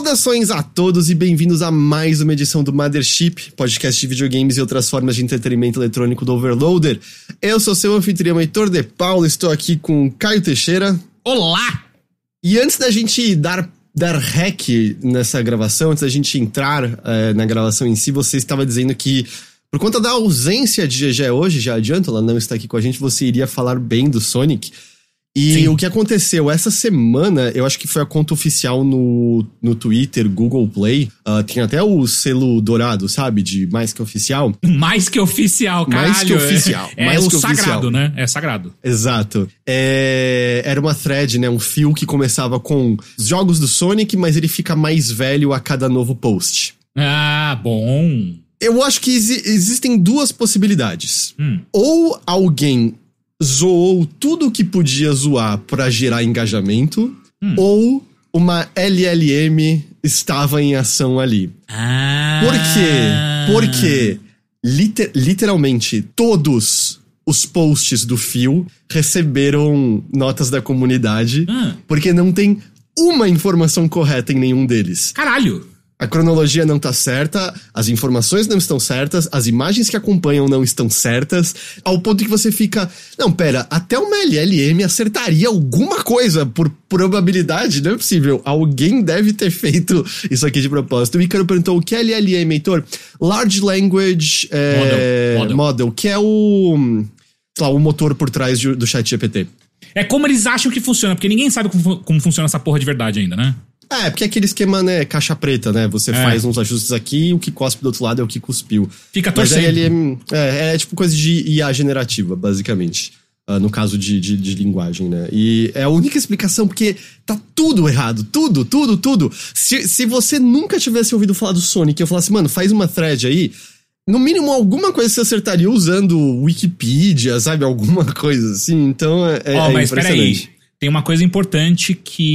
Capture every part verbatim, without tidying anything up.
Saudações a todos e bem-vindos a mais uma edição do Mothership, podcast de videogames e outras formas de entretenimento eletrônico do Overloader. Eu sou seu anfitrião Heitor de Paulo, estou aqui com Caio Teixeira. Olá! E antes da gente dar, dar rec nessa gravação, antes da gente entrar é, na gravação em si, você estava dizendo que, por conta da ausência de G G hoje, já adianto, ela não está aqui com a gente, você iria falar bem do Sonic. E Sim. o que aconteceu essa semana, eu acho que foi a conta oficial no, no Twitter, Google Play, uh, tinha até o selo dourado, sabe, de mais que oficial. Mais que oficial, caralho. Mais que oficial. É, mais é que o oficial. sagrado, né? É sagrado. Exato. É, era uma thread, né, um fio que começava com os jogos do Sonic, mas ele fica mais velho a cada novo post. Ah, bom. Eu acho que exi- existem duas possibilidades. Hum. Ou alguém zoou tudo que podia zoar pra gerar engajamento, hum. ou uma L L M estava em ação ali. Ah. Por quê? Porque liter- literalmente todos os posts do fio receberam notas da comunidade, hum. porque não tem uma informação correta em nenhum deles. Caralho! A cronologia não tá certa, as informações não estão certas, as imagens que acompanham não estão certas, ao ponto que você fica... Não, pera, até uma L L M acertaria alguma coisa por probabilidade, não é possível. Alguém deve ter feito isso aqui de propósito. O Ícaro perguntou, o que é L L M, Heitor? Large Language é, Model, model. Model, que é o... sei lá, o motor por trás de, do ChatGPT. É como eles acham que funciona, porque ninguém sabe como, como funciona essa porra de verdade ainda, né? É, porque é aquele esquema, né, caixa preta, né? Você é. faz uns ajustes aqui e o que cospe do outro lado é o que cuspiu. Fica torcendo. Mas ele é, é, é tipo coisa de I A generativa, basicamente. Uh, no caso de, de, de linguagem, né? E é a única explicação, porque tá tudo errado. Tudo, tudo, tudo. Se, se você nunca tivesse ouvido falar do Sonic e eu falasse, mano, faz uma thread aí... No mínimo, alguma coisa você acertaria usando Wikipedia, sabe? Alguma coisa assim. Então, é, oh, é mas impressionante. Peraí. Tem uma coisa importante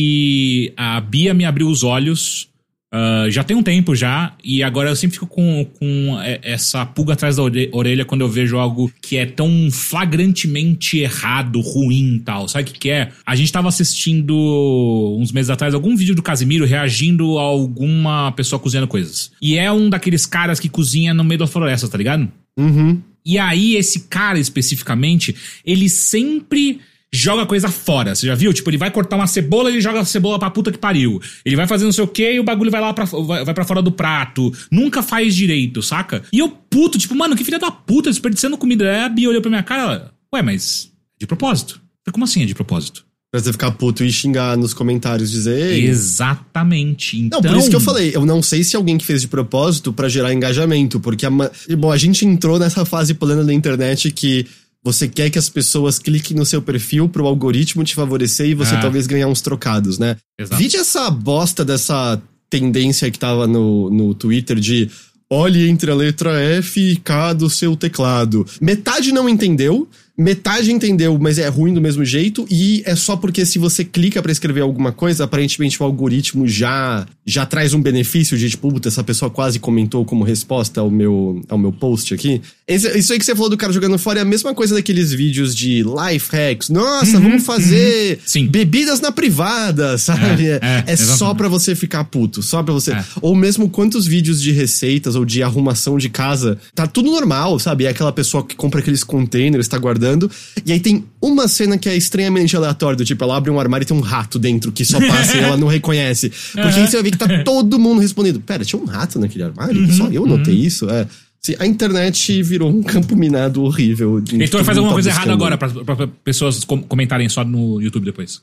que a Bia me abriu os olhos uh, já tem um tempo já, e agora eu sempre fico com, com essa pulga atrás da orelha quando eu vejo algo que é tão flagrantemente errado, ruim e tal. Sabe o que que é? A gente tava assistindo uns meses atrás algum vídeo do Casimiro reagindo a alguma pessoa cozinhando coisas. E é um daqueles caras que cozinha no meio da floresta, tá ligado? Uhum. E aí esse cara especificamente, ele sempre... joga coisa fora, você já viu? Tipo, ele vai cortar uma cebola, ele joga a cebola pra puta que pariu. Ele vai fazer não sei o que e o bagulho vai lá pra, vai, vai pra fora do prato. Nunca faz direito, saca? E eu puto, tipo, mano, que filha da puta, desperdiçando comida. Aí a Bia olhou pra minha cara, ela, ué, mas é de propósito. Eu falei, como assim é de propósito? Pra você ficar puto e xingar nos comentários, dizer... Ei. Exatamente. Então... Não, por isso que eu falei, eu não sei se alguém que fez de propósito pra gerar engajamento, porque a, bom, a gente entrou nessa fase plena da internet que... Você quer que as pessoas cliquem no seu perfil pro algoritmo te favorecer e você ah. talvez ganhar uns trocados, né? Exato. Vide essa bosta dessa tendência que tava no, no Twitter de olhe entre a letra F e K do seu teclado. Metade não entendeu, metade entendeu, mas é ruim do mesmo jeito, e é só porque se você clica pra escrever alguma coisa, aparentemente o algoritmo já, já traz um benefício de, tipo, puta, essa pessoa quase comentou como resposta ao meu, ao meu post aqui. Esse, isso aí que você falou do cara jogando fora é a mesma coisa daqueles vídeos de life hacks. Nossa, uhum, vamos fazer uhum. bebidas na privada, sabe? É, é, é só pra você ficar puto, só pra você... É. Ou mesmo quantos vídeos de receitas ou de arrumação de casa, tá tudo normal, sabe? É aquela pessoa que compra aqueles containers, tá guardando. E aí tem uma cena que é estranhamente aleatória, do tipo, ela abre um armário e tem um rato dentro que só passa e ela não reconhece. Porque uhum. aí você vai ver que tá todo mundo respondendo. Pera, tinha um rato naquele armário? Uhum, só eu notei uhum. isso? É. A internet virou um campo minado horrível. Heitor faz alguma coisa errada agora pra, pra pessoas comentarem só no YouTube depois.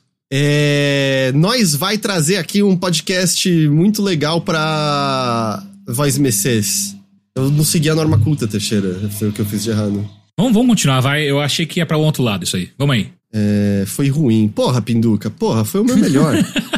É, nós vai trazer aqui um podcast muito legal pra Voz Messês. Eu não segui a norma culta, Teixeira. Foi o que eu fiz de errado. Vamos, vamos continuar, vai. Eu achei que ia pra um outro lado isso aí. Vamos aí. É, foi ruim. Porra, Pinduca. Porra, foi o meu melhor.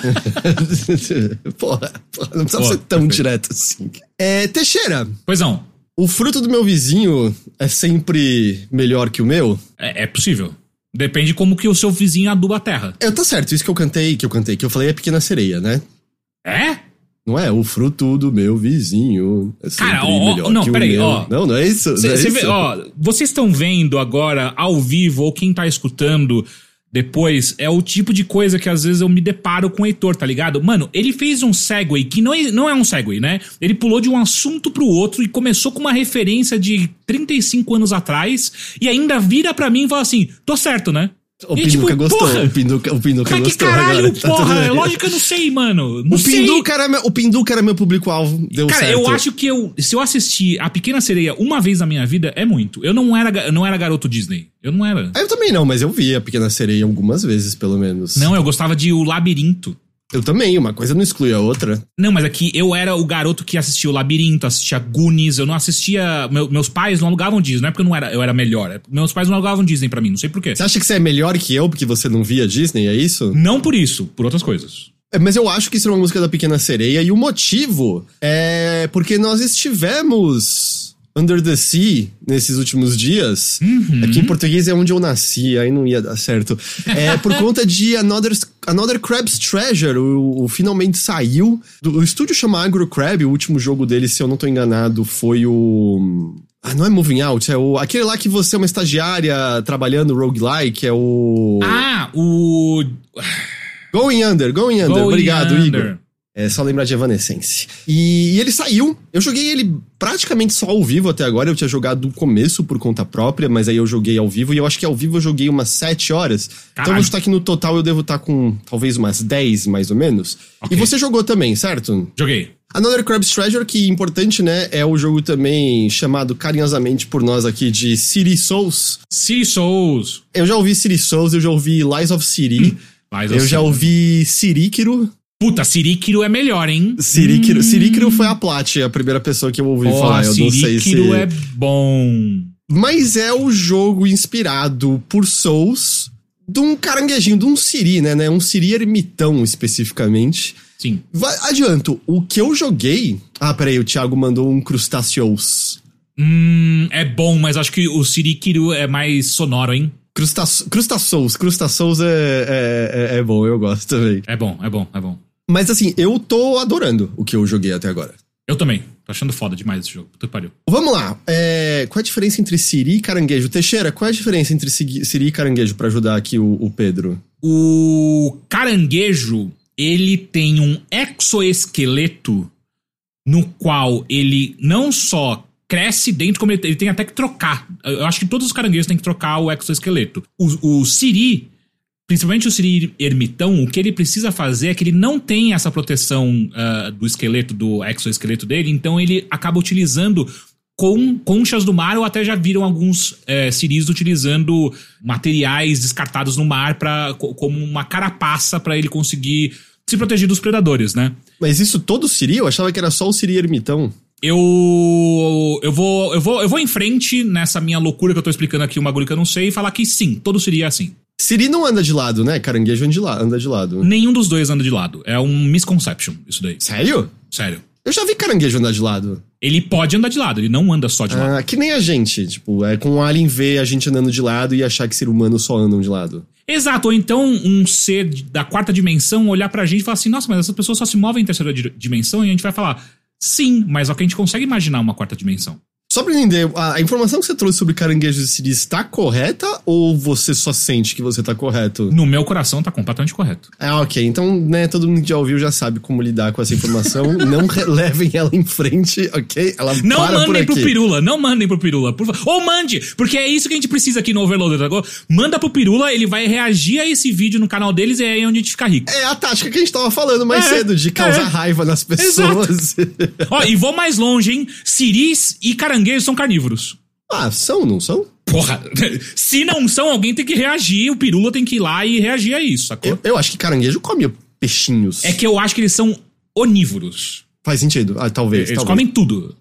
porra, porra, não precisava porra, ser tão perfeito. Direto assim. É, Teixeira. Pois não. O fruto do meu vizinho é sempre melhor que o meu? É, é possível. Depende como que o seu vizinho aduba a terra. É, tá certo. Isso que eu cantei, que eu cantei, que eu falei é Pequena Sereia, né? É? Não é? O fruto do meu vizinho é sempre Cara, ó, melhor não, que peraí, o meu. ó. Não, não é isso. Cê, não é cê isso. Vê, ó, vocês estão vendo agora, ao vivo, ou quem tá escutando, depois, é o tipo de coisa que às vezes eu me deparo com o Heitor, tá ligado? Mano, ele fez um segue que não é, não é um segue, né? Ele pulou de um assunto pro outro e começou com uma referência de trinta e cinco anos atrás e ainda vira pra mim e fala assim, tô certo, né? O e, Pinduca tipo, gostou, porra, o Pinduca, o Pinduca mas gostou que caralho, agora. porra, Tá é lógico que eu não sei, mano. Não o, sei. Pinduca era meu, o Pinduca era meu público-alvo, deu Cara, certo. eu acho que eu, se eu assistir A Pequena Sereia uma vez na minha vida, é muito. Eu não era, eu não era garoto Disney. Eu não era. Eu também não, mas eu vi A Pequena Sereia algumas vezes, pelo menos. Não, eu gostava de O Labirinto. Eu também, uma coisa não exclui a outra. Não, mas aqui eu era o garoto que assistia O Labirinto, assistia Goonies, eu não assistia... Meu, meus pais não alugavam Disney, não é porque eu, não era, eu era melhor. É, meus pais não alugavam Disney pra mim, não sei porquê. Você acha que você é melhor que eu porque você não via Disney, é isso? Não por isso, por outras coisas. É, mas eu acho que isso é uma música da Pequena Sereia e o motivo é porque nós estivemos under the sea nesses últimos dias. Uhum. Aqui em português é onde eu nasci, aí não ia dar certo. É por conta de Another, Another Crab's Treasure, o, o finalmente saiu. Do, o estúdio chama Agro Crab, o último jogo dele, se eu não tô enganado, foi o... Ah, não é Moving Out, é o aquele lá que você é uma estagiária trabalhando roguelike, é o... Ah, o... Going Under, Going Under, Going obrigado, Under. Igor. É só lembrar de Evanescence. E, e ele saiu, eu joguei ele praticamente só ao vivo até agora, eu tinha jogado do começo por conta própria, mas aí eu joguei ao vivo, e eu acho que ao vivo eu joguei umas sete horas. Caralho. Então eu vou chutar que no total eu devo estar com talvez umas dez, mais ou menos. Okay. E você jogou também, certo? Joguei. Another Crab's Treasure, que importante, né, é o jogo também chamado carinhosamente por nós aqui de City Souls. City Souls. Eu já ouvi City Souls, eu já ouvi Lies of City, Hum, Lies eu of já City. ouvi Sirikiro. Puta, Sirikiro é melhor, hein? Sirikiro, hum. Sirikiro foi a Plat, a primeira pessoa que eu ouvi Oh, falar. Eu não sei se... Sirikiro é bom. Mas é o jogo inspirado por Souls de um caranguejinho, de um Siri, né? né? Um Siri ermitão, especificamente. Sim. Vai, adianto, o que eu joguei... Ah, peraí, o Thiago mandou um Crustáceos. Hum, é bom, mas acho que o Sirikiro é mais sonoro, hein? Crustáceos, Crustáceos é, é, é, é bom, eu gosto também. É bom, é bom, é bom. Mas assim, eu tô adorando o que eu joguei até agora. Eu também. Tô achando foda demais esse jogo. Puta que pariu. Vamos lá. É, qual é a diferença entre Siri e caranguejo? Teixeira, qual é a diferença entre Siri e caranguejo pra ajudar aqui o, o Pedro? O caranguejo, ele tem um exoesqueleto no qual ele não só cresce dentro, como ele, ele tem até que trocar. Eu acho que todos os caranguejos têm que trocar o exoesqueleto. O, o Siri, principalmente o Siri ermitão, o que ele precisa fazer é que ele não tem essa proteção uh, do esqueleto, do exoesqueleto dele, então ele acaba utilizando com conchas do mar, ou até já viram alguns é, Siris utilizando materiais descartados no mar pra, como uma carapaça para ele conseguir se proteger dos predadores, né? Mas isso todo Siri? Eu achava que era só o Siri ermitão. Eu, eu, vou, eu, vou, eu vou em frente nessa minha loucura que eu tô explicando aqui, um bagulho que eu não sei, e falar que sim, todo Siri é assim. Siri não anda de lado, né? Caranguejo anda de, la- anda de lado. Nenhum dos dois anda de lado. É um misconception, isso daí. Sério? Sério. Eu já vi caranguejo andar de lado. Ele pode andar de lado, ele não anda só de lado. Ah, que nem a gente. Tipo, é com o alien ver a gente andando de lado e achar que ser humano só andam de lado. Exato, ou então um ser da quarta dimensão olhar pra gente e falar assim, nossa, mas essas pessoas só se movem em terceira di- dimensão, e a gente vai falar, sim, mas é que a gente consegue imaginar uma quarta dimensão. Só pra entender, a, a informação que você trouxe sobre caranguejos e Siri está correta ou você só sente que você tá correto? No meu coração tá completamente correto. Ah, ok. Então, né, todo mundo que já ouviu já sabe como lidar com essa informação. Não re- levem ela em frente, ok? Ela Não para por mandem aqui. pro Pirula, não mandem pro Pirula. Por fa- Ou mande, porque é isso que a gente precisa aqui no Overloader, tá bom? Manda pro Pirula, ele vai reagir a esse vídeo no canal deles e é aí onde a gente fica rico. É a tática que a gente tava falando mais É, cedo, de causar é. raiva nas pessoas. Ó, e vou mais longe, hein? Siris e caranguejos são carnívoros. Ah, são, não são? Porra, se não são, alguém tem que reagir, o Pirula tem que ir lá e reagir a isso, sacou? Eu, eu acho que caranguejo come peixinhos. É que eu acho que eles são onívoros. Faz sentido. Ah, talvez. Eles talvez. comem tudo.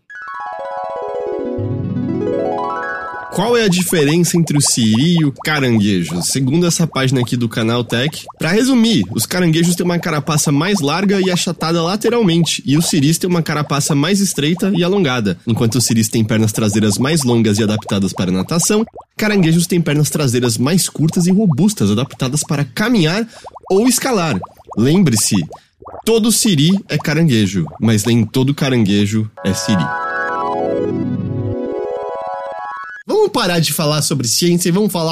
Qual é a diferença entre o siri e o caranguejo? Segundo essa página aqui do canal Tech, pra resumir, os caranguejos têm uma carapaça mais larga e achatada lateralmente, e os siris têm uma carapaça mais estreita e alongada. Enquanto os siris têm pernas traseiras mais longas e adaptadas para natação, caranguejos têm pernas traseiras mais curtas e robustas, adaptadas para caminhar ou escalar. Lembre-se, todo siri é caranguejo, mas nem todo caranguejo é siri. Vamos parar de falar sobre ciência e vamos falar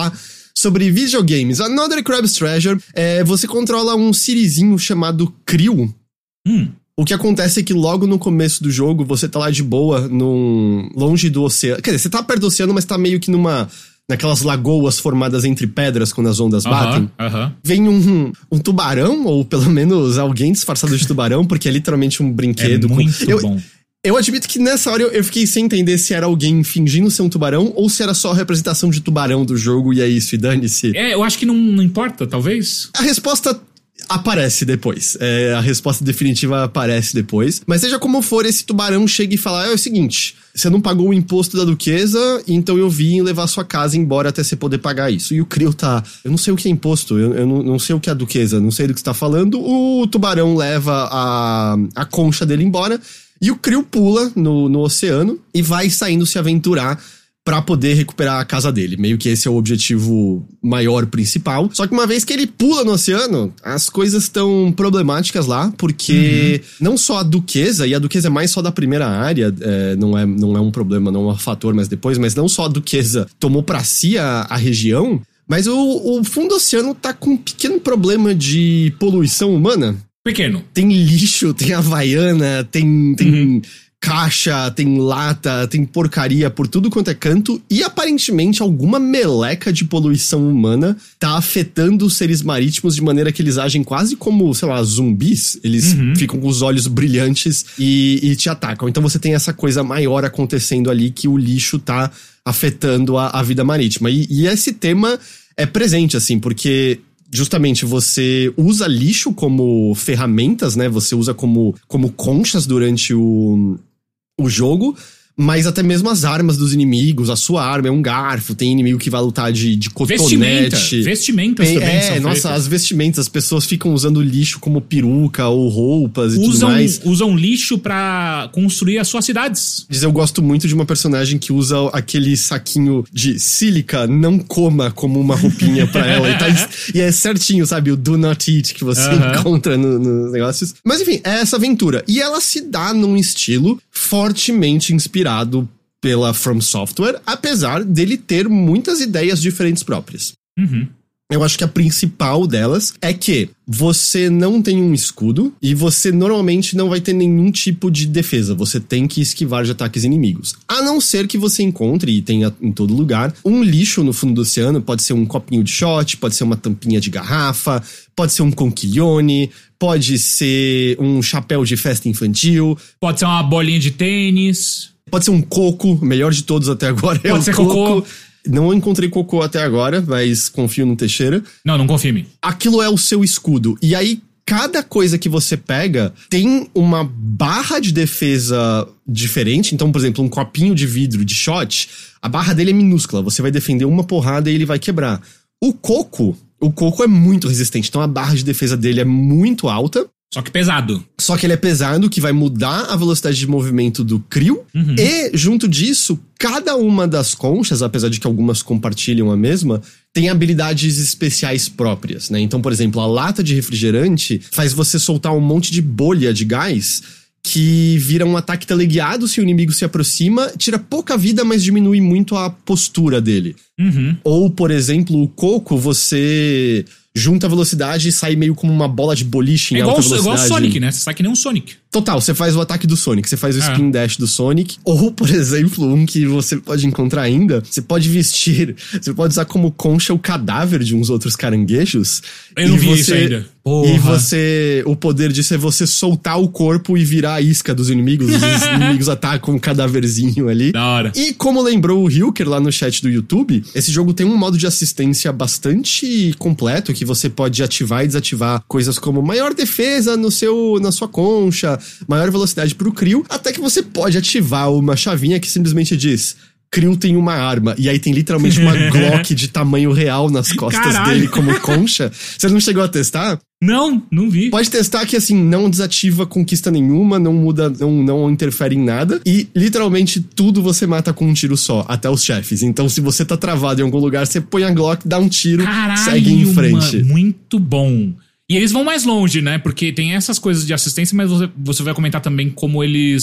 sobre videogames. Another Crab's Treasure, é, você controla um sirizinho chamado Krill. Hum. O que acontece é que logo no começo do jogo, você tá lá de boa, num, longe do oceano. Quer dizer, você tá perto do oceano, mas tá meio que numa... naquelas lagoas formadas entre pedras quando as ondas Uhum, batem. uhum. Vem um, um tubarão, ou pelo menos alguém disfarçado de tubarão, porque é literalmente um brinquedo. É muito com... eu, bom. Eu admito que nessa hora eu, eu fiquei sem entender se era alguém fingindo ser um tubarão ou se era só a representação de tubarão do jogo e é isso, e dane-se. É, eu acho que não, não importa, talvez. A resposta aparece depois. É, a resposta definitiva aparece depois. Mas seja como for, esse tubarão chega e fala: é o seguinte, você não pagou o imposto da duquesa, então eu vim levar sua casa embora até você poder pagar isso. E o Krill tá... Eu não sei o que é imposto, eu, eu não, não sei o que é a duquesa, não sei do que você tá falando. O tubarão leva a, a concha dele embora e o Krill pula no, no oceano e vai saindo se aventurar pra poder recuperar a casa dele. Meio que esse é o objetivo maior, principal. Só que uma vez que ele pula no oceano, as coisas estão problemáticas lá, porque uhum. não só a duquesa, e a duquesa é mais só da primeira área, é, não, é, não é um problema, não é um fator, mas depois, mas não só a duquesa tomou pra si a, a região, mas o, o fundo do oceano tá com um pequeno problema de poluição humana. Pequeno. Tem lixo, tem havaiana, tem... tem uhum. caixa, tem lata, tem porcaria por tudo quanto é canto, e aparentemente alguma meleca de poluição humana tá afetando os seres marítimos de maneira que eles agem quase como, sei lá, zumbis. Eles uhum. ficam com os olhos brilhantes e, e te atacam. Então você tem essa coisa maior acontecendo ali, que o lixo tá afetando a, a vida marítima. E, e esse tema é presente, assim, porque... justamente, você usa lixo como ferramentas, né? Você usa como, como conchas durante o, o jogo, mas até mesmo as armas dos inimigos, a sua arma é um garfo, tem inimigo que vai lutar de, de cotonete. Vestimenta, vestimentas tem, também é, são nossa, feitas. as vestimentas, as pessoas ficam usando lixo como peruca ou roupas e usam, tudo mais. Usam lixo pra construir as suas cidades. Diz, eu gosto muito de uma personagem que usa aquele saquinho de sílica, não coma, como uma roupinha pra ela. E, tá, e é certinho, sabe? O do not eat que você uh-huh. encontra nos no negócios. Mas enfim, é essa aventura. E ela se dá num estilo fortemente inspirado pela From Software, apesar dele ter muitas ideias diferentes próprias. Uhum. Eu acho que a principal delas é que você não tem um escudo e você normalmente não vai ter nenhum tipo de defesa. Você tem que esquivar de ataques inimigos. A não ser que você encontre, e tenha em todo lugar, um lixo no fundo do oceano. Pode ser um copinho de shot, pode ser uma tampinha de garrafa, pode ser um conchiglione, pode ser um chapéu de festa infantil. Pode ser uma bolinha de tênis. Pode ser um coco, o melhor de todos até agora é pode o ser coco. cocô. Não encontrei cocô até agora, mas confio no Teixeira. Não, não confio em mim. Aquilo é o seu escudo. E aí, cada coisa que você pega tem uma barra de defesa diferente. Então, por exemplo, um copinho de vidro de shot, a barra dele é minúscula. Você vai defender uma porrada e ele vai quebrar. O coco, o coco é muito resistente. Então, a barra de defesa dele é muito alta. Só que pesado. Só que ele é pesado, que vai mudar a velocidade de movimento do Krill. Uhum. E, junto disso, cada uma das conchas, apesar de que algumas compartilham a mesma, tem habilidades especiais próprias, né? Então, por exemplo, a lata de refrigerante faz você soltar um monte de bolha de gás que vira um ataque teleguiado se o inimigo se aproxima, tira pouca vida, mas diminui muito a postura dele. Uhum. Ou, por exemplo, o coco, você... junta a velocidade e sai meio como uma bola de boliche em é igual, alta velocidade. É igual o Sonic, né? Você sai que nem um Sonic. Total, você faz o ataque do Sonic, você faz o é. spin dash do Sonic. Ou, por exemplo, um que você pode encontrar ainda, você pode vestir, você pode usar como concha o cadáver de uns outros caranguejos. Eu não vi você, isso ainda. Porra. E você, o poder disso é você soltar o corpo e virar a isca dos inimigos. Os inimigos atacam um cadáverzinho ali. Da hora. E como lembrou o Hilker lá no chat do YouTube, esse jogo tem um modo de assistência bastante completo, que você pode ativar e desativar coisas como maior defesa no seu, na sua concha, maior velocidade pro Krill, até que você pode ativar uma chavinha que simplesmente diz: Krill tem uma arma, e aí tem literalmente uma Glock de tamanho real nas costas Caralho. dele como concha. Você não chegou a testar? Não, não vi. Pode testar que, assim, não desativa conquista nenhuma, não muda, não, não interfere em nada. E, literalmente, tudo você mata com um tiro só, até os chefes. Então, se você tá travado em algum lugar, você põe a Glock, dá um tiro, Caralho, segue em frente. Mano, muito bom. E eles vão mais longe, né? Porque tem essas coisas de assistência, mas você, você vai comentar também como eles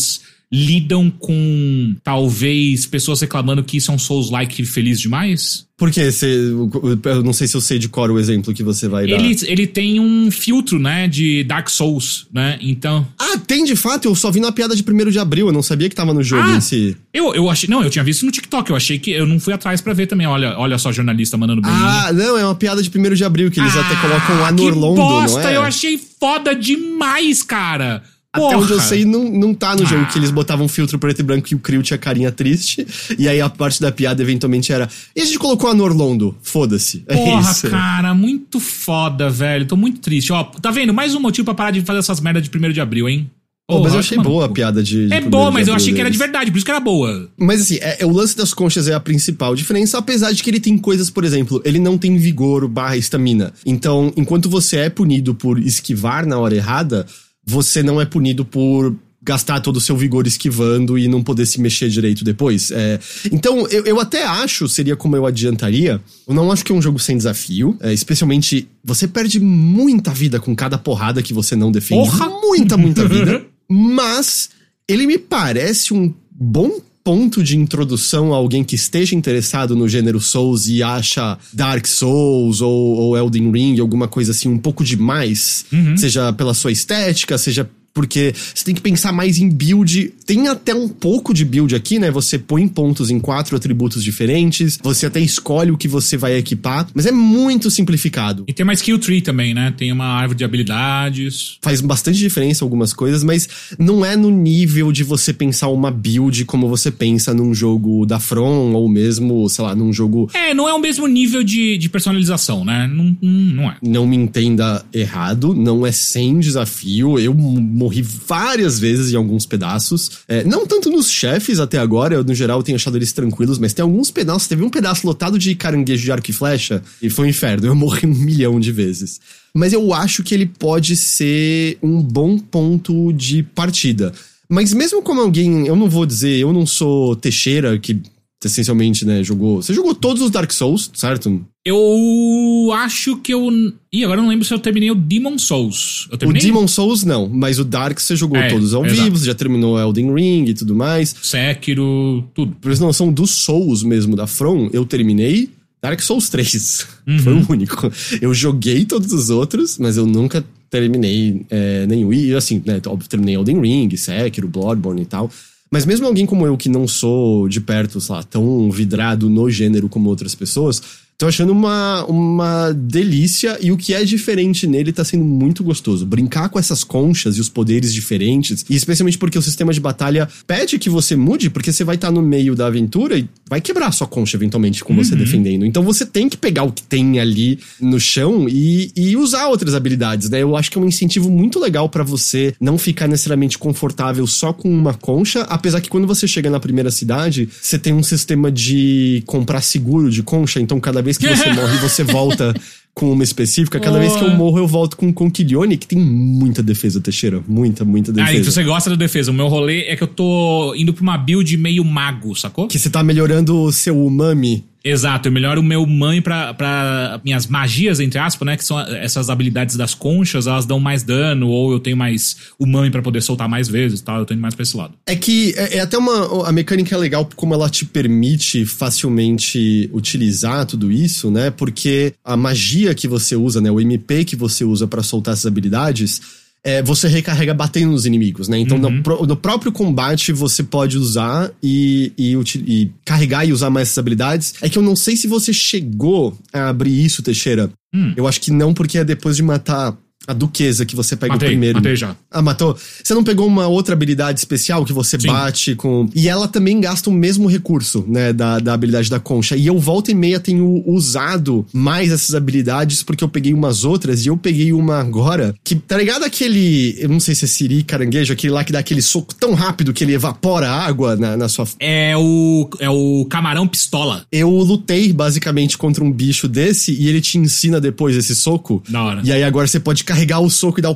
lidam com, talvez, pessoas reclamando que isso é um Souls-like feliz demais? Por quê? Você, eu não sei se eu sei de cor o exemplo que você vai dar. Ele, ele tem um filtro, né, de Dark Souls, né, então... Ah, tem de fato? Eu só vi na piada de primeiro de abril, eu não sabia que tava no jogo ah, em si. Eu, eu achei... Não, eu tinha visto no TikTok, eu achei que... Eu não fui atrás pra ver também, olha, olha só, jornalista mandando bem. Ah, não, é uma piada de primeiro de abril, que eles ah, até colocam lá no Orlando, bosta, não é? Eu achei foda demais, cara. Até Porra. onde eu sei, não, não tá no Ah. jogo, que eles botavam um filtro preto e branco e o Crio tinha carinha triste. E aí a parte da piada eventualmente era... E a gente colocou a no Orlando, foda-se. É Porra, isso. cara, muito foda, velho. Tô muito triste. Ó, tá vendo? Mais um motivo pra parar de fazer essas merdas de primeiro de abril, hein? Oh, mas eu Porra, achei mano. boa a piada de, de É primeiro boa, de mas eu abril achei que era de deles. verdade, por isso que era boa. Mas assim, é, é, o lance das conchas é a principal diferença, apesar de que ele tem coisas, por exemplo, ele não tem vigor barra estamina. Então, enquanto você é punido por esquivar na hora errada, você não é punido por gastar todo o seu vigor esquivando e não poder se mexer direito depois. É, então, eu, eu até acho, seria como eu adiantaria, eu não acho que é um jogo sem desafio, é, especialmente, você perde muita vida com cada porrada que você não defende. Porra! Muita, muita vida. Mas ele me parece um bom ponto de introdução a alguém que esteja interessado no gênero Souls e acha Dark Souls ou, ou Elden Ring, alguma coisa assim, um pouco demais. Uhum. Seja pela sua estética, seja porque você tem que pensar mais em build. Tem até um pouco de build aqui, né? Você põe pontos em quatro atributos diferentes, você até escolhe o que você vai equipar, mas é muito simplificado. E tem uma skill tree também, né? Tem uma árvore de habilidades. Faz bastante diferença algumas coisas, mas não é no nível de você pensar uma build como você pensa num jogo da From, ou mesmo, sei lá, num jogo... É, não é o mesmo nível de, de personalização, né? Não, não, não é. Não me entenda errado, não é sem desafio. Eu morri várias vezes em alguns pedaços. É, não tanto nos chefes até agora, eu no geral tenho achado eles tranquilos, mas tem alguns pedaços. Teve um pedaço lotado de caranguejo de arco e flecha, e foi um inferno. Eu morri um milhão de vezes. Mas eu acho que ele pode ser um bom ponto de partida. Mas mesmo como alguém, eu não vou dizer, eu não sou Teixeira, que essencialmente, né, jogou... Você jogou todos os Dark Souls, certo? Eu acho que eu... Ih, agora eu não lembro se eu terminei o Demon Souls. Eu O terminei? Demon Souls não, mas o Dark você jogou É, todos ao exato. vivo, você já terminou Elden Ring e tudo mais. Sekiro, tudo. Por isso não, são dos Souls mesmo da From, eu terminei Dark Souls três. Uhum. Foi o único. Eu joguei todos os outros, mas eu nunca terminei é, nenhum. E assim, né, óbvio, terminei Elden Ring, Sekiro, Bloodborne e tal. Mas mesmo alguém como eu, que não sou de perto, sei lá, tão vidrado no gênero como outras pessoas, tô achando uma, uma delícia, e o que é diferente nele tá sendo muito gostoso. Brincar com essas conchas e os poderes diferentes, e especialmente porque o sistema de batalha pede que você mude, porque você vai estar no meio da aventura e vai quebrar a sua concha eventualmente com você Uhum. defendendo. Então você tem que pegar o que tem ali no chão e, e usar outras habilidades, né? Eu acho que é um incentivo muito legal pra você não ficar necessariamente confortável só com uma concha, apesar que quando você chega na primeira cidade, você tem um sistema de comprar seguro de concha, então cada vez que você morre, você volta com uma específica. Cada oh. vez que eu morro, eu volto com um Conquilione, que tem muita defesa, Teixeira. Muita, muita defesa. Ah, então você gosta da defesa. O meu rolê é que eu tô indo pra uma build meio mago, sacou? Que você tá melhorando o seu umami. Exato, eu melhoro o meu mãe pra, pra minhas magias, entre aspas, né? Que são essas habilidades das conchas, elas dão mais dano, ou eu tenho mais umami pra poder soltar mais vezes, tá? Eu tô indo mais pra esse lado. É que é, é até uma... A mecânica é legal como ela te permite facilmente utilizar tudo isso, né? Porque a magia que você usa, né? O M P que você usa pra soltar essas habilidades... É, você recarrega batendo nos inimigos, né? Então, uhum. no, no próprio combate, você pode usar e, e, e carregar e usar mais essas habilidades. É que eu não sei se você chegou a abrir isso, Teixeira. Hum. Eu acho que não, porque é depois de matar a duquesa que você pega matei, o primeiro. Matei já. Ah, matou? Você não pegou uma outra habilidade especial que você Sim. bate com... E ela também gasta o mesmo recurso, né, da, da habilidade da concha. E eu, volta e meia, tenho usado mais essas habilidades porque eu peguei umas outras e eu peguei uma agora que, tá ligado aquele... Eu não sei se é siri, caranguejo, aquele lá que dá aquele soco tão rápido que ele evapora a água na, na sua... É o, é o camarão pistola. Eu lutei, basicamente, contra um bicho desse e ele te ensina depois esse soco. Da hora. E aí agora você pode carregar o soco e dar o...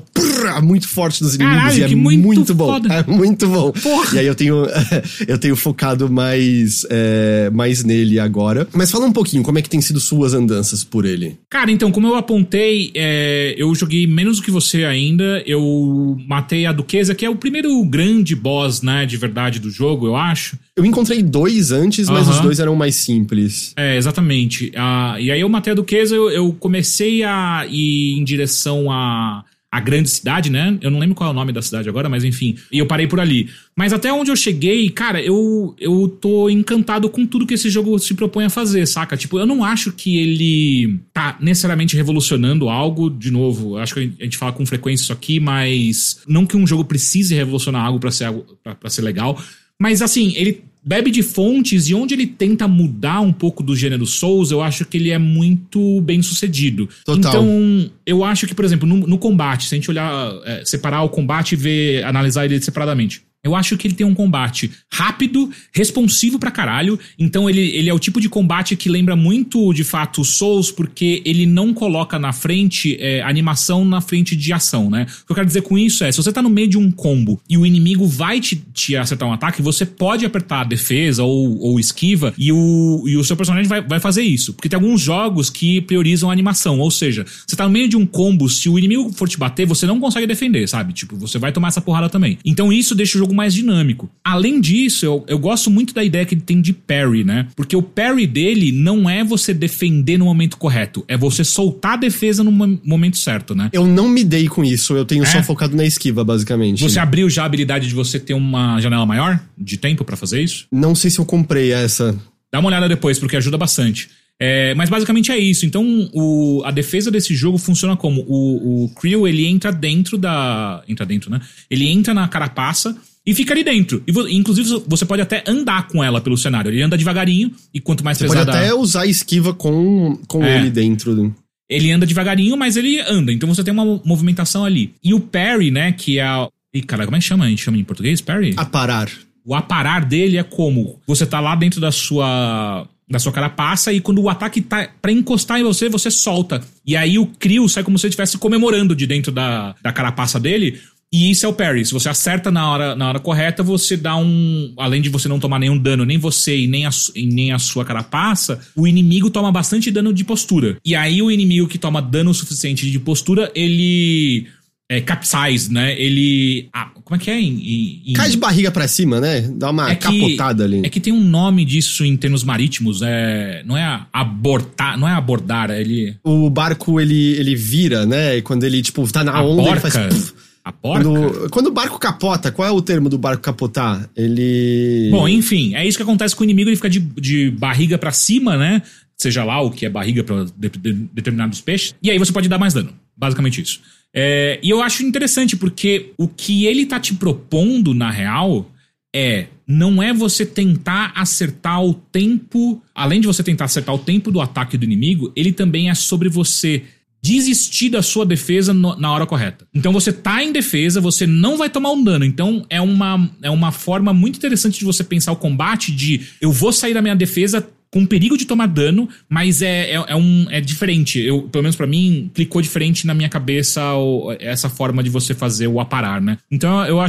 muito forte dos inimigos. Caralho, e é que muito, muito bom. foda. É muito bom. Porra. E aí eu tenho, eu tenho focado mais, é, mais nele agora. Mas fala um pouquinho, como é que tem sido suas andanças por ele? Cara, então, como eu apontei, é, eu joguei menos do que você ainda. Eu matei a Duquesa, que é o primeiro grande boss, né, de verdade do jogo, eu acho. Eu encontrei dois antes, mas Uhum. os dois eram mais simples. É, exatamente. Ah, e aí eu matei a Duquesa, eu, eu comecei a ir em direção a... a grande cidade, né? Eu não lembro qual é o nome da cidade agora, mas enfim. E eu parei por ali. Mas até onde eu cheguei, cara, eu, eu tô encantado com tudo que esse jogo se propõe a fazer, saca? Tipo, eu não acho que ele tá necessariamente revolucionando algo. De novo, acho que a gente fala com frequência isso aqui, mas não que um jogo precise revolucionar algo pra ser, algo, pra, pra ser legal. Mas assim, ele bebe de fontes e onde ele tenta mudar um pouco do gênero Souls, eu acho que ele é muito bem sucedido. Total. Então, eu acho que, por exemplo, no, no combate, se a gente olhar, é, separar o combate e ver, analisar ele separadamente, eu acho que ele tem um combate rápido, responsivo pra caralho. Então ele, ele é o tipo de combate que lembra muito, de fato, Souls, porque ele não coloca na frente é, animação na frente de ação, né? O que eu quero dizer com isso é, se você tá no meio de um combo e o inimigo vai te, te acertar um ataque, você pode apertar a defesa ou, ou esquiva e o, e o seu personagem vai, vai fazer isso. Porque tem alguns jogos que priorizam a animação, ou seja, você tá no meio de um combo, se o inimigo for te bater, você não consegue defender, sabe? Tipo, você vai tomar essa porrada também. Então isso deixa o jogo mais dinâmico. Além disso, eu, eu gosto muito da ideia que ele tem de parry, né? Porque o parry dele não é você defender no momento correto, é você soltar a defesa no momento certo, né? Eu não me dei com isso, eu tenho É? só focado na esquiva, basicamente. Você abriu já a habilidade de você ter uma janela maior de tempo pra fazer isso? Não sei se eu comprei essa. Dá uma olhada depois, porque ajuda bastante. É, mas basicamente é isso. Então o, a defesa desse jogo funciona como? O, o Creel, ele entra dentro da... Entra dentro, né? Ele entra na carapaça e fica ali dentro. E, inclusive, você pode até andar com ela pelo cenário. Ele anda devagarinho, e quanto mais Você pesada... pode até usar a esquiva com, com É. ele dentro. Ele anda devagarinho, mas ele anda. Então você tem uma movimentação ali. E o parry, né, que é a... Ih, cara, como é que chama? A gente chama em português? Parry? Aparar. O aparar dele é como? Você tá lá dentro da sua... da sua carapaça, e quando o ataque tá pra encostar em você, você solta. E aí o Creel sai como se ele estivesse comemorando de dentro da, da carapaça dele. E isso é o parry. Se você acerta na hora, na hora correta, você dá um... Além de você não tomar nenhum dano, nem você e nem a, e nem a sua carapaça, o inimigo toma bastante dano de postura. E aí o inimigo que toma dano suficiente de postura, ele... É, capsize, né? Ele... Ah, como é que é? Em, em... Cai de barriga pra cima, né? Dá uma É que- capotada ali. É que tem um nome disso em termos marítimos, é, não é abortar, não é abordar, é ele... O barco, ele, ele vira, né? E quando ele, tipo, tá na A onda, porca? ele faz... Puf. A porca? Quando, quando o barco capota, qual é o termo do barco capotar? Ele... Bom, enfim, é isso que acontece com o inimigo, ele fica de, de barriga pra cima, né? Seja lá o que é barriga pra de, de, determinados peixes. E aí você pode dar mais dano, basicamente isso. É, e eu acho interessante porque o que ele tá te propondo, na real, é... Não é você tentar acertar o tempo... Além de você tentar acertar o tempo do ataque do inimigo, ele também é sobre você... desistir da sua defesa no, na hora correta. Então você tá em defesa, você não vai tomar um dano. Então é uma, é uma forma muito interessante de você pensar o combate de eu vou sair da minha defesa com perigo de tomar dano, mas é, é, é, um, é diferente. Eu, pelo menos pra mim, clicou diferente na minha cabeça o, essa forma de você fazer o aparar, né? Então eu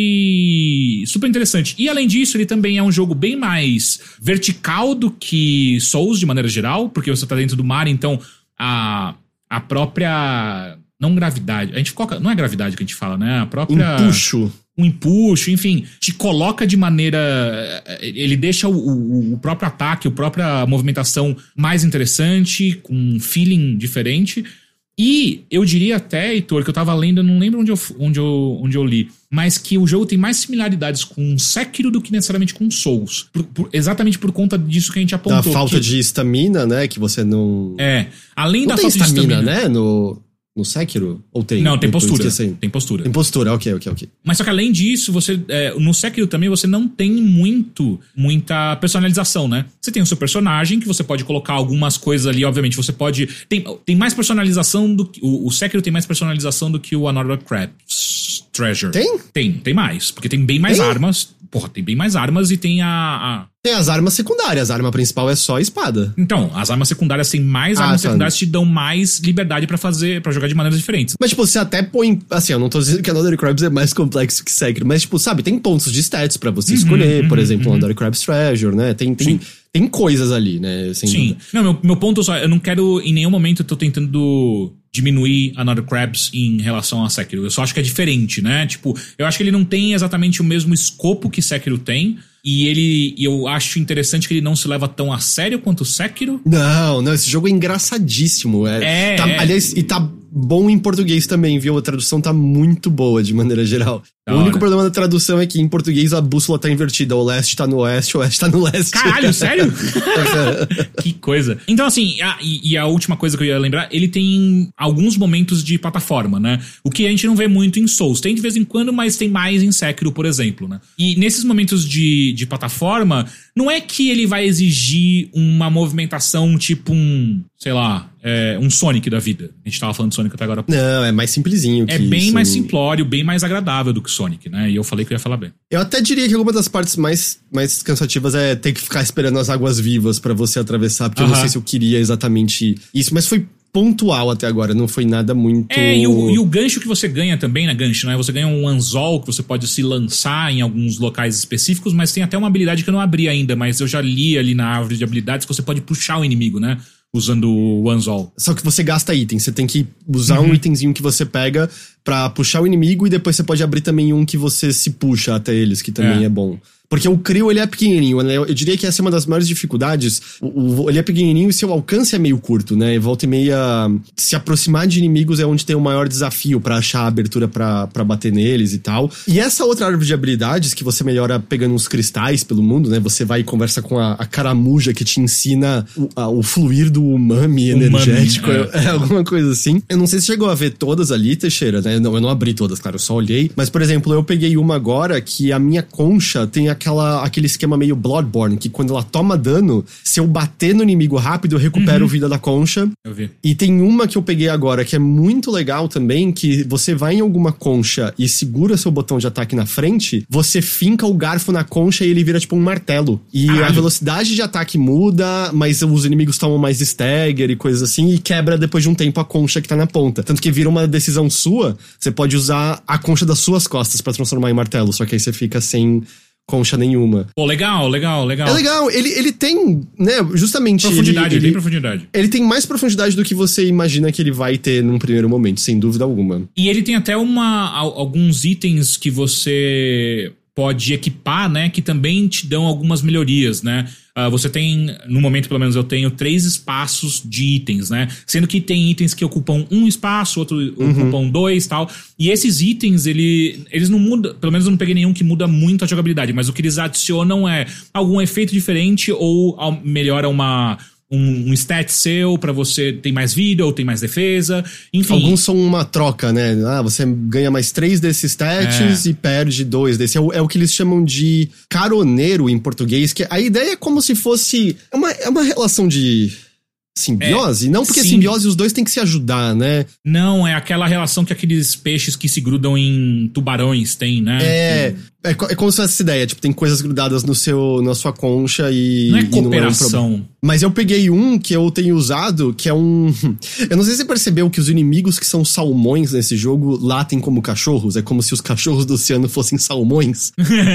achei super interessante. E além disso, ele também é um jogo bem mais vertical do que Souls, de maneira geral, porque você tá dentro do mar, então a... a própria... Não gravidade. A gente coloca... Não é gravidade que a gente fala, né? A própria... Empuxo. Um empuxo, enfim. Te coloca de maneira... Ele deixa o, o, o próprio ataque, a própria movimentação mais interessante, com um feeling diferente. E eu diria até, Heitor, que eu tava lendo, eu não lembro onde eu, onde eu, onde eu li, mas que o jogo tem mais similaridades com Sekiro do que necessariamente com Souls. Por, por, exatamente por conta disso que a gente apontou. Da falta que, de estamina, né? Que você não... É. Além não da tem falta de estamina, estamina, né? No, no Sekiro? Ou tem? Não, tem Eu tô postura. esquecendo. Tem postura. Tem postura, ok, ok, ok. Mas só que além disso, você é, no Sekiro também você não tem muito, muita personalização, né? Você tem o seu personagem, que você pode colocar algumas coisas ali, obviamente, você pode... Tem, tem mais personalização do que... O, o Sekiro tem mais personalização do que o Another Crab's Treasure. Tem? Tem, tem mais. Porque tem bem mais Tem? armas. porra, tem bem mais armas e tem a... a... Tem as armas secundárias, a arma principal é só a espada. Então, as armas secundárias têm mais Ah, armas tá. secundárias que te dão mais liberdade pra fazer, para jogar de maneiras diferentes. Mas, tipo, você até põe... Assim, eu não tô dizendo que Another Crabs é mais complexo que Sekiro, mas, tipo, sabe, tem pontos de stats pra você Uhum, escolher, uhum, por exemplo, uhum. Another Crabs Treasure, né? Tem, tem, tem coisas ali, né? Sem Sim. dúvida. Não, meu, meu ponto só, eu não quero, em nenhum momento eu tô tentando diminuir Another Crabs em relação a Sekiro. Eu só acho que é diferente, né? Tipo, eu acho que ele não tem exatamente o mesmo escopo que Sekiro tem. E ele, e eu acho interessante que ele não se leva tão a sério quanto o Sekiro. Não, não, esse jogo é engraçadíssimo. É, É, tá- é. Aliás, e tá bom em português também, viu? A tradução tá muito boa, de maneira geral. Da o único hora. problema da tradução é que em português a bússola tá invertida. O leste tá no oeste, o oeste tá no leste. Caralho, sério? Que coisa. Então, assim, a, e, e a última coisa que eu ia lembrar, ele tem alguns momentos de plataforma, né? O que a gente não vê muito em Souls. Tem de vez em quando, mas tem mais em Sekiro, por exemplo, né? E nesses momentos de, de plataforma, não é que ele vai exigir uma movimentação tipo um, sei lá, é, um Sonic da vida. A gente tava falando de Sonic até agora. Não, é mais simplesinho que É bem isso. mais simplório, bem mais agradável do que Sonic, né? E eu falei que eu ia falar bem. Eu até diria que alguma das partes mais, mais cansativas é ter que ficar esperando as águas vivas pra você atravessar, porque eu não Aham. sei se eu queria exatamente isso, mas foi pontual até agora, não foi nada muito... É, e o, e o gancho que você ganha também, né, gancho, né? Você ganha um anzol que você pode se lançar em alguns locais específicos, mas tem até uma habilidade que eu não abri ainda, mas eu já li ali na árvore de habilidades que você pode puxar o inimigo, né? Usando o anzol. Só que você gasta item, você tem que usar Uhum. um itemzinho que você pega pra puxar o inimigo e depois você pode abrir também um que você se puxa até eles, que também É. é, bom. Porque o Crio, ele é pequenininho, né? Eu eu diria que essa é uma das maiores dificuldades. O, o- ele é pequenininho e seu alcance é meio curto, né? E volta e meia, se aproximar de inimigos é onde tem o maior desafio pra achar a abertura pra, pra bater neles e tal. E essa outra árvore de habilidades, que você melhora pegando uns cristais pelo mundo, né? Você vai e conversa com a, a caramuja que te ensina o, a- o fluir do umami energético. Umami, é. É, alguma coisa assim. Eu não sei se chegou a ver todas ali, Teixeira, né? Não, eu não abri todas, claro, eu só olhei. Mas, por exemplo, eu peguei uma agora que a minha concha tem aquela, aquele esquema meio Bloodborne, que quando ela toma dano, se eu bater no inimigo rápido, eu recupero Uhum. vida da concha. Eu vi. E tem uma que eu peguei agora que é muito legal também, que você vai em alguma concha e segura seu botão de ataque na frente, você finca o garfo na concha e ele vira tipo um martelo. E Caralho. a velocidade de ataque muda, mas os inimigos tomam mais stagger e coisas assim, e quebra depois de um tempo a concha que tá na ponta. Tanto que vira uma decisão sua, você pode usar a concha das suas costas pra transformar em martelo, só que aí você fica sem concha nenhuma. Pô, legal, legal, legal. É legal, ele, ele tem, né, justamente... Profundidade, ele, ele tem ele, profundidade. ele tem mais profundidade do que você imagina que ele vai ter num primeiro momento, sem dúvida alguma. E ele tem até uma, al- alguns itens que você pode equipar, né? Que também te dão algumas melhorias, né? Ah, você tem, no momento pelo menos eu tenho três espaços de itens, né? Sendo que tem itens que ocupam um espaço, outro ocupam dois e tal. E esses itens, ele, eles não mudam, pelo menos eu não peguei nenhum que muda muito a jogabilidade, mas o que eles adicionam é algum efeito diferente ou au- melhora uma... Um, um stat seu pra você ter mais vida ou tem mais defesa, enfim. Alguns são uma troca, né? Ah, você ganha mais três desses stats É. e perde dois desse. É o, é o que eles chamam de caroneiro em português, que a ideia é como se fosse... É uma, é uma relação de simbiose? Não, porque sim. simbiose os dois têm que se ajudar, né? Não, é aquela relação que aqueles peixes que se grudam em tubarões têm, né? É, é, co- é como se fosse essa ideia, tipo, tem coisas grudadas no seu, na sua concha e... Não é e um cooperação. problema. Mas eu peguei um que eu tenho usado, que é um... Eu não sei se você percebeu que os inimigos que são salmões nesse jogo latem como cachorros. É como se os cachorros do oceano fossem salmões.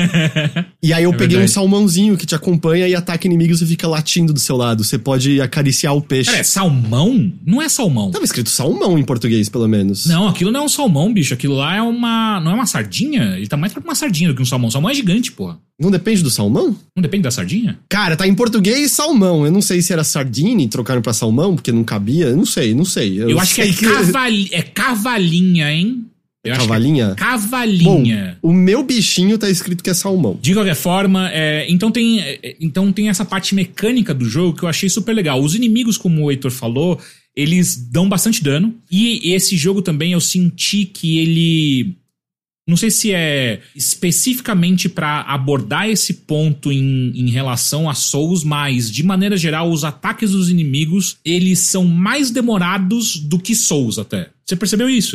E aí eu É peguei verdade. um salmãozinho que te acompanha e ataca inimigos e fica latindo do seu lado. Você pode acariciar o peixe. Cara, é salmão? Não é salmão. Tava escrito salmão em português, pelo menos. Não, aquilo não é um salmão, bicho. Aquilo lá é uma... Não é uma sardinha? Ele tá mais pra uma sardinha do que um salmão. Salmão é gigante, porra. Não depende do salmão? Não depende da sardinha? Cara, tá em português salmão. Eu não sei se era sardine e trocaram pra salmão, porque não cabia. Eu não sei, não sei. Eu, acho que é, cavali... é cavalinha, hein? Eu acho que é Cavalinha? cavalinha. Bom, o meu bichinho tá escrito que é salmão. De qualquer forma, é, então, tem, é, então tem essa parte mecânica do jogo que eu achei super legal. Os inimigos, como o Heitor falou, eles dão bastante dano. E esse jogo também eu senti que ele... Não sei se é especificamente pra abordar esse ponto em, em relação a Souls, mas, de maneira geral, os ataques dos inimigos, eles são mais demorados do que Souls até. Você percebeu isso?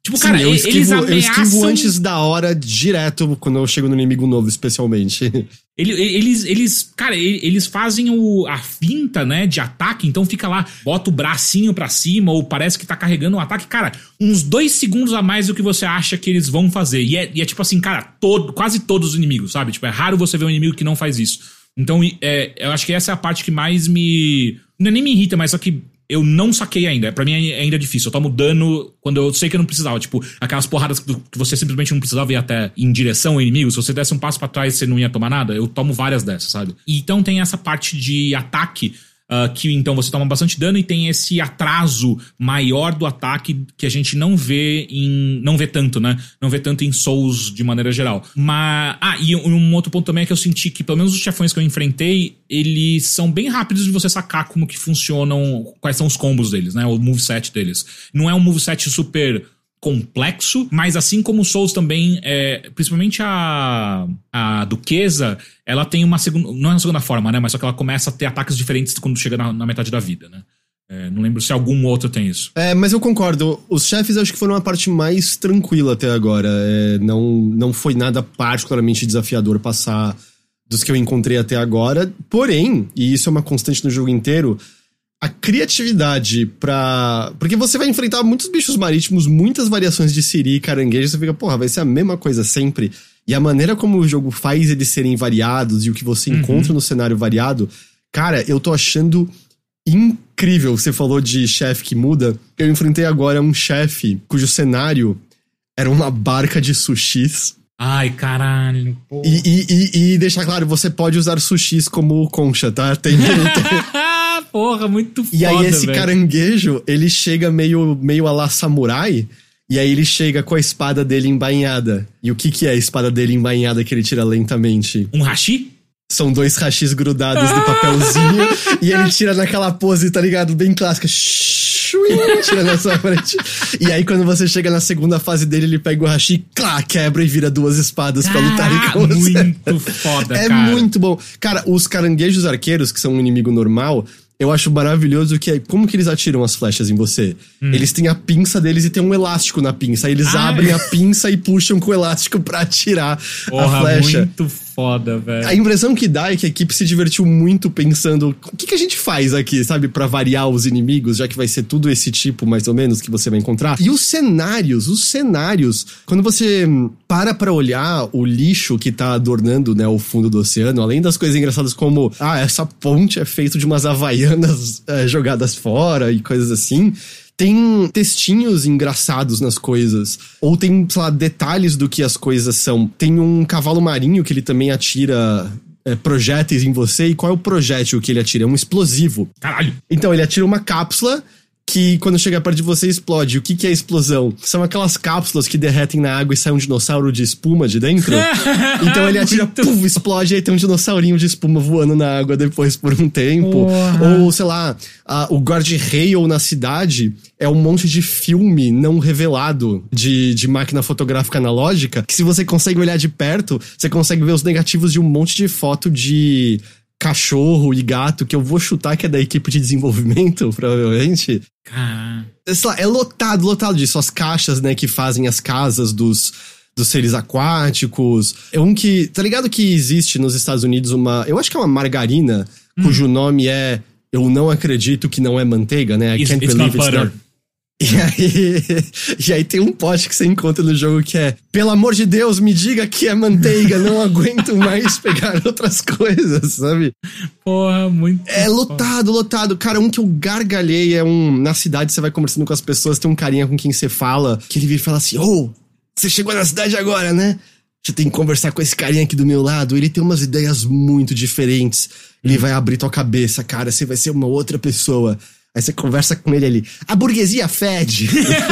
Tipo, Sim, cara, eu eles esquivo, ameaçam... eu esquivo antes da hora direto quando eu chego no inimigo novo, especialmente. Eles, eles, cara, eles fazem o, a finta, né, de ataque, então fica lá, bota o bracinho pra cima, ou parece que tá carregando um ataque, cara, uns dois segundos a mais do que você acha que eles vão fazer. E é, e é tipo assim, cara, todo, quase todos os inimigos, sabe? Tipo, é raro você ver um inimigo que não faz isso. Então, é, eu acho que essa é a parte que mais me... Não é nem me irrita, mas só que eu não saquei ainda. Pra mim é ainda difícil. Eu tomo dano quando eu sei que eu não precisava. Tipo, aquelas porradas que você simplesmente não precisava ir até em direção ao inimigo. Se você desse um passo pra trás você não ia tomar nada. Eu tomo várias dessas, sabe? E então tem essa parte de ataque, uh, que então você toma bastante dano e tem esse atraso maior do ataque que a gente não vê em... Não vê tanto, né? Não vê tanto em Souls de maneira geral. Mas... Ah, e um outro ponto também é que eu senti que pelo menos os chefões que eu enfrentei, eles são bem rápidos de você sacar como que funcionam, quais são os combos deles, né? O moveset deles. Não é um moveset super complexo, mas assim como o Souls também, é, principalmente a, a Duquesa, ela tem uma segunda, não é uma segunda forma, né? Mas só que ela começa a ter ataques diferentes quando chega na, na metade da vida, né? É, não lembro se algum outro tem isso. É, mas eu concordo. Os chefes acho que foram a parte mais tranquila até agora. É, não, não foi nada particularmente desafiador passar dos que eu encontrei até agora. Porém, e isso é uma constante no jogo inteiro, a criatividade pra... Porque você vai enfrentar muitos bichos marítimos, muitas variações de siri e caranguejo, você fica, porra, vai ser a mesma coisa sempre. E a maneira como o jogo faz eles serem variados e o que você uhum. encontra no cenário variado, cara, eu tô achando incrível. Você falou de chefe que muda. Eu enfrentei agora um chefe cujo cenário era uma barca de sushis. Ai, caralho, pô. E, e, e, e deixar claro, você pode usar sushis como concha, tá? Tem... Porra, muito foda, E aí esse véio. caranguejo, ele chega meio, meio a la samurai, e aí ele chega com a espada dele embainhada. E o que que é a espada dele embainhada que ele tira lentamente? Um hashi? São dois hashis grudados no papelzinho, e ele tira naquela pose, tá ligado? Bem clássica. Tira na sua frente. E aí quando você chega na segunda fase dele, ele pega o hashi, clá, quebra e vira duas espadas pra lutarem com você. Muito foda, é cara. É muito bom. Cara, os caranguejos arqueiros, que são um inimigo normal, eu acho maravilhoso que é como que eles atiram as flechas em você. Hum. Eles têm a pinça deles e tem um elástico na pinça. Aí eles ah, abrem a pinça e puxam com o elástico pra atirar Porra, a flecha. Muito foda, velho. A impressão que dá é que a equipe se divertiu muito pensando o que, que a gente faz aqui, sabe? Pra variar os inimigos, já que vai ser tudo esse tipo, mais ou menos, que você vai encontrar. E os cenários, os cenários, quando você para pra olhar o lixo que tá adornando, né, o fundo do oceano, além das coisas engraçadas como, ah, essa ponte é feita de umas havaianas é, jogadas fora e coisas assim, tem textinhos engraçados nas coisas. Ou tem, sei lá, detalhes do que as coisas são. Tem um cavalo marinho que ele também atira é, projéteis em você. E qual é o projétil que ele atira? É um explosivo. Caralho! Então, ele atira uma cápsula que quando chega perto de você explode. O que que é explosão? São aquelas cápsulas que derretem na água e sai um dinossauro de espuma de dentro. Então ele atira, puf, explode e aí tem um dinossaurinho de espuma voando na água depois por um tempo. Porra. Ou, sei lá, a, o guard-rail na cidade é um monte de filme não revelado de, de máquina fotográfica analógica, que se você consegue olhar de perto, você consegue ver os negativos de um monte de foto de cachorro e gato, que eu vou chutar que é da equipe de desenvolvimento, provavelmente. Caramba. Sei lá, é lotado, lotado disso. As caixas, né, que fazem as casas dos, dos seres aquáticos. É um que... Tá ligado que existe nos Estados Unidos uma... Eu acho que é uma margarina, hum. cujo nome é... Eu não acredito que não é manteiga, né? I it's, can't it's believe not it's not... E aí, e aí tem um pote que você encontra no jogo que é: pelo amor de Deus, me diga que é manteiga, não aguento mais pegar outras coisas, sabe? Porra, muito É lotado, lotado. Cara, um que eu gargalhei é um... Na cidade você vai conversando com as pessoas, tem um carinha com quem você fala, que ele vira e fala assim: ô, oh, você chegou na cidade agora, né? Você tem que conversar com esse carinha aqui do meu lado. Ele tem umas ideias muito diferentes. Ele hum. vai abrir tua cabeça, cara, você vai ser uma outra pessoa. Aí você conversa com ele ali. A burguesia fede.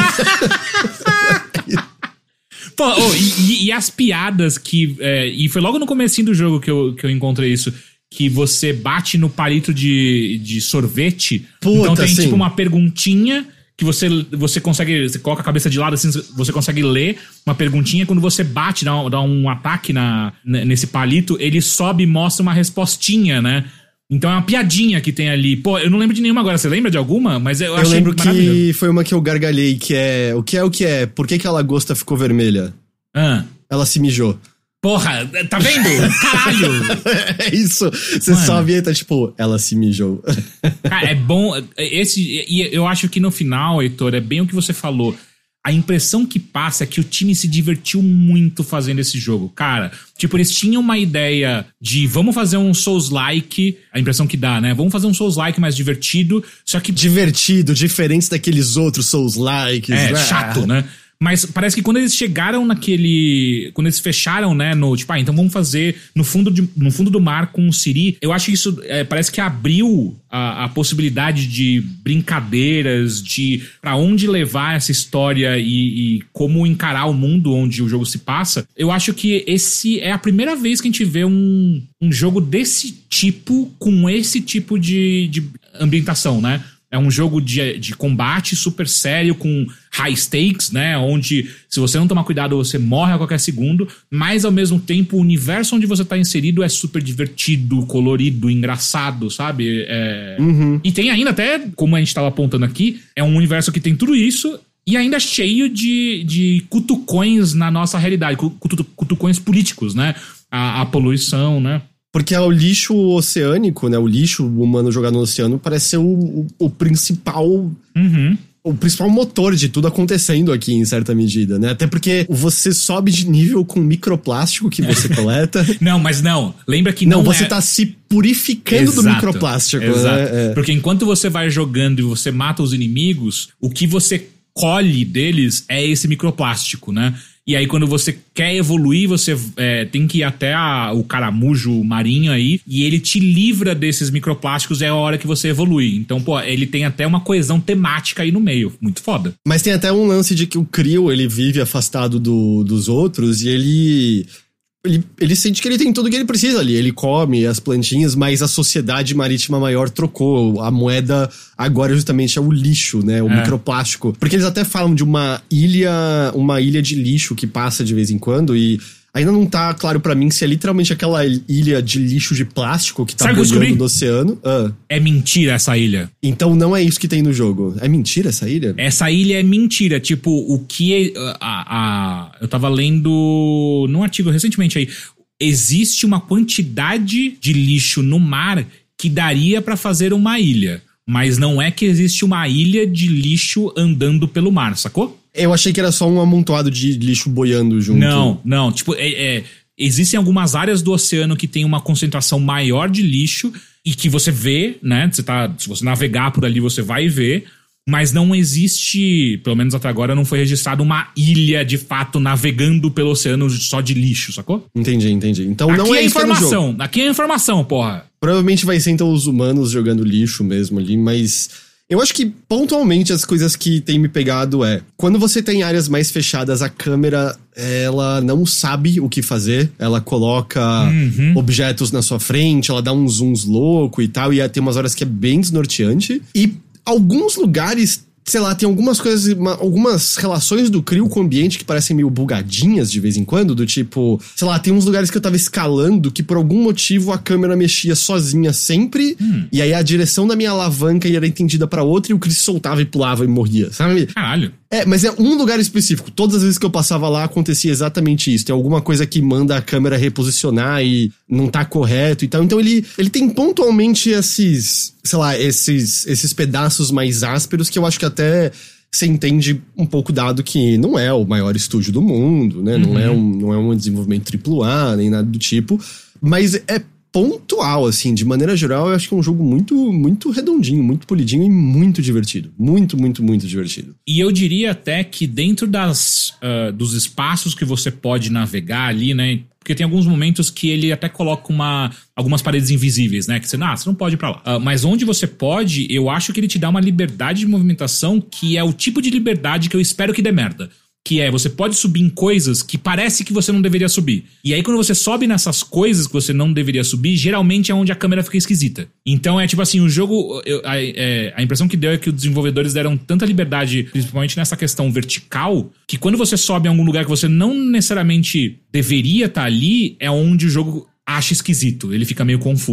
Pô, oh, e, e as piadas que... É, e foi logo no comecinho do jogo que eu, que eu encontrei isso. Que você bate no palito de, de sorvete. Puta, então tem sim. tipo uma perguntinha que você, você consegue... Você coloca a cabeça de lado assim, você consegue ler uma perguntinha. Quando você bate, dá um, dá um ataque na, nesse palito, ele sobe e mostra uma respostinha, né? Então é uma piadinha que tem ali. Pô, eu não lembro de nenhuma agora. Você lembra de alguma? Mas eu, eu achei lembro que foi uma que eu gargalhei, que é... O que é o que é? Por que que a lagosta ficou vermelha? Ah. Ela se mijou. Porra, tá vendo? Caralho! É isso. Você Mano. só vê, tá tipo, ela se mijou. Cara, é bom. Esse, e eu acho que no final, Heitor, é bem o que você falou. A impressão que passa é que o time se divertiu muito fazendo esse jogo. Cara, tipo, eles tinham uma ideia de vamos fazer um Souls-like, a impressão que dá, né? Vamos fazer um Souls-like mais divertido, só que... Divertido, diferente daqueles outros Souls-likes. É, né? chato, né? Mas parece que quando eles chegaram naquele... Quando eles fecharam, né, no... Tipo, ah, então vamos fazer no fundo, de, no fundo do mar com o Ciri. Eu acho que isso é, parece que abriu a, a possibilidade de brincadeiras, de pra onde levar essa história e, e como encarar o mundo onde o jogo se passa. Eu acho que esse é a primeira vez que a gente vê um, um jogo desse tipo com esse tipo de, de ambientação, né? É um jogo de, de combate super sério, com high stakes, né? Onde, se você não tomar cuidado, você morre a qualquer segundo. Mas, ao mesmo tempo, o universo onde você tá inserido é super divertido, colorido, engraçado, sabe? É... Uhum. E tem ainda até, como a gente tava apontando aqui, é um universo que tem tudo isso e ainda cheio de, de cutucões na nossa realidade. Cutu, cutucões políticos, né? A, a poluição, né? Porque é o lixo oceânico, né? O lixo humano jogado no oceano parece ser o, o, o principal... Uhum. O principal motor de tudo acontecendo aqui, em certa medida, né? Até porque você sobe de nível com microplástico que você coleta. Não, mas não. Lembra que não, não você é... tá se purificando Exato, do microplástico. Exato. Né? É. Porque enquanto você vai jogando e você mata os inimigos, o que você colhe deles é esse microplástico, né? E aí quando você quer evoluir, você é, tem que ir até a, o caramujo marinho aí, e ele te livra desses microplásticos, é a hora que você evolui. Então, pô, ele tem até uma coesão temática aí no meio. Muito foda. Mas tem até um lance de que o Creel, ele vive afastado do, dos outros, e ele... Ele, ele sente que ele tem tudo que ele precisa ali. Ele come as plantinhas, mas a sociedade marítima maior trocou. A moeda agora justamente é o lixo, né? O é. microplástico. Porque eles até falam de uma ilha, uma ilha de lixo que passa de vez em quando e ainda não tá claro pra mim se é literalmente aquela ilha de lixo de plástico que tá boiando no oceano. Ah. É mentira essa ilha. Então não é isso que tem no jogo. É mentira essa ilha? Essa ilha é mentira. Tipo, o que... A, a, eu tava lendo num artigo recentemente aí. Existe uma quantidade de lixo no mar que daria pra fazer uma ilha. Mas não é que existe uma ilha de lixo andando pelo mar, sacou? Eu achei que era só um amontoado de lixo boiando junto. Não, não. Tipo, é, é, existem algumas áreas do oceano que tem uma concentração maior de lixo e que você vê, né? Você tá, se você navegar por ali, você vai ver. Mas não existe, pelo menos até agora, não foi registrado uma ilha, de fato, navegando pelo oceano só de lixo, sacou? Entendi, entendi. Então aqui não é, é isso informação. jogo. Aqui é informação, porra. Provavelmente vai ser então os humanos jogando lixo mesmo ali, mas... Eu acho que, pontualmente, as coisas que tem me pegado é... Quando você tem áreas mais fechadas, a câmera, ela não sabe o que fazer. Ela coloca uhum. objetos na sua frente, ela dá uns zooms louco e tal. E tem umas horas que é bem desnorteante. E alguns lugares... Sei lá, tem algumas coisas, uma, algumas relações do Creel com o ambiente que parecem meio bugadinhas de vez em quando, do tipo, sei lá, tem uns lugares que eu tava escalando que por algum motivo a câmera mexia sozinha sempre, hum. e aí a direção da minha alavanca era entendida pra outra e o Chris soltava e pulava e morria, sabe? Caralho. É, mas é um lugar específico. Todas as vezes que eu passava lá acontecia exatamente isso. Tem alguma coisa que manda a câmera reposicionar e não tá correto e tal. Então ele, ele tem pontualmente esses, sei lá, esses, esses pedaços mais ásperos que eu acho que até você entende um pouco dado que não é o maior estúdio do mundo, né? Uhum. Não, é um, não é um desenvolvimento triplo A, nem nada do tipo. Mas é pontual, assim, de maneira geral, eu acho que é um jogo muito, muito redondinho, muito polidinho e muito divertido. Muito, muito, muito divertido. E eu diria até que dentro das, uh, dos espaços que você pode navegar ali, né? Porque tem alguns momentos que ele até coloca uma, algumas paredes invisíveis, né? Que você, ah, você não pode ir pra lá. Uh, mas onde você pode, eu acho que ele te dá uma liberdade de movimentação que é o tipo de liberdade que eu espero que dê merda. Que é, você pode subir em coisas que parece que você não deveria subir. E aí quando você sobe nessas coisas que você não deveria subir, geralmente é onde a câmera fica esquisita. Então é tipo assim, o jogo... Eu, a, é, a impressão que deu é que os desenvolvedores deram tanta liberdade, principalmente nessa questão vertical, que quando você sobe em algum lugar que você não necessariamente deveria estar ali, é onde o jogo acha esquisito. Ele fica meio confuso.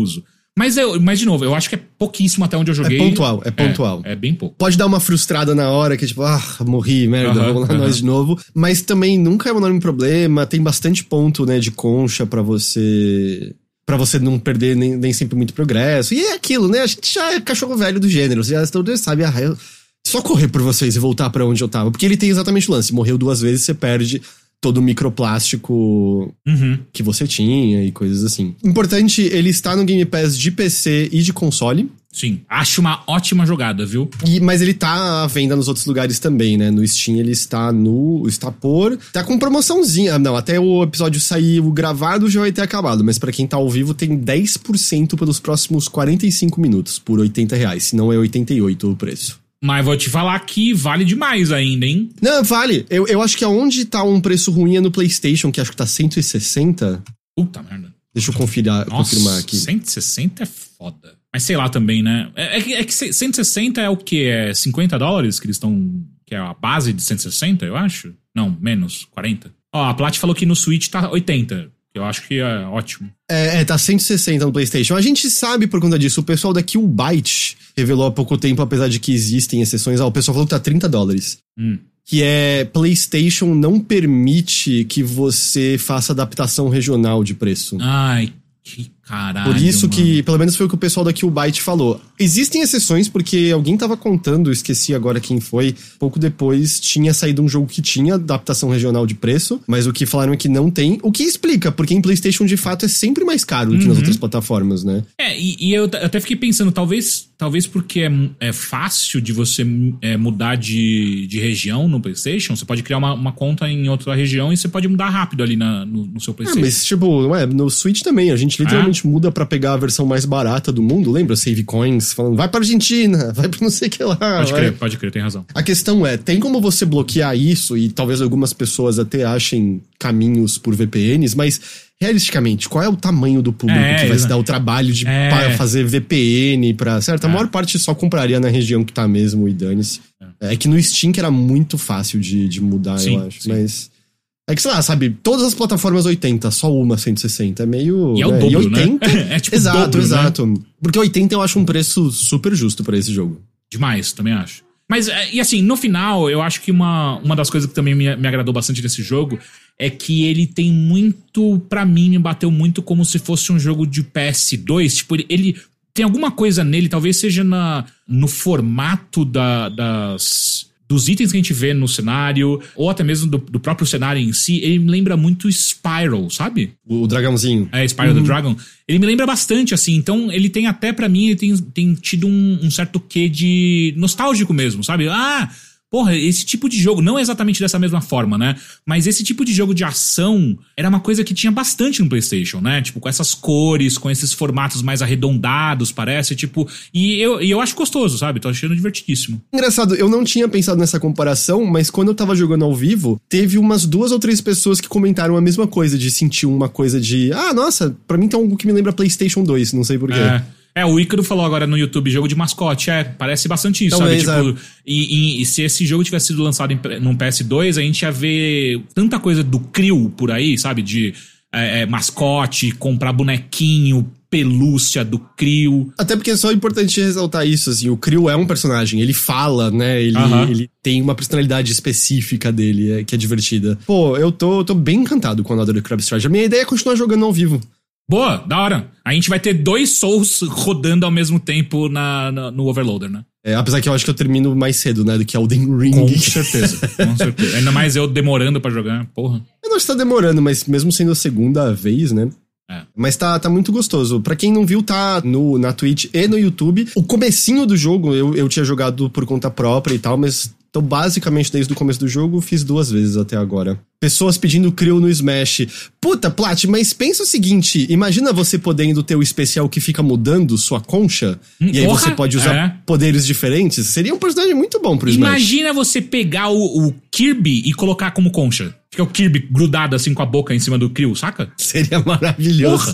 Mas, eu, mas, de novo, eu acho que é pouquíssimo até onde eu joguei. É pontual, é pontual. É, é bem pouco. Pode dar uma frustrada na hora, que tipo, ah, morri, merda, Uhum, vamos lá uhum. nós de novo. Mas também nunca é um enorme problema, tem bastante ponto, né, de concha pra você... Pra você não perder nem, nem sempre muito progresso. E é aquilo, né, a gente já é cachorro velho do gênero, você já sabe, ah, eu... só correr por vocês e voltar pra onde eu tava. Porque ele tem exatamente o lance, morreu duas vezes, você perde... todo o microplástico Uhum. que você tinha e coisas assim. Importante, ele está no Game Pass de P C e de console. Sim, acho uma ótima jogada, viu? E, mas ele tá à venda nos outros lugares também, né? No Steam ele está no... Está por... Tá com promoçãozinha. Não, até o episódio sair o gravado já vai ter acabado. Mas pra quem tá ao vivo tem dez por cento pelos próximos quarenta e cinco minutos, por oitenta reais. Se não é oitenta e oito o preço. Mas vou te falar que vale demais ainda, hein? Não, vale. Eu, eu acho que aonde tá um preço ruim é no PlayStation, que acho que tá cento e sessenta. Puta merda. Deixa eu conferir, Nossa, confirmar aqui. cento e sessenta é foda. Mas sei lá também, né? É, é, que, é que cento e sessenta é o quê? É cinquenta dólares que eles estão... Que é a base de cento e sessenta, eu acho? Não, menos, quarenta. Ó, a Plat falou que no Switch tá oitenta. Eu acho que é ótimo. É, é, tá cento e sessenta no PlayStation. A gente sabe por conta disso. O pessoal da Killbyte revelou há pouco tempo, apesar de que existem exceções. Ah, o pessoal falou que tá trinta dólares. Hum. Que é PlayStation não permite que você faça adaptação regional de preço. Ai, que caralho. Por isso mano. que, pelo menos foi o que o pessoal da Killbyte falou. Existem exceções porque alguém tava contando, esqueci agora quem foi, pouco depois tinha saído um jogo que tinha adaptação regional de preço, mas o que falaram é que não tem, o que explica, porque em PlayStation de fato é sempre mais caro do que nas Uhum. outras plataformas, né? É, e, e eu t- até fiquei pensando, talvez, talvez porque é, é fácil de você é, mudar de, de região no PlayStation, você pode criar uma, uma conta em outra região e você pode mudar rápido ali na, no, no seu Ah, PlayStation. mas tipo, ué, no Switch também, a gente literalmente muda pra pegar a versão mais barata do mundo, lembra? Save Coins, falando, vai pra Argentina, vai pra não sei o que lá. Pode vai. crer, pode crer, tem razão. A questão é, tem como você bloquear isso, e talvez algumas pessoas até achem caminhos por V P Ns, mas realisticamente, qual é o tamanho do público É, que vai se exa- dar o trabalho de É. pa- fazer V P N pra... Certo, a É. maior parte só compraria na região que tá mesmo e dane-se. É que no Steam que era muito fácil de, de mudar, Sim, eu acho, sim. mas... É que, sei lá, sabe, todas as plataformas oitenta, só uma cento e sessenta, é meio... E é o né? dobro, e oitenta, né? É tipo o exato, dobro, né? exato. Porque oitenta eu acho um preço super justo pra esse jogo. Demais, também acho. Mas, é, e assim, no final, eu acho que uma, uma das coisas que também me, me agradou bastante desse jogo é que ele tem muito, pra mim, me bateu muito como se fosse um jogo de P S dois. Tipo, ele, ele tem alguma coisa nele, talvez seja na, no formato da, das... dos itens que a gente vê no cenário, ou até mesmo do, do próprio cenário em si, ele me lembra muito Spyro, sabe? O, o dragãozinho. É, Spyro the Dragon. Ele me lembra bastante, assim. Então, ele tem até, pra mim, ele tem, tem tido um, um certo quê de nostálgico mesmo, sabe? Ah, porra, esse tipo de jogo, não exatamente dessa mesma forma, né? Mas esse tipo de jogo de ação era uma coisa que tinha bastante no PlayStation, né? Tipo, com essas cores, com esses formatos mais arredondados, parece, tipo... E eu, e eu acho gostoso, sabe? Tô achando divertidíssimo. Engraçado, eu não tinha pensado nessa comparação, mas quando eu tava jogando ao vivo, teve umas duas ou três pessoas que comentaram a mesma coisa, de sentir uma coisa de... Ah, nossa, pra mim tem algo que me lembra PlayStation dois, não sei porquê. É. É, o Ícaro falou agora no YouTube, jogo de mascote, é, parece bastante isso, Talvez, sabe? Tipo, e, e- e se esse jogo tivesse sido lançado em, num P S dois, a gente ia ver tanta coisa do Crio por aí, sabe? De é, é, mascote, comprar bonequinho, pelúcia do Crio. Até porque é só importante ressaltar isso, assim, o Crio é um personagem, ele fala, né, ele, Aham. ele tem uma personalidade específica dele, é, que é divertida. Pô, eu tô, tô bem encantado com o Another Crab Strike. A minha ideia é continuar jogando ao vivo. Boa, da hora. A gente vai ter dois Souls rodando ao mesmo tempo na, na- no Overloader, né? É, apesar que eu acho que eu termino mais cedo, né, do que Elden Ring. Com certeza, com certeza. Ainda mais eu demorando pra jogar, porra. Eu não acho que tá demorando, mas mesmo sendo a segunda vez, né? É. Mas tá, tá muito gostoso. Pra quem não viu, tá no, na Twitch e no YouTube. O comecinho do jogo eu, eu tinha jogado por conta própria e tal, mas tô basicamente desde o começo do jogo, fiz duas vezes até agora. Pessoas pedindo Crio no Smash. Puta, Plat, mas pensa o seguinte, imagina você podendo ter o especial que fica mudando sua concha, Hum, e aí porra, você pode usar é. poderes diferentes. Seria um personagem muito bom pro Smash. Imagina você pegar o, o Kirby e colocar como concha. Fica o Kirby grudado assim com a boca em cima do Crio, saca? Seria maravilhoso.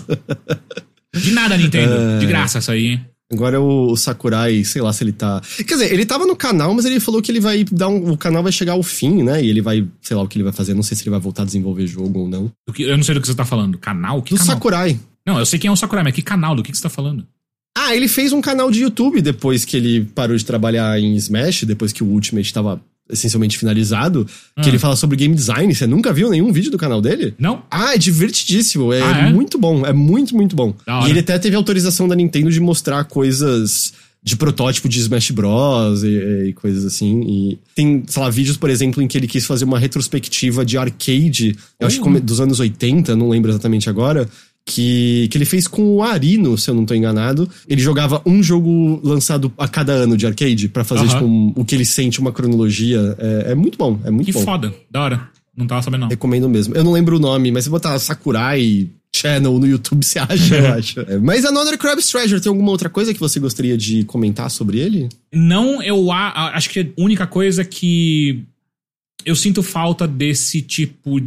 De nada, Nintendo. De graça isso aí, hein? Agora o, o Sakurai, sei lá se ele tá... Quer dizer, ele tava no canal, mas ele falou que ele vai dar um... O canal vai chegar ao fim, né? E ele vai... Sei lá o que ele vai fazer. Não sei se ele vai voltar a desenvolver jogo ou não. Do que- eu não sei do que você tá falando. Canal? Que Do canal? Sakurai. Não, eu sei quem é o Sakurai, mas que canal? Do que, que você tá falando? Ah, ele fez um canal de YouTube depois que ele parou de trabalhar em Smash, depois que o Ultimate tava essencialmente finalizado, Hum. que ele fala sobre game design. Você nunca viu nenhum vídeo do canal dele? Não? Ah, é divertidíssimo. É, Ah, é? muito bom. É muito, muito bom. Da hora. E ele até teve autorização da Nintendo de mostrar coisas de protótipo de Smash Bros. E, e coisas assim. E tem, sei lá, vídeos, por exemplo, em que ele quis fazer uma retrospectiva de arcade, eu acho que come- dos anos oitenta, não lembro exatamente agora, que, que ele fez com o Arino, se eu não tô enganado. Ele jogava um jogo lançado a cada ano de arcade pra fazer, Aham. tipo, um- o que ele sente, uma cronologia. É, é muito bom, é muito Que bom. foda. Da hora. Não tava sabendo, não. Recomendo mesmo. Eu não lembro o nome, mas se botar Sakurai Channel no YouTube, você acha, eu acho. É, mas Another Crab's Treasure, tem alguma outra coisa que você gostaria de comentar sobre ele? Não, eu a- a- acho que a única coisa que eu sinto falta desse tipo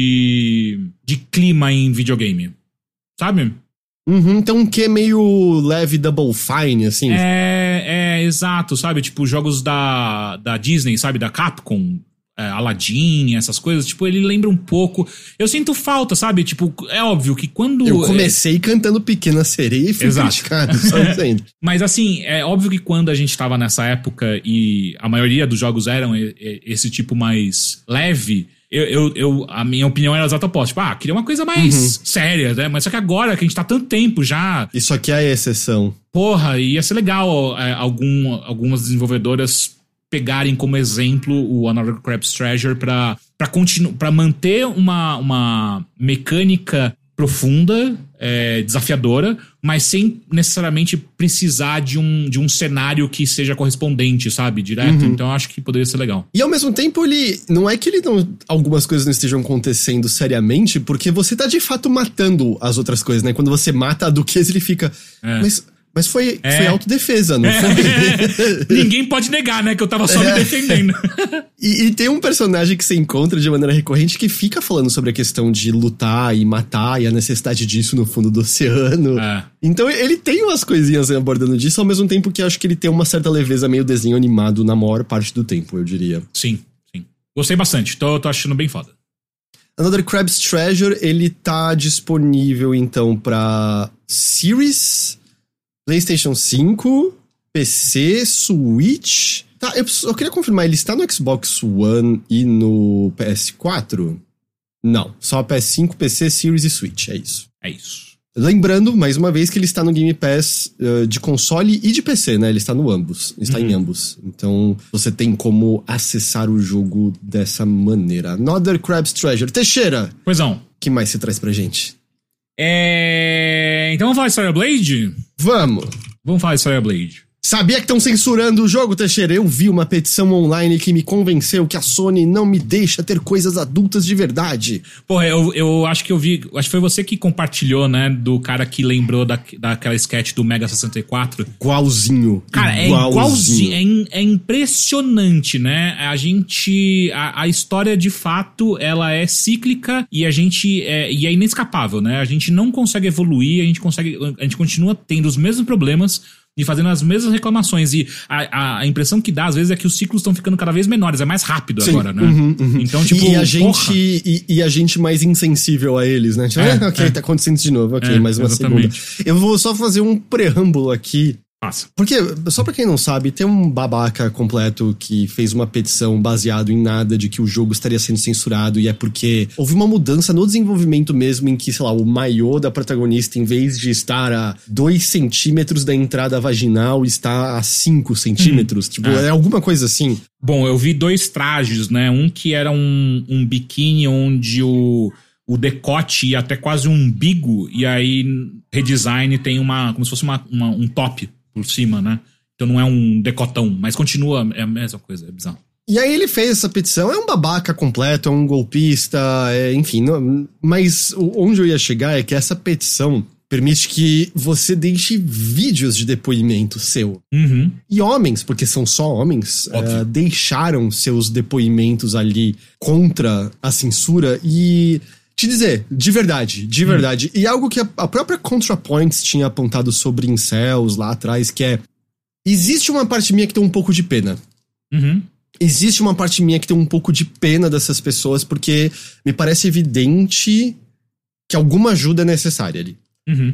de, de clima em videogame. Sabe? Uhum, tem um que meio leve Double Fine, assim. É, é, exato, sabe? Tipo, jogos da, da Disney, sabe? Da Capcom, é, Aladdin, essas coisas. Tipo, ele lembra um pouco. Eu sinto falta, sabe? Tipo, é óbvio que quando. Eu comecei cantando Pequena Sereia e fui Exato. criticado, só dizendo. Mas assim, é óbvio que quando a gente tava nessa época e a maioria dos jogos eram e- e- esse tipo mais leve, eu, eu, eu- a minha opinião era exata oposta. Tipo, ah, queria uma coisa mais séria, né? Mas só que agora que a gente tá tanto tempo já, Isso aqui é a exceção. porra, ia ser legal é, algum, algumas desenvolvedoras pegarem como exemplo o Another Crab's Treasure pra, pra, continu, pra manter uma, uma mecânica profunda, é, desafiadora, mas sem necessariamente precisar de um, de um cenário que seja correspondente, sabe? Direto. Então eu acho que poderia ser legal. E ao mesmo tempo, ele. Não é que ele não. Algumas coisas não estejam acontecendo seriamente, porque você tá de fato matando as outras coisas, né? Quando você mata a Duquesa, ele fica. É. Mas. Mas foi, É. foi autodefesa, não foi? Ninguém pode negar, né? Que eu tava só me defendendo. E, e tem um personagem que você encontra de maneira recorrente que fica falando sobre a questão de lutar e matar e a necessidade disso no fundo do oceano. É. Então ele tem umas coisinhas abordando disso, ao mesmo tempo que eu acho que ele tem uma certa leveza meio desenho animado na maior parte do tempo, eu diria. Sim, sim. Gostei bastante. Tô, tô achando bem foda. Another Crab's Treasure, ele tá disponível então pra Series, PlayStation cinco, P C, Switch. Tá, eu, eu queria confirmar, ele está no Xbox One e no P S quatro? Não, só P S cinco, P C, Series e Switch, é isso. É isso. Lembrando, mais uma vez, que ele está no Game Pass uh, de console e de P C, né? Ele está no ambos, está em ambos. Então, você tem como acessar o jogo dessa maneira. Another Crab's Treasure. Teixeira, Pois não. o que mais você traz pra gente? É... Então vamos falar de Fire Blade? Vamos! Vamos falar de Fire Blade. Sabia que estão censurando o jogo, Teixeira? Eu vi uma petição online que me convenceu que a Sony não me deixa ter coisas adultas de verdade. Porra, eu, eu acho que eu vi. Acho que foi você que compartilhou, né? Do cara que lembrou da, daquela sketch do Mega sessenta e quatro. Igualzinho. Cara, é igualzinho. É, in- é impressionante, né? A gente. A, a história, de fato, ela é cíclica e a gente. É, e é inescapável, né? A gente não consegue evoluir, a gente consegue. A gente continua tendo os mesmos problemas e fazendo as mesmas reclamações. E a, a, a impressão que dá, às vezes, é que os ciclos estão ficando cada vez menores. É mais rápido Sim, agora, né? uhum, uhum. Então, tipo. E a gente, porra. e, e a gente mais insensível a eles, né? Tipo, É, ah, ok, é. tá acontecendo isso de novo. Ok, É, mais uma exatamente. segunda. Eu vou só fazer um preâmbulo aqui. Passa. Porque, só pra quem não sabe, tem um babaca completo que fez uma petição baseado em nada de que o jogo estaria sendo censurado, e é porque houve uma mudança no desenvolvimento mesmo, em que, sei lá, o maiô da protagonista, em vez de estar a dois centímetros da entrada vaginal, está a cinco centímetros. Tipo, Ah. é alguma coisa assim. Bom, eu vi dois trajes, né? Um que era um, um biquíni onde o, o decote ia até quase um umbigo, e aí redesign tem uma. Como se fosse uma, uma- um top por cima, né? Então não é um decotão, mas continua, é a mesma coisa, é bizarro. E aí ele fez essa petição, é um babaca completo, é um golpista, é, enfim, não- mas o- onde eu ia chegar é que essa petição permite que você deixe vídeos de depoimento seu. Uhum. E homens, porque são só homens, Óbvio. eh, deixaram seus depoimentos ali contra a censura e... Te dizer, de verdade, de verdade. E algo que a, a própria ContraPoints tinha apontado sobre incels lá atrás, que é... Existe uma parte minha que tem um pouco de pena. Uhum. Existe uma parte minha que tem um pouco de pena dessas pessoas, porque me parece evidente que alguma ajuda é necessária ali. Uhum.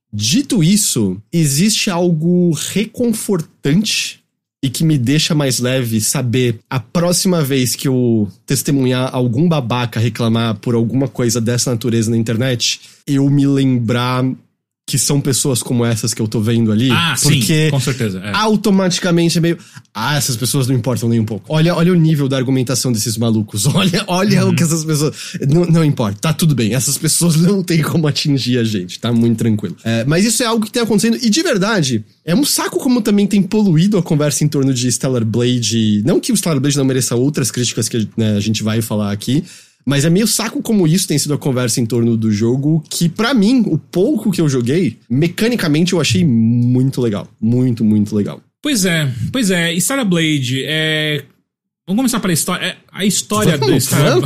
Dito isso, existe algo reconfortante e que me deixa mais leve saber a próxima vez que eu testemunhar algum babaca reclamar por alguma coisa dessa natureza na internet, eu me lembrar que são pessoas como essas que eu tô vendo ali. Ah, porque sim, com certeza. É. Automaticamente é meio... Ah, essas pessoas não importam nem um pouco. Olha, olha o nível da argumentação desses malucos. Olha, olha uhum. o que essas pessoas... Não, não importa, tá tudo bem. Essas pessoas não tem como atingir a gente, tá muito tranquilo. É, mas isso é algo que tem acontecendo. E de verdade, é um saco como também tem poluído a conversa em torno de Stellar Blade. Não que o Stellar Blade não mereça outras críticas que né, a gente vai falar aqui. Mas é meio saco como isso tem sido a conversa em torno do jogo, que pra mim, o pouco que eu joguei, mecanicamente eu achei muito legal. Muito, muito legal. Pois é, pois é. Stellar Blade é... Vamos começar pela história. A história do Stellar...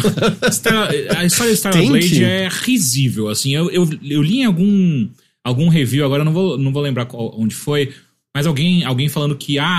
A história do Stellar Blade é risível, assim. Eu, eu, eu li em algum, algum review, agora eu não vou, não vou lembrar qual, onde foi, mas alguém, alguém falando que ah,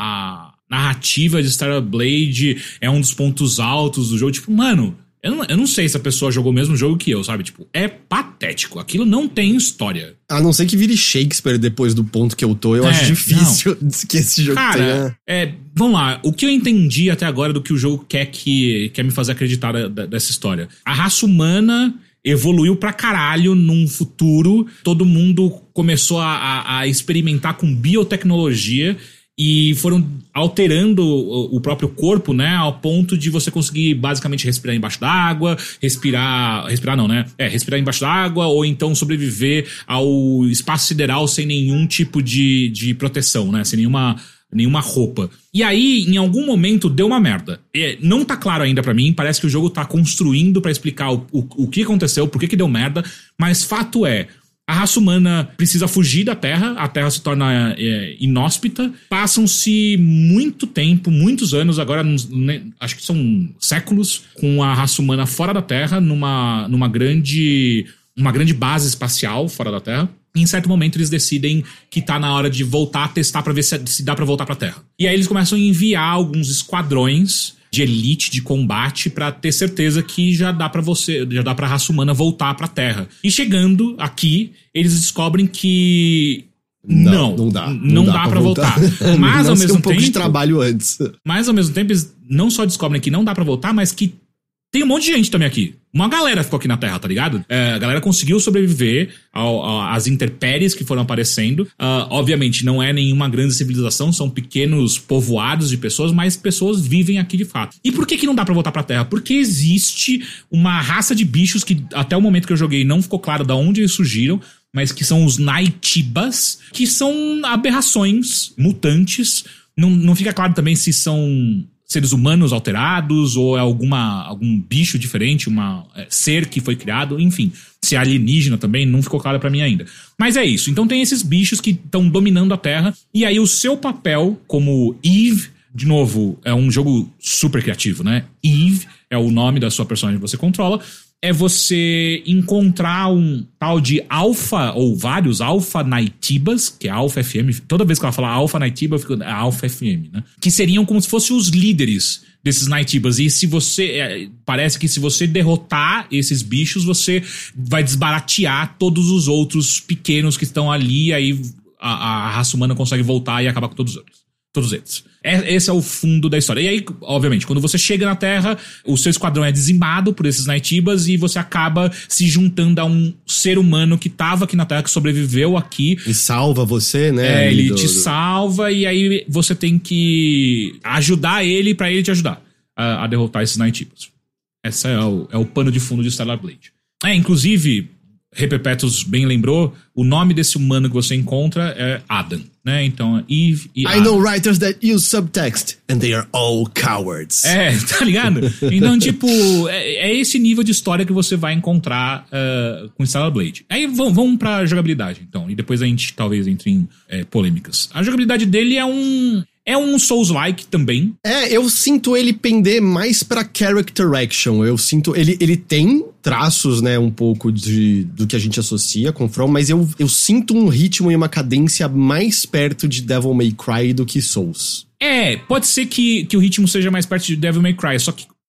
a narrativa de Stellar Blade é um dos pontos altos do jogo. Tipo, mano... Eu não, eu não sei se a pessoa jogou o mesmo jogo que eu, sabe? Tipo, é patético. Aquilo não tem história. A não ser que vire Shakespeare depois do ponto que eu tô, eu é, acho difícil não. que esse jogo Cara, tenha... É, vamos lá. O que eu entendi até agora do que o jogo quer, que, quer me fazer acreditar da, da, dessa história. A raça humana evoluiu pra caralho num futuro. Todo mundo começou a, a, a experimentar com biotecnologia e foram alterando o próprio corpo, né, ao ponto de você conseguir basicamente respirar embaixo d'água, respirar, respirar não, né, é, respirar embaixo d'água ou então sobreviver ao espaço sideral sem nenhum tipo de, de proteção, né, sem nenhuma, nenhuma roupa. E aí, em algum momento, deu uma merda. É, não tá claro ainda pra mim, parece que o jogo tá construindo pra explicar o, o, o que aconteceu, por que que deu merda, mas fato é, a raça humana precisa fugir da Terra, a Terra se torna é, inóspita. Passam-se muito tempo, muitos anos, agora né, acho que são séculos, com a raça humana fora da Terra, numa, numa grande, uma grande base espacial fora da Terra. E em certo momento eles decidem que tá na hora de voltar a testar pra ver se, se dá pra voltar pra Terra. E aí eles começam a enviar alguns esquadrões de elite, de combate, pra ter certeza que já dá pra você, já dá pra raça humana voltar pra Terra. E chegando aqui, eles descobrem que não, não, não dá, não, não dá, dá pra voltar. voltar. Mas ao mesmo um pouco tempo, de trabalho antes. Mas ao mesmo tempo eles não só descobrem que não dá pra voltar, mas que tem um monte de gente também aqui. Uma galera ficou aqui na Terra, tá ligado? É, a galera conseguiu sobreviver ao, ao, às intempéries que foram aparecendo. Uh, obviamente, não é nenhuma grande civilização, são pequenos povoados de pessoas, mas pessoas vivem aqui de fato. E por que que não dá pra voltar pra Terra? Porque existe uma raça de bichos que até o momento que eu joguei não ficou claro de onde eles surgiram, mas que são os Naitibas, que são aberrações, mutantes. Não, não fica claro também se são seres humanos alterados ou é alguma, algum bicho diferente, uma é, ser que foi criado, enfim. Se é alienígena também, não ficou claro pra mim ainda. Mas é isso. Então tem esses bichos que estão dominando a Terra e aí o seu papel como Eve, de novo, é um jogo super criativo, né? Eve é o nome da sua personagem que você controla. É você encontrar um tal de Alpha, ou vários Alpha Naitibas, que é Alpha F M. Toda vez que ela fala Alpha Naitiba, eu fico é Alpha F M, né? Que seriam como se fossem os líderes desses Naitibas. E se você... É, parece que se você derrotar esses bichos, você vai desbaratear todos os outros pequenos que estão ali, e aí a, a raça humana consegue voltar e acabar com todos os outros. Todos eles. Esse é o fundo da história. E aí, obviamente, quando você chega na Terra, o seu esquadrão é dizimado por esses Naitibas e você acaba se juntando a um ser humano que tava aqui na Terra, que sobreviveu aqui. E salva você, né? É, ele do, te do... salva e aí você tem que ajudar ele pra ele te ajudar a, a derrotar esses Naitibas. Esse é o, é o pano de fundo de Stellar Blade. É, inclusive, Repepetus bem lembrou, o nome desse humano que você encontra é Adam, né? Então, Eve e Adam. I know writers that use subtext, and they are all cowards. É, tá ligado? Então, tipo, é, é esse nível de história que você vai encontrar uh, com Stellar Blade. Aí vamos, vamos pra jogabilidade, então, e depois a gente talvez entre em é, polêmicas. A jogabilidade dele é um... É um Souls-like também. É, eu sinto ele pender mais pra character action. Eu sinto... Ele, ele tem traços, né, um pouco de, do que a gente associa com From, mas eu, eu sinto um ritmo e uma cadência mais perto de Devil May Cry do que Souls. É, pode ser que, que o ritmo seja mais perto de Devil May Cry, só que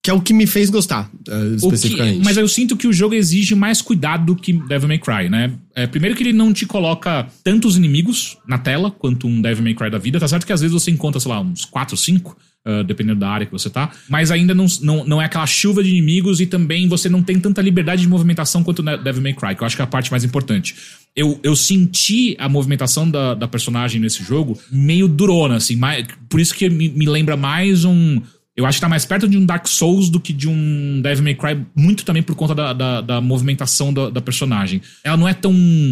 Que é o que me fez gostar, uh, especificamente. Que, mas eu sinto que o jogo exige mais cuidado do que Devil May Cry, né? É, primeiro que ele não te coloca tantos inimigos na tela quanto um Devil May Cry da vida. Tá certo que às vezes você encontra, sei lá, uns quatro, cinco, uh, dependendo da área que você tá. Mas ainda não, não, não é aquela chuva de inimigos e também você não tem tanta liberdade de movimentação quanto o Devil May Cry, que eu acho que é a parte mais importante. Eu, eu senti a movimentação da, da personagem nesse jogo meio durona, assim. Mais, por isso que me, me lembra mais um... Eu acho que tá mais perto de um Dark Souls do que de um Devil May Cry, muito também por conta da, da, da movimentação da, da personagem. Ela não é tão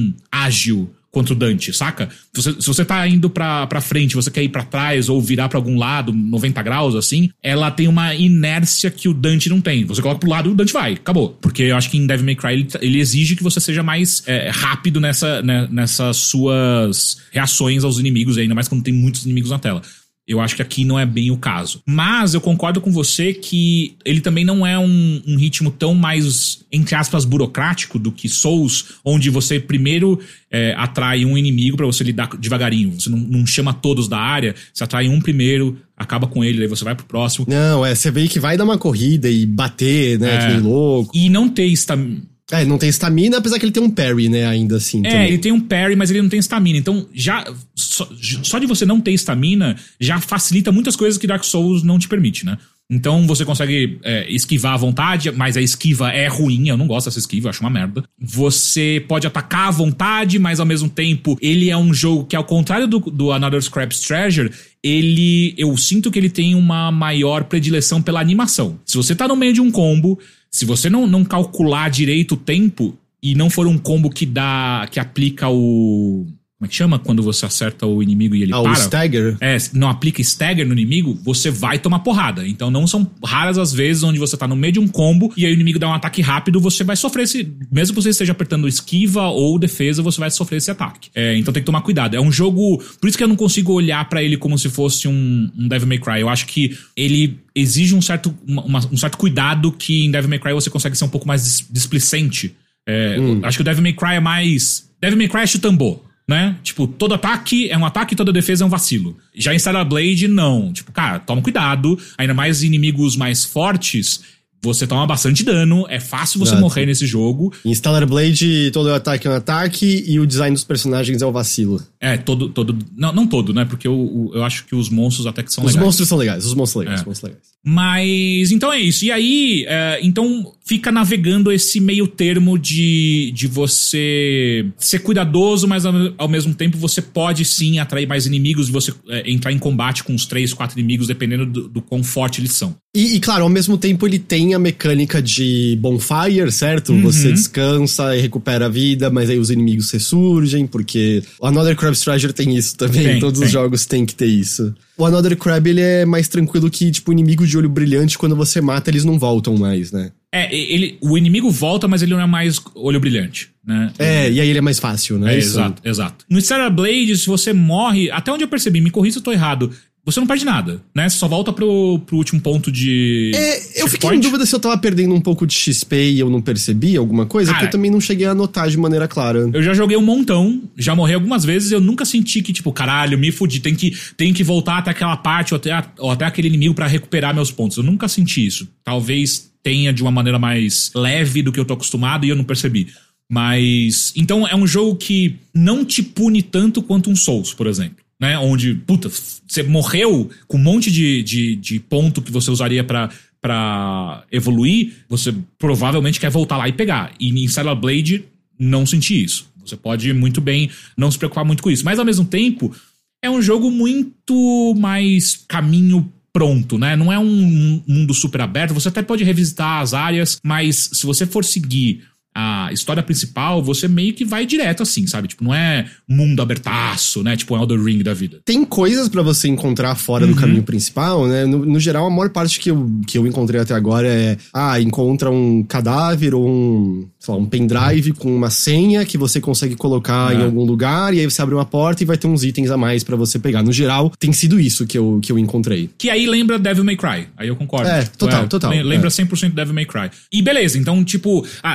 ágil quanto o Dante, saca? Se você, se você tá indo pra, pra frente, você quer ir pra trás ou virar pra algum lado, noventa graus, assim, ela tem uma inércia que o Dante não tem. Você coloca pro lado e o Dante vai, acabou. Porque eu acho que em Devil May Cry ele, ele exige que você seja mais é, rápido nessa, né, nessas suas reações aos inimigos, ainda mais quando tem muitos inimigos na tela. Eu acho que aqui não é bem o caso. Mas eu concordo com você que ele também não é um, um ritmo tão mais, entre aspas, burocrático do que Souls, onde você primeiro é, atrai um inimigo pra você lidar devagarinho. Você não, não chama todos da área, você atrai um primeiro, acaba com ele, aí você vai pro próximo. Não, é, você vê que vai dar uma corrida e bater, né, é, que nem louco. E não ter estamina. É, não tem estamina, apesar que ele tem um parry, né, ainda assim. É, também. ele tem um parry, mas ele não tem estamina. Então, já só, só de você não ter estamina, já facilita muitas coisas que Dark Souls não te permite, né? Então, você consegue é, esquivar à vontade, mas a esquiva é ruim, eu não gosto dessa esquiva, eu acho uma merda. Você pode atacar à vontade, mas ao mesmo tempo, ele é um jogo que, ao contrário do, do Another Scrap's Treasure, ele, eu sinto que ele tem uma maior predileção pela animação. Se você tá no meio de um combo, se você não, não calcular direito o tempo e não for um combo que dá, que aplica o... Como é que chama? Quando você acerta o inimigo e ele ah, para. o stagger? É, não aplica stagger no inimigo, você vai tomar porrada. Então não são raras as vezes onde você tá no meio de um combo e aí o inimigo dá um ataque rápido, você vai sofrer esse... Mesmo que você esteja apertando esquiva ou defesa, você vai sofrer esse ataque. É, então tem que tomar cuidado. É um jogo... Por isso que eu não consigo olhar pra ele como se fosse um, um Devil May Cry. Eu acho que ele exige um certo, uma, um certo cuidado que em Devil May Cry você consegue ser um pouco mais displicente. É, hum. Acho que o Devil May Cry é mais... Devil May Cry é chutambô. Né? Tipo, todo ataque é um ataque e toda defesa é um vacilo. Já em Stellar Blade, não. Tipo, cara, toma cuidado. Ainda mais inimigos mais fortes, você toma bastante dano. É fácil você Exato. morrer nesse jogo. Em Stellar Blade, todo ataque é um ataque e o design dos personagens é o vacilo. É, todo... todo não, não todo, né? Porque eu, eu acho que os monstros até que são os legais. Os monstros são legais. Os monstros legais, é. os monstros legais. Mas, então é isso. E aí, é, então fica navegando esse meio termo de, de você ser cuidadoso, mas ao, ao mesmo tempo você pode sim atrair mais inimigos e você é, entrar em combate com os três, quatro inimigos, dependendo do, do quão forte eles são. E, e, claro, ao mesmo tempo ele tem a mecânica de bonfire, certo? Uhum. Você descansa e recupera a vida, mas aí os inimigos ressurgem, porque o Another Crab's Treasure tem isso também. Tem, Todos tem. os jogos têm que ter isso. O Another Crab, ele é mais tranquilo que, tipo, inimigo de olho brilhante, quando você mata, eles não voltam mais, né? É, ele, o inimigo volta, mas ele não é mais olho brilhante, né? É, e aí ele é mais fácil, né? É, exato, exato. No Stellar Blade, se você morre, até onde eu percebi, me corrija se eu tô errado, você não perde nada, né? Você só volta pro, pro último ponto de... É, eu fiquei em dúvida se eu tava perdendo um pouco de X P e eu não percebi alguma coisa, Cara, porque eu também não cheguei a notar de maneira clara. Eu já joguei um montão, já morri algumas vezes, eu nunca senti que, tipo, caralho, me fudi, tem que, tem que voltar até aquela parte ou até, ou até aquele inimigo pra recuperar meus pontos. Eu nunca senti isso. Talvez tenha de uma maneira mais leve do que eu tô acostumado e eu não percebi. Mas... Então é um jogo que não te pune tanto quanto um Souls, por exemplo. Né, onde, puta, você morreu com um monte de, de, de ponto que você usaria pra, pra evoluir, você provavelmente quer voltar lá e pegar. E em Stellar Blade, não senti isso. Você pode muito bem não se preocupar muito com isso. Mas, ao mesmo tempo, é um jogo muito mais caminho pronto, né? Não é um mundo super aberto. Você até pode revisitar as áreas, mas se você for seguir a história principal, você meio que vai direto assim, sabe? Tipo, não é mundo abertaço, né? Tipo, um Elden Ring da vida. Tem coisas pra você encontrar fora uhum. do caminho principal, né? No, no geral, a maior parte que eu, que eu encontrei até agora é... Ah, encontra um cadáver ou um... sei lá, um pendrive uhum. com uma senha que você consegue colocar uhum. em algum lugar, e aí você abre uma porta e vai ter uns itens a mais pra você pegar. No geral, tem sido isso que eu, que eu encontrei. Que aí lembra Devil May Cry. Aí eu concordo. É, total, é, total. Lembra é. cem por cento Devil May Cry. E beleza, então, tipo... Ah, e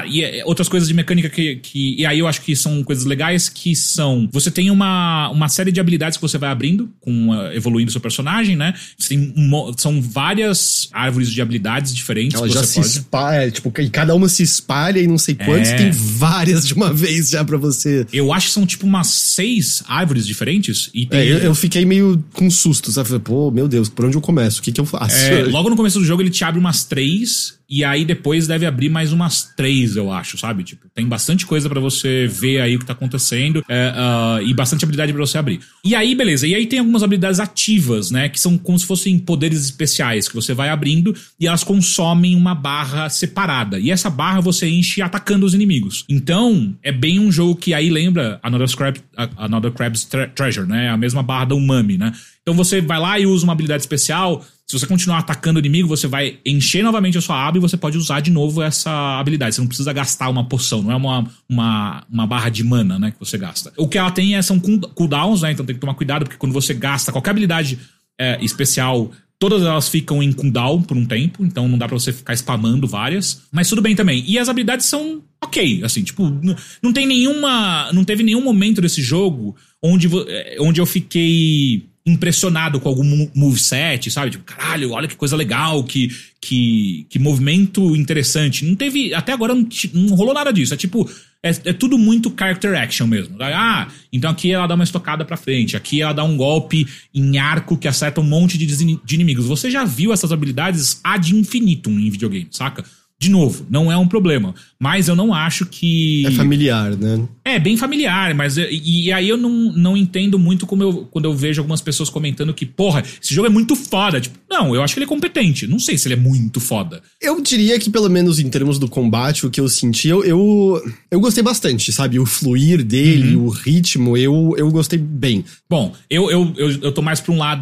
outras coisas de mecânica que, que... E aí eu acho que são coisas legais, que são... Você tem uma, uma série de habilidades que você vai abrindo, com, uh, evoluindo seu personagem, né? Você tem um, são várias árvores de habilidades diferentes. Ela que já você se pode... espalha, tipo, e cada uma se espalha e não sei quantos, É. tem várias de uma vez já pra você. Eu acho que são tipo umas seis árvores diferentes. E tem... É, eu, eu fiquei meio com susto, sabe? Falei, pô, meu Deus, por onde eu começo? O que que eu faço? É, logo no começo do jogo ele te abre umas três, e aí depois deve abrir mais umas três, eu acho, sabe? Tipo, tem bastante coisa pra você ver aí o que tá acontecendo, é, uh, e bastante habilidade pra você abrir. E aí, beleza, e aí tem algumas habilidades ativas, né? Que são como se fossem poderes especiais, que você vai abrindo e elas consomem uma barra separada. E essa barra você enche atacando os inimigos. Então, é bem um jogo que aí lembra Another, Crab, Another Crab's Treasure, né? A mesma barra da Umami, né? Então você vai lá e usa uma habilidade especial. Se você continuar atacando o inimigo, você vai encher novamente a sua aba e você pode usar de novo essa habilidade. Você não precisa gastar uma poção, não é uma, uma, uma barra de mana, né, que você gasta. O que ela tem é, são cooldowns, né, então tem que tomar cuidado, porque quando você gasta qualquer habilidade é, especial, todas elas ficam em cooldown por um tempo, então não dá pra você ficar spamando várias. Mas tudo bem também. E as habilidades são ok, assim, tipo, não tem nenhuma... Não teve nenhum momento desse jogo onde, onde eu fiquei... impressionado com algum moveset, sabe? Tipo, caralho, olha que coisa legal, que, que, que movimento interessante. Não teve, até agora não, não rolou nada disso. É tipo, é, é tudo muito character action mesmo. Ah, então aqui ela dá uma estocada pra frente, aqui ela dá um golpe em arco que acerta um monte de, de inimigos. Você já viu essas habilidades ad infinitum em videogame, saca? De novo, não é um problema. Mas eu não acho que... É familiar, né? É, bem familiar, mas... E, e aí eu não, não entendo muito como eu, quando eu vejo algumas pessoas comentando que, porra, esse jogo é muito foda. Tipo, não, eu acho que ele é competente. Não sei se ele é muito foda. Eu diria que, pelo menos em termos do combate, o que eu senti, eu, eu, eu gostei bastante, sabe? O fluir dele, uhum. o ritmo, eu, eu gostei bem. Bom, eu, eu, eu, eu tô mais pra um lado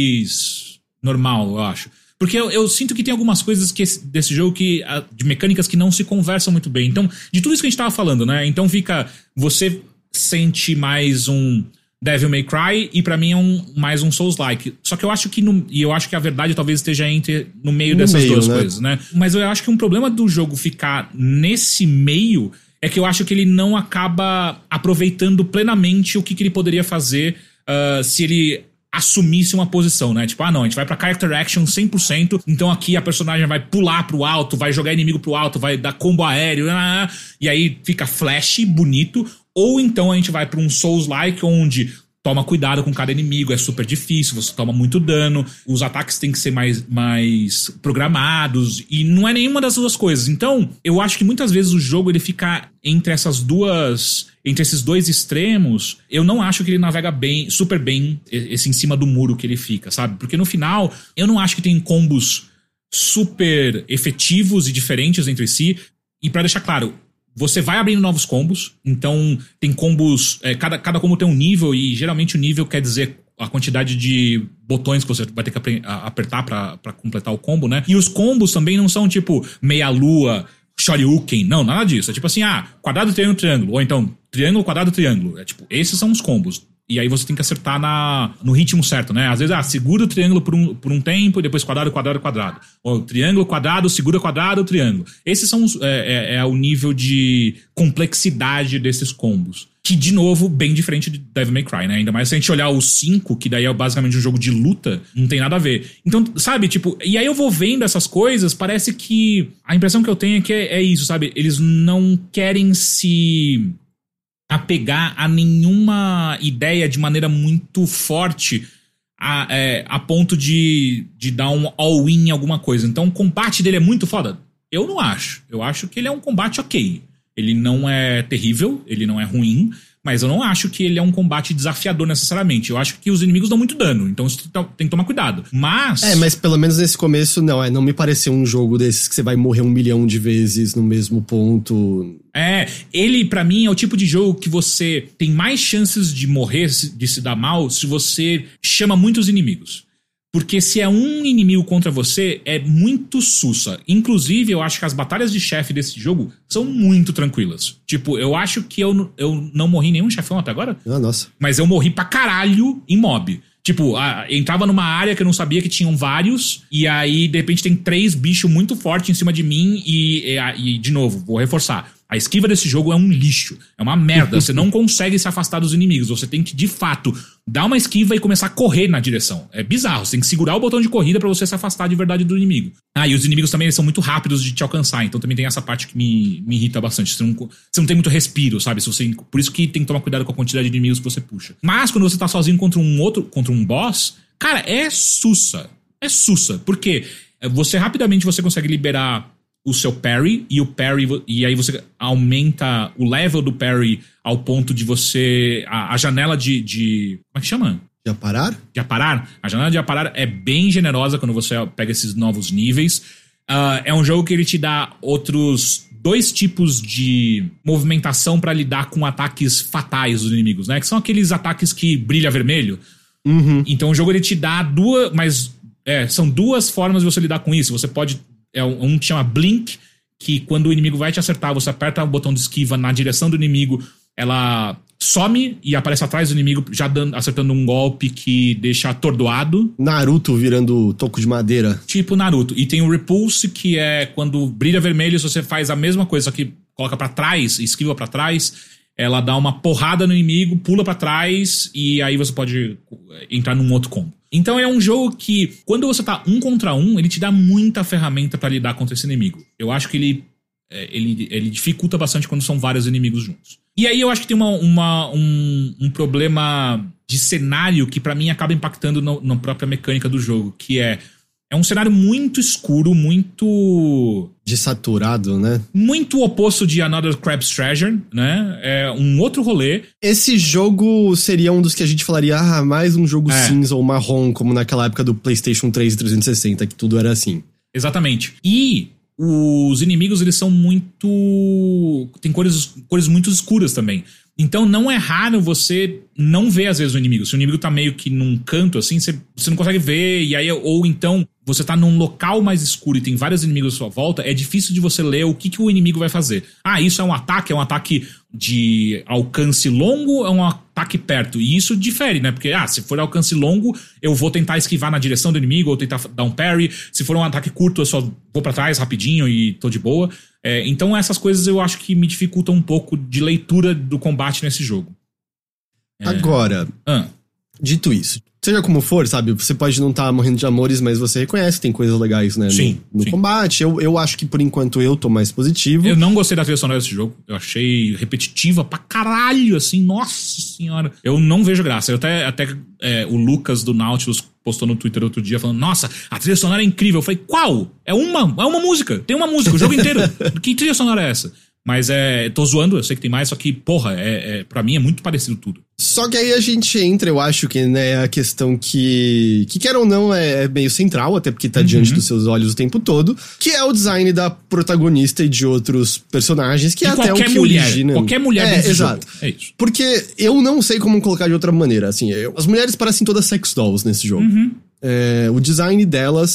mais normal, eu acho. Porque eu, eu sinto que tem algumas coisas que esse, desse jogo que, de mecânicas que não se conversam muito bem. Então, de tudo isso que a gente tava falando, né? Então fica... Você sente mais um Devil May Cry e pra mim é um, mais um Souls-like. Só que eu acho que... No, e eu acho que a verdade talvez esteja entre, no meio no dessas meio, duas né? coisas, né? Mas eu acho que um problema do jogo ficar nesse meio é que eu acho que ele não acaba aproveitando plenamente o que, que ele poderia fazer uh, se ele... assumisse uma posição, né? Tipo, ah não, a gente vai pra character action cem por cento, então aqui a personagem vai pular pro alto, vai jogar inimigo pro alto, vai dar combo aéreo, e aí fica flash, bonito, ou então a gente vai pra um Souls-like onde toma cuidado com cada inimigo, é super difícil, você toma muito dano, os ataques têm que ser mais, mais programados, e não é nenhuma das duas coisas. Então, eu acho que muitas vezes o jogo ele fica entre essas duas... entre esses dois extremos, eu não acho que ele navega bem, super bem, esse em cima do muro que ele fica, sabe? Porque no final, eu não acho que tem combos super efetivos e diferentes entre si. E pra deixar claro, você vai abrindo novos combos, então tem combos, é, cada, cada combo tem um nível, e geralmente o nível quer dizer a quantidade de botões que você vai ter que apertar pra, pra completar o combo, né? E os combos também não são tipo meia-lua, Shoryuken, não, nada disso. É tipo assim, ah, quadrado, triângulo, triângulo. Ou então, triângulo, quadrado, triângulo. É tipo, esses são os combos. E aí você tem que acertar na, no ritmo certo, né? Às vezes, ah, segura o triângulo por um, por um tempo e depois quadrado, quadrado, quadrado. Ou triângulo, quadrado, segura quadrado, triângulo. Esses são os, é, é, é o nível de complexidade desses combos. Que, de novo, bem diferente de Devil May Cry, né? Ainda mais se a gente olhar o cinco, que daí é basicamente um jogo de luta, não tem nada a ver. Então, sabe, tipo... E aí eu vou vendo essas coisas, parece que... A impressão que eu tenho é que é, é isso, sabe? Eles não querem se apegar a nenhuma ideia de maneira muito forte a, é, a ponto de, de dar um all-in em alguma coisa. Então, o combate dele é muito foda? Eu não acho. Eu acho que ele é um combate ok. Ele não é terrível, ele não é ruim, mas eu não acho que ele é um combate desafiador necessariamente. Eu acho que os inimigos dão muito dano, então isso tem que tomar cuidado. Mas... É, mas pelo menos nesse começo, não, é, não me pareceu um jogo desses que você vai morrer um milhão de vezes no mesmo ponto. É, ele pra mim é o tipo de jogo que você tem mais chances de morrer, de se dar mal, se você chama muitos inimigos. Porque se é um inimigo contra você, é muito sussa. Inclusive, eu acho que as batalhas de chefe desse jogo são muito tranquilas. Tipo, eu acho que eu, eu não morri em nenhum chefão até agora. Ah, nossa. Mas eu morri pra caralho em mob. Tipo, a, entrava numa área que eu não sabia que tinham vários, e aí, de repente, tem três bichos muito fortes em cima de mim, e, e, e de novo, vou reforçar. A esquiva desse jogo é um lixo. É uma merda. Você não consegue se afastar dos inimigos. Você tem que, de fato, dar uma esquiva e começar a correr na direção. É bizarro. Você tem que segurar o botão de corrida pra você se afastar de verdade do inimigo. Ah, e os inimigos também eles são muito rápidos de te alcançar. Então também tem essa parte que me, me irrita bastante. Você não, você não tem muito respiro, sabe? Se você, por isso que tem que tomar cuidado com a quantidade de inimigos que você puxa. Mas quando você tá sozinho contra um outro, contra um boss, cara, é sussa. É sussa. Por quê? Você rapidamente você consegue liberar o seu parry, e o parry, e aí você aumenta o level do parry ao ponto de você, a, a janela de, de, como é que chama? De aparar? De aparar. A janela de aparar é bem generosa quando você pega esses novos níveis. Uh, é um jogo que ele te dá outros dois tipos de movimentação pra lidar com ataques fatais dos inimigos, né? Que são aqueles ataques que brilha vermelho. Uhum. Então o jogo ele te dá duas, mas é, são duas formas de você lidar com isso. Você pode É um que chama Blink, que quando o inimigo vai te acertar, você aperta o botão de esquiva na direção do inimigo, ela some e aparece atrás do inimigo, já dando, acertando um golpe que deixa atordoado. Naruto virando toco de madeira. Tipo Naruto. E tem o Repulse, que é quando brilha vermelho, se você faz a mesma coisa, só que coloca pra trás, esquiva pra trás, ela dá uma porrada no inimigo, pula pra trás, e aí você pode entrar num outro combo. Então é um jogo que, quando você tá um contra um, ele te dá muita ferramenta pra lidar contra esse inimigo. Eu acho que ele, ele, ele dificulta bastante quando são vários inimigos juntos. E aí eu acho que tem uma, uma, um, um problema de cenário que pra mim acaba impactando no, na própria mecânica do jogo, que é... É um cenário muito escuro, muito... Desaturado, né? Muito oposto de Another Crab's Treasure, né? É um outro rolê. Esse jogo seria um dos que a gente falaria, ah, mais um jogo é. cinza ou marrom, como naquela época do PlayStation três e trezentos e sessenta, que tudo era assim. Exatamente. E os inimigos, eles são muito... Tem cores, cores muito escuras também. Então não é raro você não ver às vezes o inimigo. Se o inimigo tá meio que num canto assim, você, você não consegue ver, e aí, ou então você tá num local mais escuro e tem vários inimigos à sua volta, é difícil de você ler o que, que o inimigo vai fazer. Ah, isso é um ataque, é um ataque de alcance longo ou é um ataque perto? E isso difere, né? Porque, ah, se for alcance longo, eu vou tentar esquivar na direção do inimigo ou tentar dar um parry. Se for um ataque curto, eu só vou pra trás rapidinho e tô de boa. É, então essas coisas eu acho que me dificultam um pouco de leitura do combate nesse jogo. É... Agora, ah. dito isso, seja como for, sabe, você pode não estar tá morrendo de amores, mas você reconhece que tem coisas legais, né, sim, no, no sim. combate. Eu, eu acho que por enquanto eu tô mais positivo. Eu não gostei da trilha sonora desse jogo. Eu achei repetitiva pra caralho, assim, nossa senhora. Eu não vejo graça. Eu até, até é, o Lucas do Nautilus postou no Twitter outro dia falando, nossa, a trilha sonora é incrível. Eu falei, qual? É uma, é uma música. Tem uma música, o jogo inteiro. Que trilha sonora é essa? Mas é, tô zoando, eu sei que tem mais, só que, porra, é, é, pra mim é muito parecido tudo. Só que aí a gente entra, eu acho que, né, a questão que, que quer ou não, é, é meio central, até porque tá uhum. diante dos seus olhos o tempo todo, que é o design da protagonista e de outros personagens, que e é até o que mulher, origina... Qualquer mulher é, exato. Jogo. É isso. Porque eu não sei como colocar de outra maneira, assim, eu, as mulheres parecem todas sex dolls nesse jogo. Uhum. É, o design delas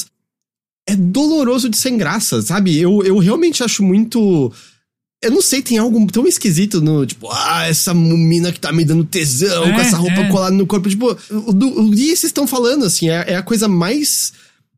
é doloroso de sem graça, sabe? Eu, eu realmente acho muito... Eu não sei, tem algo tão esquisito no, tipo, ah, essa mina que tá me dando tesão, é, com essa roupa é. colada no corpo, tipo, o, o, o que vocês estão falando, assim, é, é a coisa mais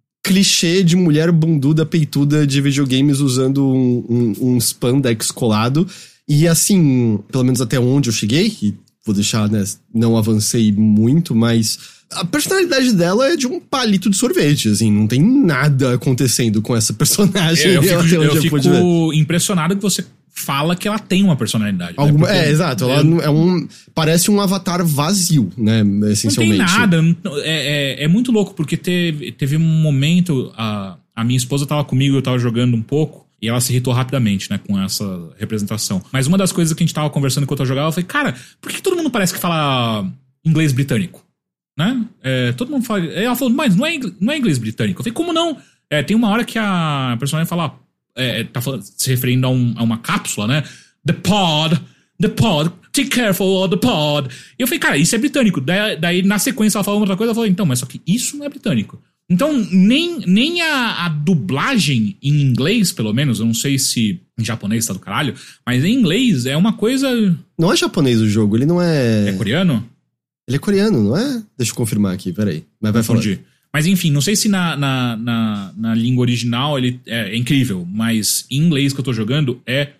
clichê de mulher bunduda, peituda de videogames usando um, um, um spandex colado, e assim, pelo menos até onde eu cheguei, e vou deixar, né, não avancei muito, mas... A personalidade dela é de um palito de sorvete, assim, não tem nada acontecendo com essa personagem. Eu, eu fico, eu fico impressionado que você fala que ela tem uma personalidade. Alguma, né? É, exato. Ela eu, é um, parece um avatar vazio, né, essencialmente. Não tem nada. É, é, é muito louco, porque teve, teve um momento, a, a minha esposa tava comigo, eu tava jogando um pouco, e ela se irritou rapidamente, né, com essa representação. Mas uma das coisas que a gente tava conversando enquanto eu jogava, eu falei, cara, por que todo mundo parece que fala inglês britânico? Né? É, todo mundo fala. Ela falou, mas não é, não é inglês britânico. Eu falei, como não? É, tem uma hora que a personagem fala, é, tá falando, se referindo a, um, a uma cápsula, né? The pod, the pod, take careful of the pod. E eu falei, cara, isso é britânico. Daí, daí na sequência ela falou outra coisa, eu falei, então, mas só que isso não é britânico. Então, nem, nem a, a dublagem em inglês, pelo menos, eu não sei se em japonês tá do caralho, mas em inglês é uma coisa. Não é japonês o jogo, ele não é. É coreano? Ele é coreano, não é? Deixa eu confirmar aqui, peraí. Mas vai falar. Mas enfim, não sei se na, na, na, na língua original ele é, é incrível, mas em inglês que eu tô jogando é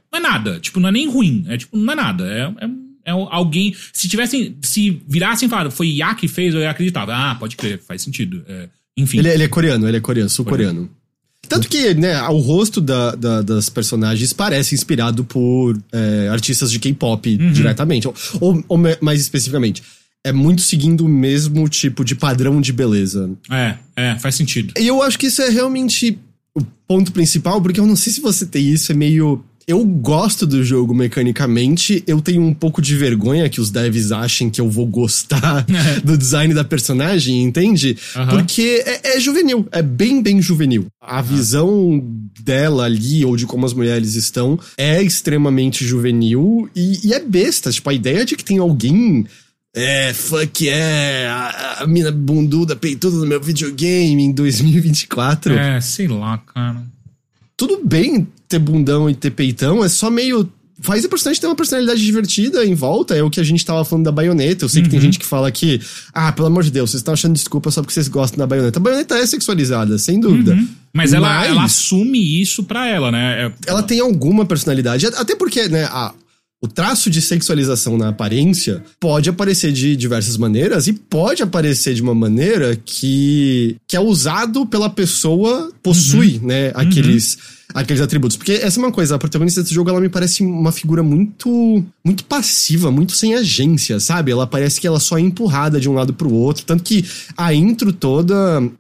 não é nada. Tipo, não é nem ruim. É tipo, não é nada. É, é, é alguém... Se tivessem... Se virassem e falaram, foi Ia que fez, eu ia acreditar. Ah, pode crer, faz sentido. É, enfim. Ele, ele é coreano, ele é coreano, sul-coreano. Tanto que, né, o rosto da, da, das personagens parece inspirado por é, artistas de K-pop uhum. diretamente. Ou, ou, ou mais especificamente, é muito seguindo o mesmo tipo de padrão de beleza. É, é, faz sentido. E eu acho que isso é realmente o ponto principal, porque eu não sei se você tem isso, é meio... Eu gosto do jogo mecanicamente, eu tenho um pouco de vergonha que os devs achem que eu vou gostar do design da personagem, entende? Uhum. Porque é, é juvenil, é bem, bem juvenil. A visão dela ali, ou de como as mulheres estão, é extremamente juvenil e, e é besta. Tipo, a ideia de que tem alguém... É, fuck é, a, a mina bunduda peituda no meu videogame em dois mil e vinte e quatro. É, sei lá, cara. Tudo bem ter bundão e ter peitão, é só meio... Faz a personagem ter uma personalidade divertida em volta, é o que a gente tava falando da Bayonetta. Eu sei uhum. que tem gente que fala que, ah, pelo amor de Deus, vocês estão achando desculpa só porque vocês gostam da Bayonetta. A Bayonetta é sexualizada, sem dúvida. Uhum. Mas, Mas ela, ela assume isso pra ela, né? É... Ela tem alguma personalidade, até porque, né, a... O traço de sexualização na aparência pode aparecer de diversas maneiras e pode aparecer de uma maneira que, que é usado pela pessoa, possui, uhum. né, aqueles, uhum. aqueles atributos. Porque essa é uma coisa, a protagonista desse jogo, ela me parece uma figura muito, muito passiva, muito sem agência, sabe? Ela parece que ela só é empurrada de um lado pro outro, tanto que a intro toda,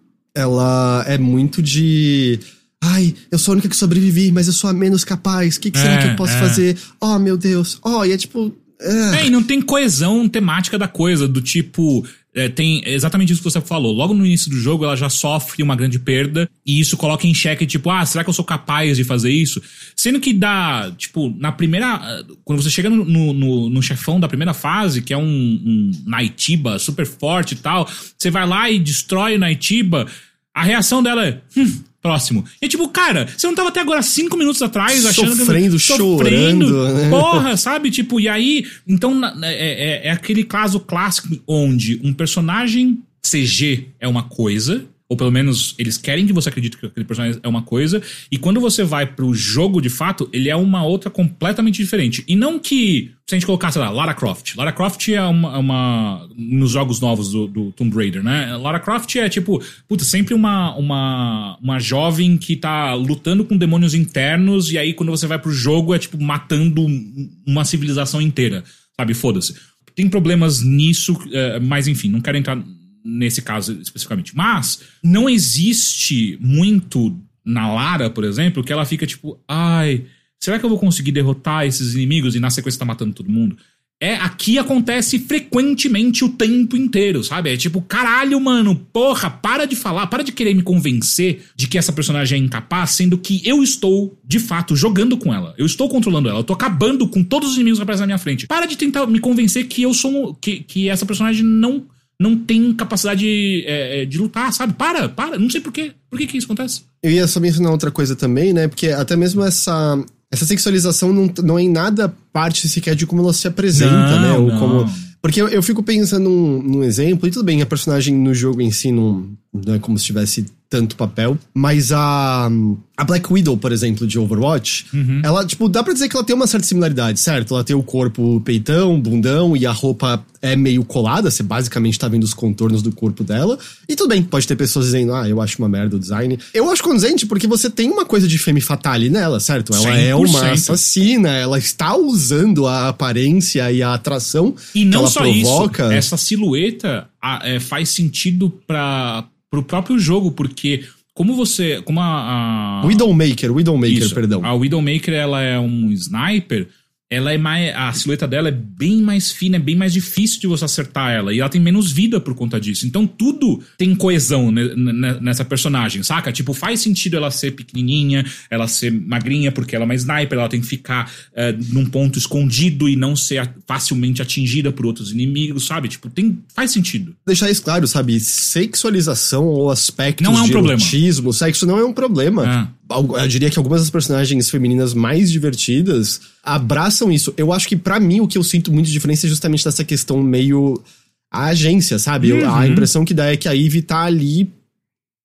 ela é muito de... Ai, eu sou a única que sobrevivi, mas eu sou a menos capaz. O que, que é, será que eu posso é. fazer? Oh, meu Deus. Oh, e é tipo... Uh. É, e não tem coesão temática da coisa, do tipo... É, tem exatamente isso que você falou. Logo no início do jogo, ela já sofre uma grande perda, e isso coloca em xeque, tipo, ah, será que eu sou capaz de fazer isso? Sendo que dá, tipo, na primeira... Quando você chega no, no, no chefão da primeira fase, que é um, um Naitiba super forte e tal, você vai lá e destrói o Naitiba, a reação dela é... Hum, próximo. E tipo, cara, você não tava até agora cinco minutos atrás achando sofrendo, que... Sofrendo, chorando, né? Porra, sabe? Tipo, e aí... Então, é, é, é aquele caso clássico onde um personagem C G é uma coisa... Ou pelo menos eles querem que você acredite que aquele personagem é uma coisa. E quando você vai pro jogo de fato, ele é uma outra completamente diferente. E não que... Se a gente colocar, sei lá, Lara Croft. Lara Croft é uma... uma nos jogos novos do, do Tomb Raider, né? Lara Croft é tipo... Puta, sempre uma, uma, uma jovem que tá lutando com demônios internos. E aí quando você vai pro jogo é tipo matando uma civilização inteira. Sabe? Foda-se. Tem problemas nisso, mas enfim, não quero entrar... nesse caso especificamente. Mas não existe muito na Lara, por exemplo, que ela fica tipo, ai, será que eu vou conseguir derrotar esses inimigos e na sequência tá matando todo mundo? É, aqui acontece frequentemente o tempo inteiro, sabe? É tipo, caralho, mano, porra, para de falar, para de querer me convencer de que essa personagem é incapaz, sendo que eu estou, de fato, jogando com ela. Eu estou controlando ela, eu tô acabando com todos os inimigos que aparecem na minha frente. Para de tentar me convencer que eu sou, que, que essa personagem não... não tem capacidade é, de lutar, sabe? Para, para, não sei por quê. Por que que isso acontece? Eu ia só mencionar outra coisa também, né? Porque até mesmo essa, essa sexualização não, não é em nada parte sequer de como ela se apresenta, não, né? Ou não. como... Porque eu, eu fico pensando num, num exemplo, e tudo bem, a personagem no jogo em si não, não é como se tivesse tanto papel, mas a, a Black Widow, por exemplo, de Overwatch, uhum. ela, tipo, dá pra dizer que ela tem uma certa similaridade, certo? Ela tem o corpo peitão, bundão, e a roupa é meio colada, você basicamente tá vendo os contornos do corpo dela, e tudo bem, pode ter pessoas dizendo, ah, eu acho uma merda o design. Eu acho condizente porque você tem uma coisa de femme fatale nela, certo? Ela cem por cento. É uma assassina, ela está usando a aparência e a atração e não que ela só provoca. Isso, essa silhueta a, é, faz sentido para pro próprio jogo, porque como você, como a, a... Widowmaker, Widowmaker, Isso, perdão. A Widowmaker, ela é um sniper, ela é mais, a silhueta dela é bem mais fina, é bem mais difícil de você acertar ela, e ela tem menos vida por conta disso. Então tudo tem coesão nessa personagem, saca? Tipo, faz sentido ela ser pequenininha, ela ser magrinha, porque ela é uma sniper, ela tem que ficar é, num ponto escondido e não ser facilmente atingida por outros inimigos, sabe? Tipo, tem, faz sentido. Deixar isso claro, sabe? Sexualização ou aspectos não é um de problema. erotismo, sexo não é um problema. É. Eu diria que algumas das personagens femininas mais divertidas abraçam isso. Eu acho que pra mim o que eu sinto muito de diferença é justamente dessa questão meio a agência, sabe? Uhum. A impressão que dá é que a Ivy tá ali...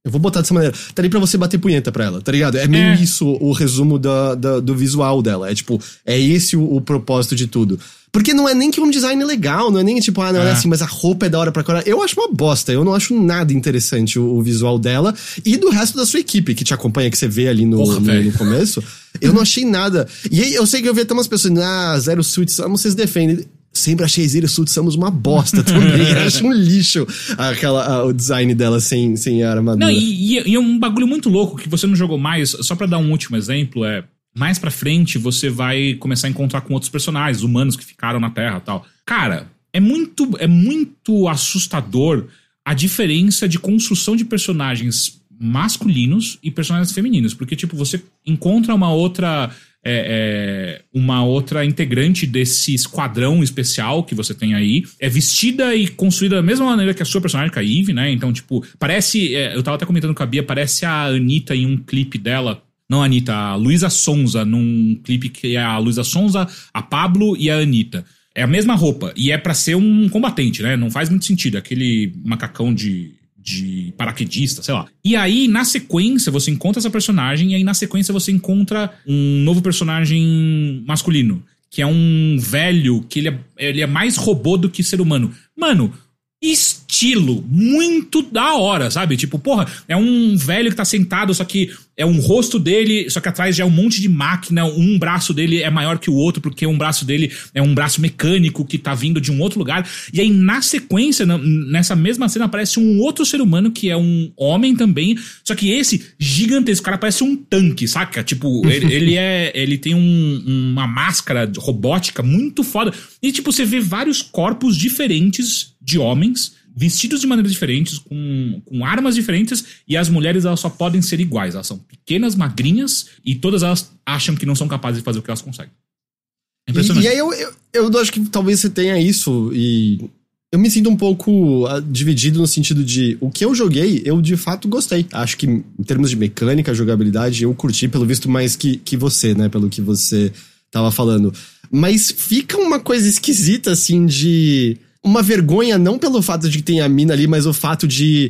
Eu vou botar dessa maneira. Tá ali pra você bater punheta pra ela, tá ligado? É meio é. isso o resumo da, da, do visual dela. É tipo, é esse o, o propósito de tudo. Porque não é nem que um design legal, não é nem tipo, ah, não é, é assim, mas a roupa é da hora pra caralho. Eu acho uma bosta, eu não acho nada interessante o, o visual dela e do resto da sua equipe que te acompanha, que você vê ali no, Porra, no, no começo. Eu não achei nada. E aí eu sei que eu vi até umas pessoas, ah, Zero Suit Samus, vocês defendem. Sempre achei Zero Suit Samus uma bosta também. Eu acho um lixo aquela, a, o design dela sem, sem a armadura. Não, e, e é um bagulho muito louco que você não jogou mais. Só pra dar um último exemplo, é... Mais pra frente, você vai começar a encontrar com outros personagens, humanos que ficaram na Terra e tal. Cara, é muito, é muito assustador a diferença de construção de personagens masculinos e personagens femininos. Porque, tipo, você encontra uma outra... É, é, uma outra integrante desse esquadrão especial que você tem aí. É vestida e construída da mesma maneira que a sua personagem, que a Eve, né? Então, tipo, parece... É, eu tava até comentando com a Bia, parece a Anitta em um clipe dela... Não a Anitta, a Luísa Sonza, num clipe que é a Luísa Sonza, a Pablo e a Anitta. É a mesma roupa, e é pra ser um combatente, né? Não faz muito sentido, aquele macacão de, de paraquedista, sei lá. E aí, na sequência, você encontra essa personagem, e aí na sequência você encontra um novo personagem masculino, que é um velho, que ele é, ele é mais robô do que ser humano. Mano... Estilo muito da hora, sabe? Tipo, porra, é um velho que tá sentado, só que é um rosto dele, só que atrás já é um monte de máquina, um braço dele é maior que o outro, porque um braço dele é um braço mecânico que tá vindo de um outro lugar. E aí, na sequência, nessa mesma cena, aparece um outro ser humano que é um homem também, só que esse gigantesco, o cara parece um tanque, saca? Tipo, ele, ele é. Ele tem um, uma máscara robótica muito foda. E, tipo, você vê vários corpos diferentes de homens, vestidos de maneiras diferentes, com, com armas diferentes, e as mulheres elas só podem ser iguais. Elas são pequenas, magrinhas, e todas elas acham que não são capazes de fazer o que elas conseguem. É impressionante. E, e aí eu, eu, eu acho que talvez você tenha isso, e eu me sinto um pouco uh, dividido no sentido de o que eu joguei, eu de fato gostei. Acho que em termos de mecânica, jogabilidade, eu curti, pelo visto, mais que, que você, né? Pelo que você tava falando. Mas fica uma coisa esquisita, assim, de... Uma vergonha, não pelo fato de que tem a mina ali, mas o fato de...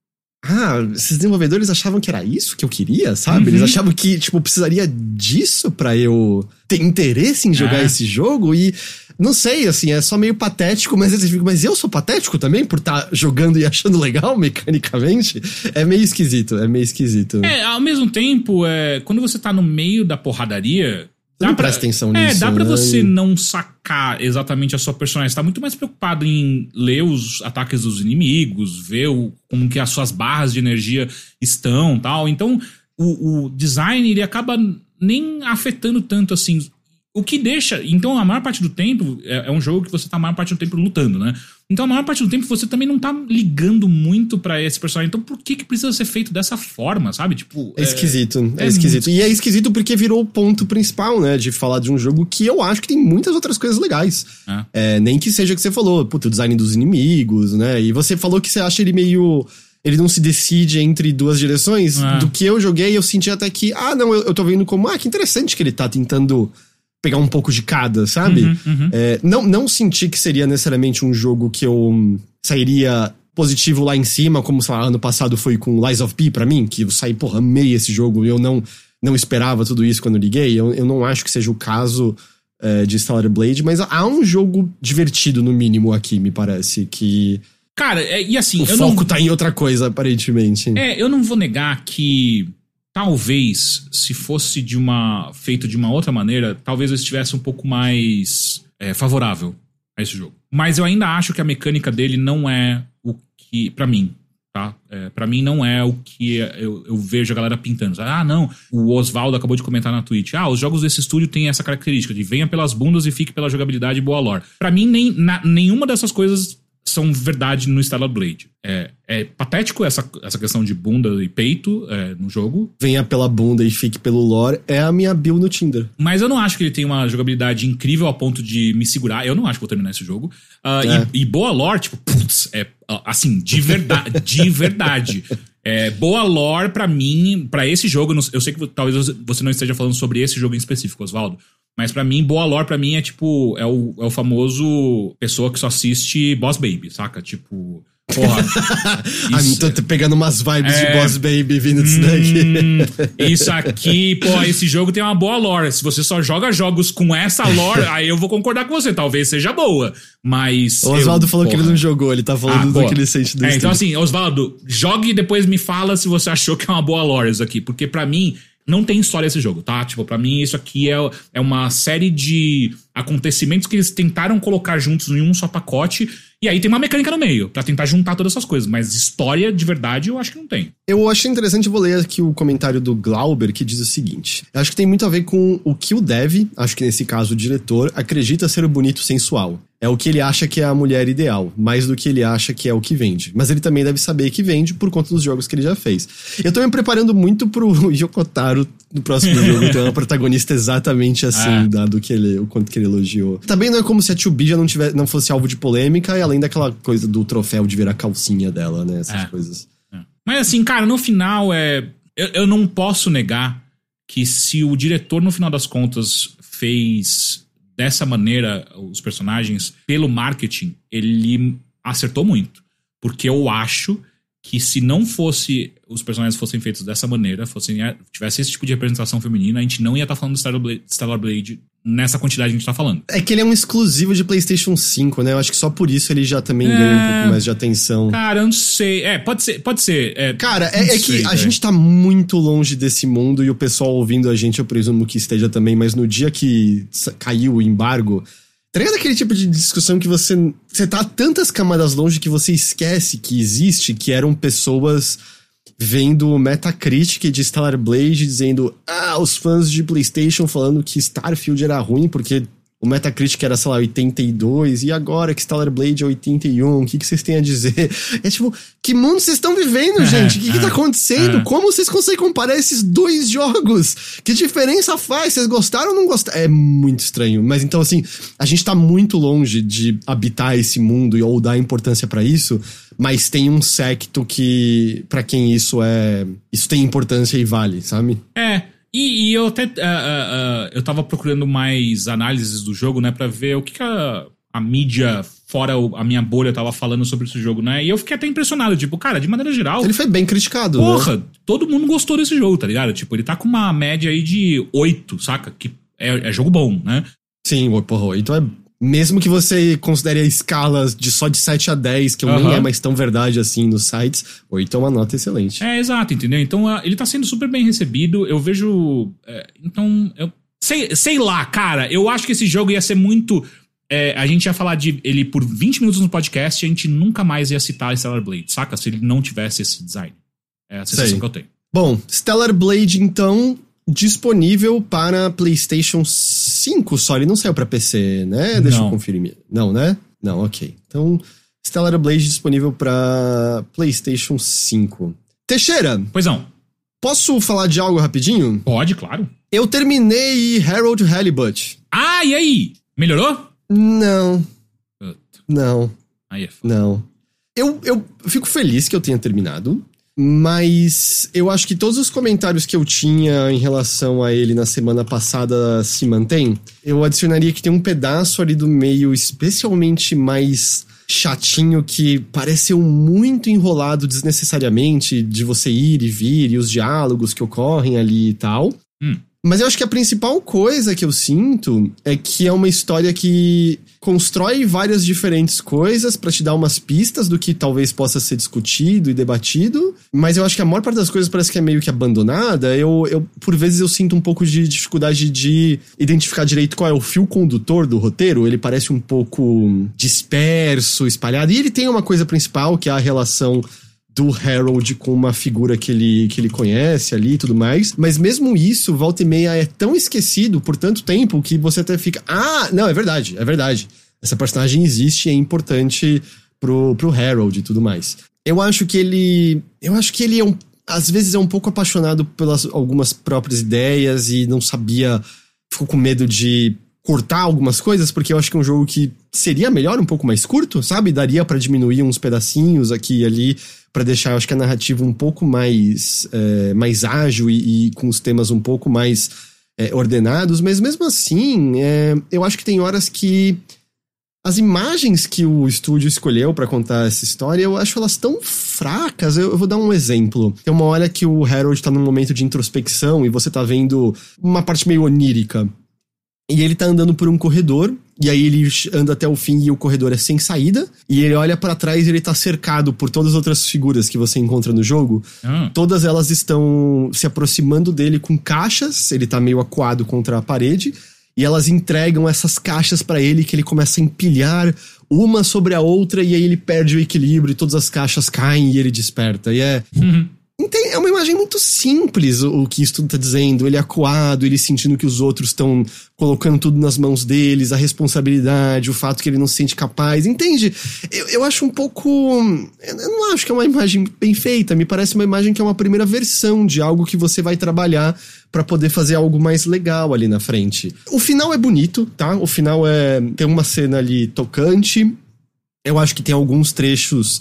Ah, esses desenvolvedores achavam que era isso que eu queria, sabe? Uhum. Eles achavam que, tipo, precisaria disso pra eu ter interesse em jogar é. esse jogo e... Não sei, assim, é só meio patético, mas você fica, mas eu sou patético também por estar tá jogando e achando legal mecanicamente? É meio esquisito, é meio esquisito. É, ao mesmo tempo, é, quando você tá no meio da porradaria... Dá não pra, presta atenção é, nisso. É, dá pra né? você não sacar exatamente a sua personagem. Você tá muito mais preocupado em ler os ataques dos inimigos, ver o, como que as suas barras de energia estão e tal. Então, o, o design, ele acaba nem afetando tanto assim. O que deixa... Então, a maior parte do tempo... É, é um jogo que você tá a maior parte do tempo lutando, né? Então, a maior parte do tempo você também não tá ligando muito pra esse personagem. Então, por que que precisa ser feito dessa forma, sabe? Tipo... É, é esquisito. É, é esquisito. Muito... E é esquisito porque virou o ponto principal, né? De falar de um jogo que eu acho que tem muitas outras coisas legais. É. É, nem que seja o que você falou. Puta, o design dos inimigos, né? E você falou que você acha ele meio... Ele não se decide entre duas direções. É. Do que eu joguei, eu senti até que... Ah, não, eu, eu tô vendo como... Ah, que interessante que ele tá tentando... pegar um pouco de cada, sabe? Uhum, uhum. É, não, não senti que seria necessariamente um jogo que eu sairia positivo lá em cima, como, sei lá, ano passado foi com Lies of P pra mim, que eu saí, porra, amei esse jogo e eu não, não esperava tudo isso quando liguei. Eu, eu não acho que seja o caso é, de Stellar Blade, mas há um jogo divertido, no mínimo, aqui, me parece, que... Cara, é, e assim... O eu foco não... tá em outra coisa, aparentemente. É, eu não vou negar que... Talvez, se fosse de uma feito de uma outra maneira, talvez eu estivesse um pouco mais é, favorável a esse jogo. Mas eu ainda acho que a mecânica dele não é o que... Pra mim, tá? É, pra mim não é o que eu, eu vejo a galera pintando. Ah, não, o Osvaldo acabou de comentar na Twitch. Ah, os jogos desse estúdio têm essa característica de venha pelas bundas e fique pela jogabilidade e boa lore. Pra mim, nem, na, nenhuma dessas coisas... são verdade no Stellar Blade. É, é patético essa, essa questão de bunda e peito é, no jogo. Venha pela bunda e fique pelo lore é a minha bio no Tinder. Mas eu não acho que ele tem uma jogabilidade incrível a ponto de me segurar. Eu não acho que vou terminar esse jogo. Uh, é. e, e boa lore, tipo, putz, é assim, de verdade. de verdade. É, boa lore pra mim, pra esse jogo, eu sei que talvez você não esteja falando sobre esse jogo em específico, Osvaldo. Mas pra mim, boa lore pra mim é tipo... É o, é o famoso pessoa que só assiste Boss Baby, saca? Tipo... Porra. Isso... ah, tô pegando umas vibes é... de Boss Baby vindo disso hum, daqui. Isso aqui, pô, esse jogo tem uma boa lore. Se você só joga jogos com essa lore, aí eu vou concordar com você. Talvez seja boa, mas... O Osvaldo eu, falou porra. que ele não jogou, ele tá falando ah, do que ele sente do é, Então assim, Osvaldo, jogue e depois me fala se você achou que é uma boa lore isso aqui. Porque pra mim... não tem história esse jogo, tá? Tipo, pra mim isso aqui é, é uma série de acontecimentos que eles tentaram colocar juntos em um só pacote, e aí tem uma mecânica no meio, pra tentar juntar todas essas coisas, mas história de verdade eu acho que não tem. Eu achei interessante, eu vou ler aqui o comentário do Glauber, que diz o seguinte: eu acho que tem muito a ver com o que o dev, acho que nesse caso o diretor, acredita ser o bonito sensual. É o que ele acha que é a mulher ideal, mais do que ele acha que é o que vende. Mas ele também deve saber que vende por conta dos jogos que ele já fez. Eu tô me preparando muito pro Yokotaro no próximo jogo, então é uma protagonista exatamente assim, ah. dado que ele, o quanto que ele elogiou. Também não é como se a dois B já não, tivesse, não fosse alvo de polêmica, e além daquela coisa do troféu de ver a calcinha dela, né, essas é. coisas. É. Mas assim, cara, no final, é eu, eu não posso negar que se o diretor, no final das contas, fez... dessa maneira, os personagens, pelo marketing, ele acertou muito. Porque eu acho que se não fosse, os personagens fossem feitos dessa maneira, fossem, tivesse esse tipo de representação feminina, a gente não ia estar tá falando do Stellar Blade, Stellar Blade nessa quantidade que a gente tá falando. É que ele é um exclusivo de PlayStation cinco, né? Eu acho que só por isso ele já também é... ganha um pouco mais de atenção. Cara, eu não sei. É, pode ser. Pode ser é, Cara, é, é sei, que a é. gente tá muito longe desse mundo e o pessoal ouvindo a gente, eu presumo que esteja também, mas no dia que caiu o embargo... Tá ligado aquele tipo de discussão que você... Você tá a tantas camadas longe que você esquece que existe, que eram pessoas vendo o Metacritic de Stellar Blade dizendo, ah, os fãs de PlayStation falando que Starfield era ruim porque o Metacritic era, sei lá, oitenta e dois, e agora que Stellar Blade é oitenta e um, o que, que vocês têm a dizer? É tipo, que mundo vocês estão vivendo, gente? O que, que tá acontecendo? Como vocês conseguem comparar esses dois jogos? Que diferença faz? Vocês gostaram ou não gostaram? É muito estranho. Mas então, assim, a gente tá muito longe de habitar esse mundo ou dar importância pra isso, mas tem um secto que, pra quem isso é... Isso tem importância e vale, sabe? É... E, e eu até, uh, uh, uh, eu tava procurando mais análises do jogo, né, pra ver o que, que a, a mídia, fora o, a minha bolha, tava falando sobre esse jogo, né, e eu fiquei até impressionado, tipo, cara, de maneira geral... Ele foi bem criticado, porra, né? Todo mundo gostou desse jogo, tá ligado? Tipo, ele tá com uma média aí de oito, saca? Que é, é jogo bom, né? Sim, porra, oito é... Mesmo que você considere a escala de só de sete a dez, que uhum. nem é mais tão verdade assim nos sites, oito é uma nota excelente. É, exato, entendeu? Então ele tá sendo super bem recebido, eu vejo... É, então, eu sei, sei lá, cara, eu acho que esse jogo ia ser muito... É, a gente ia falar de ele por vinte minutos no podcast e a gente nunca mais ia citar Stellar Blade, saca? Se ele não tivesse esse design. É a sensação sei. que eu tenho. Bom, Stellar Blade, então... disponível para PlayStation cinco só, ele não saiu para P C, né? Deixa não. eu conferir. Não, né? Não, ok. Então, Stellar Blade disponível para PlayStation cinco. Teixeira. Pois não. Posso falar de algo rapidinho? Pode, claro. Eu terminei Harold Halibut. Ah, e aí? Melhorou? Não. Puta. Não. Aí é foda. Não. Eu, eu fico feliz que eu tenha terminado. Mas eu acho que todos os comentários que eu tinha em relação a ele na semana passada se mantêm. Eu adicionaria que tem um pedaço ali do meio especialmente mais chatinho que pareceu muito enrolado desnecessariamente, de você ir e vir e os diálogos que ocorrem ali e tal. Hum. Mas eu acho que a principal coisa que eu sinto é que é uma história que constrói várias diferentes coisas pra te dar umas pistas do que talvez possa ser discutido e debatido, mas eu acho que a maior parte das coisas parece que é meio que abandonada. Eu, eu por vezes eu sinto um pouco de dificuldade de identificar direito qual é o fio condutor do roteiro. Ele parece um pouco disperso, espalhado, e ele tem uma coisa principal, que é a relação do Harold com uma figura que ele, que ele conhece ali e tudo mais. Mas mesmo isso, volta e meia, é tão esquecido por tanto tempo que você até fica... Ah, não, é verdade, é verdade. Essa personagem existe e é importante pro, pro Harold e tudo mais. Eu acho que ele... Eu acho que ele é um... Às vezes é um pouco apaixonado pelas algumas próprias ideias e não sabia... Ficou com medo de cortar algumas coisas, porque eu acho que é um jogo que seria melhor um pouco mais curto, sabe? Daria pra diminuir uns pedacinhos aqui e ali, pra deixar, eu acho que a narrativa um pouco mais, é, mais ágil e, e com os temas um pouco mais é, ordenados, mas mesmo assim, é, eu acho que tem horas que As imagens que o estúdio escolheu pra contar essa história, eu acho elas tão fracas. Eu, eu vou dar um exemplo. Tem uma hora que o Harold tá num momento de introspecção e você tá vendo uma parte meio onírica. E ele tá andando por um corredor, e aí ele anda até o fim e o corredor é sem saída. E ele olha pra trás e ele tá cercado por todas as outras figuras que você encontra no jogo. Hum. Todas elas estão se aproximando dele com caixas, ele tá meio acuado contra a parede. E elas entregam essas caixas pra ele, que ele começa a empilhar uma sobre a outra, e aí ele perde o equilíbrio e todas as caixas caem e ele desperta. E é... Uhum. É uma imagem muito simples o que isso tudo tá dizendo. Ele acuado, ele sentindo que os outros estão colocando tudo nas mãos deles, a responsabilidade, o fato que ele não se sente capaz. Entende? Eu, eu acho um pouco... Eu não acho que é uma imagem bem feita. Me parece uma imagem que é uma primeira versão de algo que você vai trabalhar pra poder fazer algo mais legal ali na frente. O final é bonito, tá? O final é... Tem uma cena ali tocante. Eu acho que tem alguns trechos...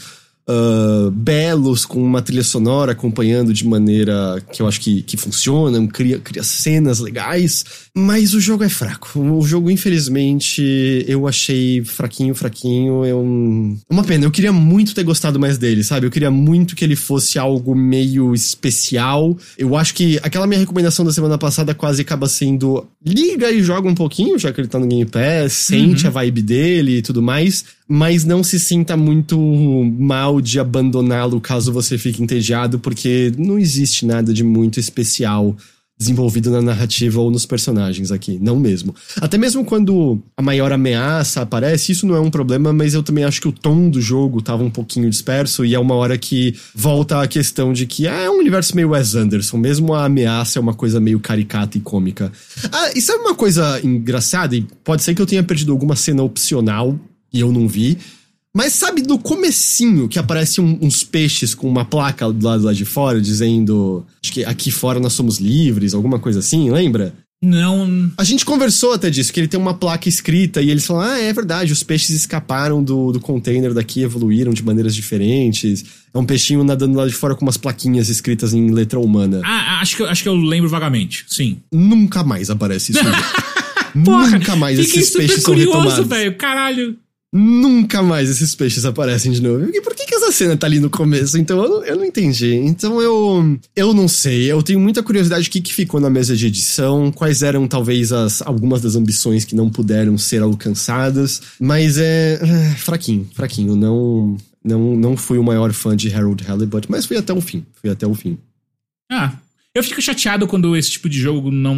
Uh, belos, com uma trilha sonora acompanhando de maneira que eu acho que, que funciona, cria, cria cenas legais, mas o jogo é fraco. O jogo, infelizmente, eu achei fraquinho, fraquinho. Eu... Uma pena, eu queria muito ter gostado mais dele, sabe? Eu queria muito que ele fosse algo meio especial. Eu acho que aquela minha recomendação da semana passada quase acaba sendo: liga e joga um pouquinho, já que ele tá no Game Pass, sente uhum. a vibe dele e tudo mais, mas não se sinta muito mal de abandoná-lo caso você fique entediado, porque não existe nada de muito especial desenvolvido na narrativa ou nos personagens aqui, não mesmo. Até mesmo quando a maior ameaça aparece, isso não é um problema, mas eu também acho que o tom do jogo tava um pouquinho disperso, e é uma hora que volta a questão de que ah, é um universo meio Wes Anderson, mesmo a ameaça é uma coisa meio caricata e cômica. Ah, e sabe uma coisa engraçada? E pode ser que eu tenha perdido alguma cena opcional e eu não vi, mas sabe no comecinho que aparece um, uns peixes com uma placa do lado lá de fora dizendo, acho que aqui fora nós somos livres, alguma coisa assim, lembra? Não. A gente conversou até disso, que ele tem uma placa escrita e eles falam, ah, é verdade, os peixes escaparam do, do container daqui, evoluíram de maneiras diferentes. É um peixinho nadando lá de fora com umas plaquinhas escritas em letra humana. Ah, acho que, acho que eu lembro vagamente, sim. Nunca mais aparece isso. Porra, nunca mais esses peixes são retomados. Velho, caralho. Nunca mais esses peixes aparecem de novo. E por que, que essa cena tá ali no começo? Então eu não, eu não entendi. Então eu eu não sei. Eu tenho muita curiosidade do que, que ficou na mesa de edição, quais eram talvez as, algumas das ambições que não puderam ser alcançadas. Mas é, é fraquinho, fraquinho. Não, não, não fui o maior fã de Harold Halibut, mas fui até o fim. Fui até o fim. Ah, eu fico chateado quando esse tipo de jogo não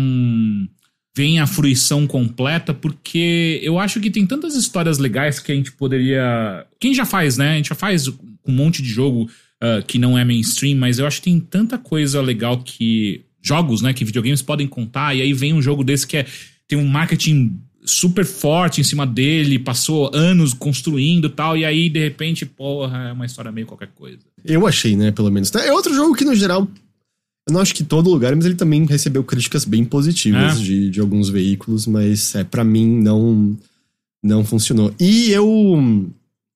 vem à fruição completa, porque eu acho que tem tantas histórias legais que a gente poderia... Quem já faz, né? A gente já faz um monte de jogo uh, que não é mainstream, mas eu acho que tem tanta coisa legal que... Jogos, né? Que videogames podem contar, e aí vem um jogo desse que é, tem um marketing super forte em cima dele, passou anos construindo e tal, e aí, de repente, porra, é uma história meio qualquer coisa. Eu achei, né? Pelo menos. É outro jogo que, no geral... Eu não acho que todo lugar, mas ele também recebeu críticas bem positivas é. de, de alguns veículos, mas é, pra mim não, não funcionou. E eu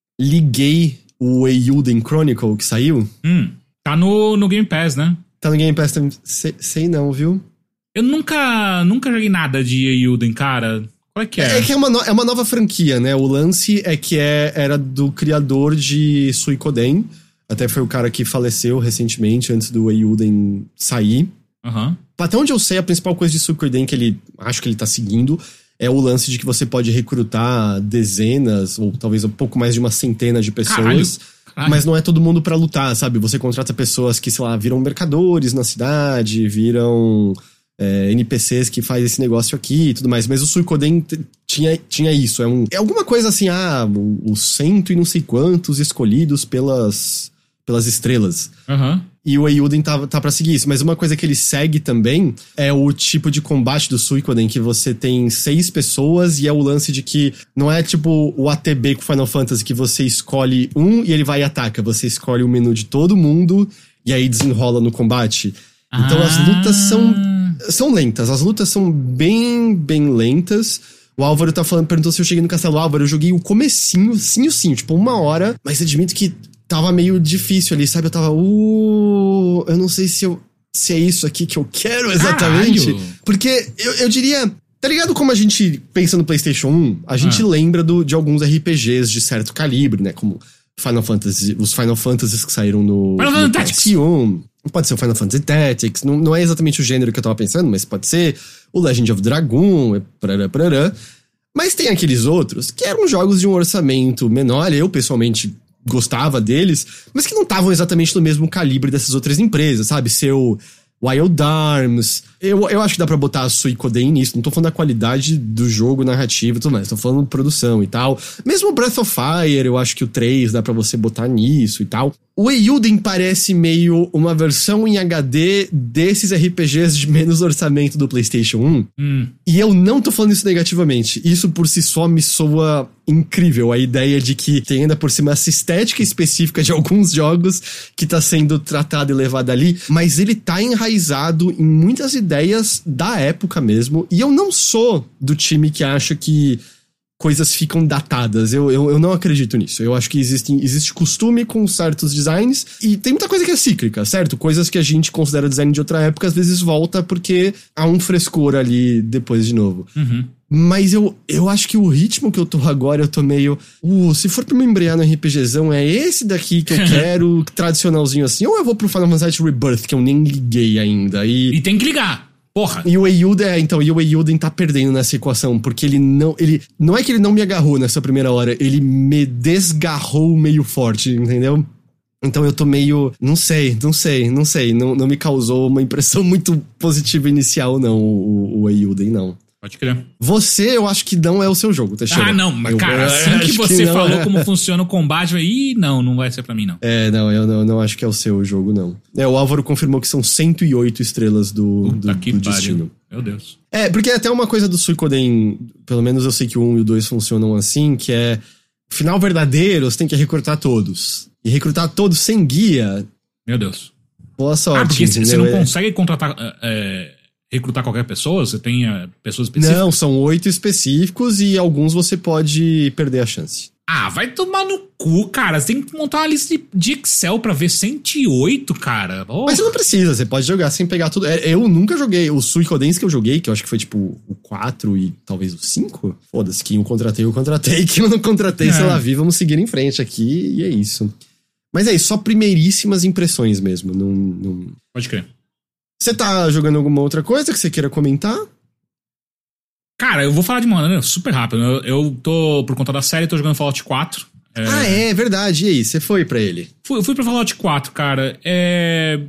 liguei o Eiyuden Chronicle que saiu. Hum, tá no, no Game Pass, né? Tá no Game Pass também. Sei, sei não, viu? Eu nunca, nunca joguei nada de Eiyuden, cara. Qual é que é? É, é que é uma, no, é uma nova franquia, né? O lance é que é, era do criador de Suikoden. Até foi o cara que faleceu recentemente, antes do Eiyuden sair. Uhum. Até onde eu sei, a principal coisa de Suikoden que ele... Acho que ele tá seguindo é o lance de que você pode recrutar dezenas, ou talvez um pouco mais de uma centena de pessoas. Caralho. Caralho. Mas não é todo mundo pra lutar, sabe? Você contrata pessoas que, sei lá, viram mercadores na cidade, viram é, N P Cs que faz esse negócio aqui e tudo mais. Mas o Suikoden t- tinha, tinha isso. É, um, é alguma coisa assim, ah, os cento e não sei quantos escolhidos pelas... pelas estrelas. Uhum. E o Eiyuden tá, tá pra seguir isso. Mas uma coisa que ele segue também é o tipo de combate do Suikoden, que você tem seis pessoas e é o lance de que não é tipo o A T B com Final Fantasy, que você escolhe um e ele vai e ataca. Você escolhe o menu de todo mundo e aí desenrola no combate. Então ah. as lutas são, são lentas. As lutas são bem, bem lentas. O Álvaro tá falando, perguntou se eu cheguei no Castelo Álvaro. Eu joguei o comecinho, sim, sim, tipo uma hora. Mas admito que tava meio difícil ali, sabe? Eu tava, uh, eu não sei se, eu, se é isso aqui que eu quero exatamente. Caralho. Porque eu, eu diria, Tá ligado como a gente pensa no PlayStation um? A gente ah. lembra do, de alguns R P Gs de certo calibre, né? Como Final Fantasy, os Final Fantasies que saíram no, no P S um. Pode ser o Final Fantasy Tactics. Não, não é exatamente o gênero que eu tava pensando, mas pode ser o Legend of Dragoon, parará, parará. Mas tem aqueles outros que eram jogos de um orçamento menor. Eu, pessoalmente, gostava deles, mas que não estavam exatamente no mesmo calibre dessas outras empresas, sabe? Seu Wild Arms. Eu, eu acho que dá pra botar a Suicoden nisso. Não tô falando da qualidade do jogo, narrativa e tudo mais. Tô falando de produção e tal. Mesmo Breath of Fire, eu acho que o três dá pra você botar nisso e tal. O Eiyuden parece meio uma versão em H D desses R P Gs de menos orçamento do PlayStation um. Hum. E eu não tô falando isso negativamente. Isso por si só me soa incrível. A ideia de que tem ainda por cima essa estética específica de alguns jogos que tá sendo tratada e levada ali. Mas ele tá enraizado em muitas ideias da época mesmo. E eu não sou do time que acha que coisas ficam datadas. Eu, eu, eu não acredito nisso. Eu acho que existe, existe costume com certos designs e tem muita coisa que é cíclica, certo? Coisas que a gente considera design de outra época, às vezes volta porque há um frescor ali depois de novo. Uhum. Mas eu, eu acho que o ritmo que eu tô agora, eu tô meio... Uh, se for pra me embrear no RPGzão, é esse daqui que eu quero, tradicionalzinho assim, ou eu vou pro Final Fantasy Rebirth, que eu nem liguei ainda. E, e tem que ligar! Porra. E o Eiyuden, é, então, e o Eiyuden tá perdendo nessa equação, porque ele não, ele, não é que ele não me agarrou nessa primeira hora, ele me desgarrou meio forte, entendeu? Então eu tô meio, não sei, não sei, não sei, não, não me causou uma impressão muito positiva inicial, não, o, o Eiyuden, não. Pode crer. Você, eu acho que não é o seu jogo, Teixeira. Ah, não, mas eu, cara, assim que você que falou é. como funciona o combate, eu, ih, não, não vai ser pra mim, não. É, não, eu não, não acho que é o seu jogo, não. É, o Álvaro confirmou que são cento e oito estrelas do, do, do destino. Meu Deus. É, porque até uma coisa do Suicoden, pelo menos eu sei que o um e o dois funcionam assim, que é, final verdadeiro, você tem que recrutar todos. E recrutar todos sem guia. Meu Deus. Boa sorte. Ah, porque entendeu? você não consegue contratar... É... recrutar qualquer pessoa? Você tem uh, pessoas específicas? Não, são oito específicos e alguns você pode perder a chance. Ah, vai tomar no cu, cara. Você tem que montar uma lista de Excel pra ver cento e oito, cara. Oh. Mas você não precisa, você pode jogar sem pegar tudo. Eu nunca joguei. Os Suicoden's que eu joguei, que eu acho que foi tipo o quatro e talvez o cinco. Foda-se, quem eu contratei, eu contratei. Quem eu não contratei, é. sei lá, vi, vamos seguir em frente aqui e é isso. Mas é isso, só primeiríssimas impressões mesmo. Não, não... Pode crer. Você tá jogando alguma outra coisa que você queira comentar? Cara, eu vou falar de uma maneira super rápida. Eu, eu tô, por conta da série, tô jogando Fallout quatro. É... Ah, é verdade. E aí, você foi pra ele? Fui, fui pra Fallout quatro, cara. É...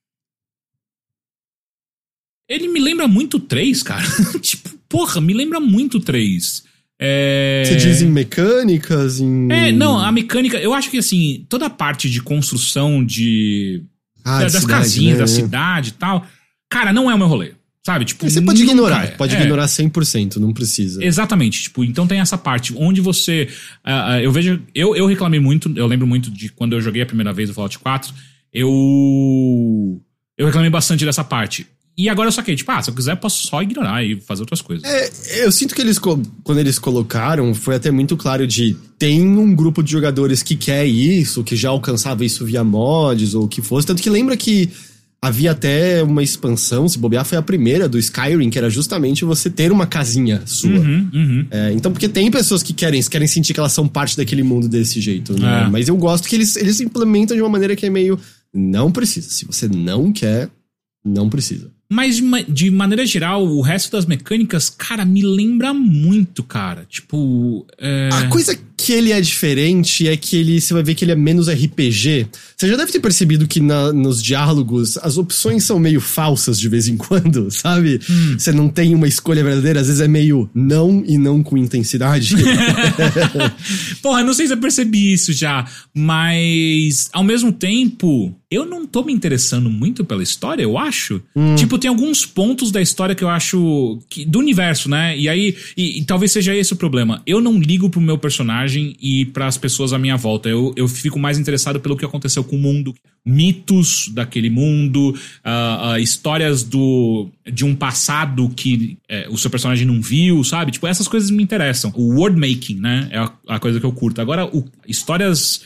Ele me lembra muito o três, cara. Tipo, porra, me lembra muito o três. É... Você diz em mecânicas? Em... É, não, a mecânica... Eu acho que, assim, toda a parte de construção de... Ah, das cidade, casinhas, né? da cidade e tal. Cara, não é o meu rolê. Sabe? Tipo, você pode ignorar, é. pode é. ignorar cem por cento, não precisa. Exatamente, tipo, então tem essa parte onde você, uh, uh, eu vejo, eu, eu reclamei muito, eu lembro muito de quando eu joguei a primeira vez o Fallout quatro, eu eu reclamei bastante dessa parte. E agora eu saquei, tipo, ah, se eu quiser eu posso só ignorar e fazer outras coisas. É, eu sinto que eles, quando eles colocaram, foi até muito claro de, tem um grupo de jogadores que quer isso, que já alcançava isso via mods ou o que fosse, tanto que lembra que havia até uma expansão, se bobear, foi a primeira do Skyrim, que era justamente você ter uma casinha sua. Uhum, uhum. É, então, porque tem pessoas que querem, querem sentir que elas são parte daquele mundo desse jeito, né? É. Mas eu gosto que eles, eles implementam de uma maneira que é meio, não precisa. Se você não quer, não precisa. Mas de, de maneira geral, o resto das mecânicas, cara, me lembra muito, cara. Tipo... É... A coisa que ele é diferente é que ele, você vai ver que ele é menos R P G. Você já deve ter percebido que na, nos diálogos as opções são meio falsas de vez em quando, sabe? Hum. Você não tem uma escolha verdadeira, às vezes é meio não e não com intensidade. Porra, eu não sei se eu percebi isso já, mas ao mesmo tempo... Eu não tô me interessando muito pela história, eu acho. Hum. Tipo, tem alguns pontos da história que eu acho... Que, do universo, né? E aí... E, e talvez seja esse o problema. Eu não ligo pro meu personagem e pras pessoas à minha volta. Eu, eu fico mais interessado pelo que aconteceu com o mundo. Mitos daquele mundo. Uh, uh, histórias do, de um passado que uh, o seu personagem não viu, sabe? Tipo, essas coisas me interessam. O world making, né? É a, a coisa que eu curto. Agora, o, histórias...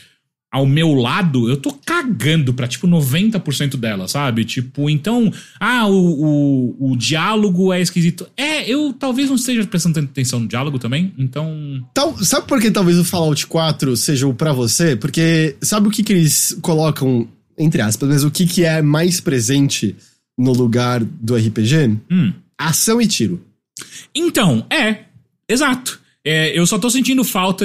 ao meu lado, eu tô cagando pra, tipo, noventa por cento dela, sabe? Tipo, então, ah, o, o, o diálogo é esquisito. É, eu talvez não esteja prestando tanta atenção no diálogo também, então... Tal, sabe por que talvez o Fallout quatro seja o pra você? Porque sabe o que que eles colocam, entre aspas, mas o que que é mais presente no lugar do R P G? Hum. Ação e tiro. Então, é, exato. É, eu só tô sentindo falta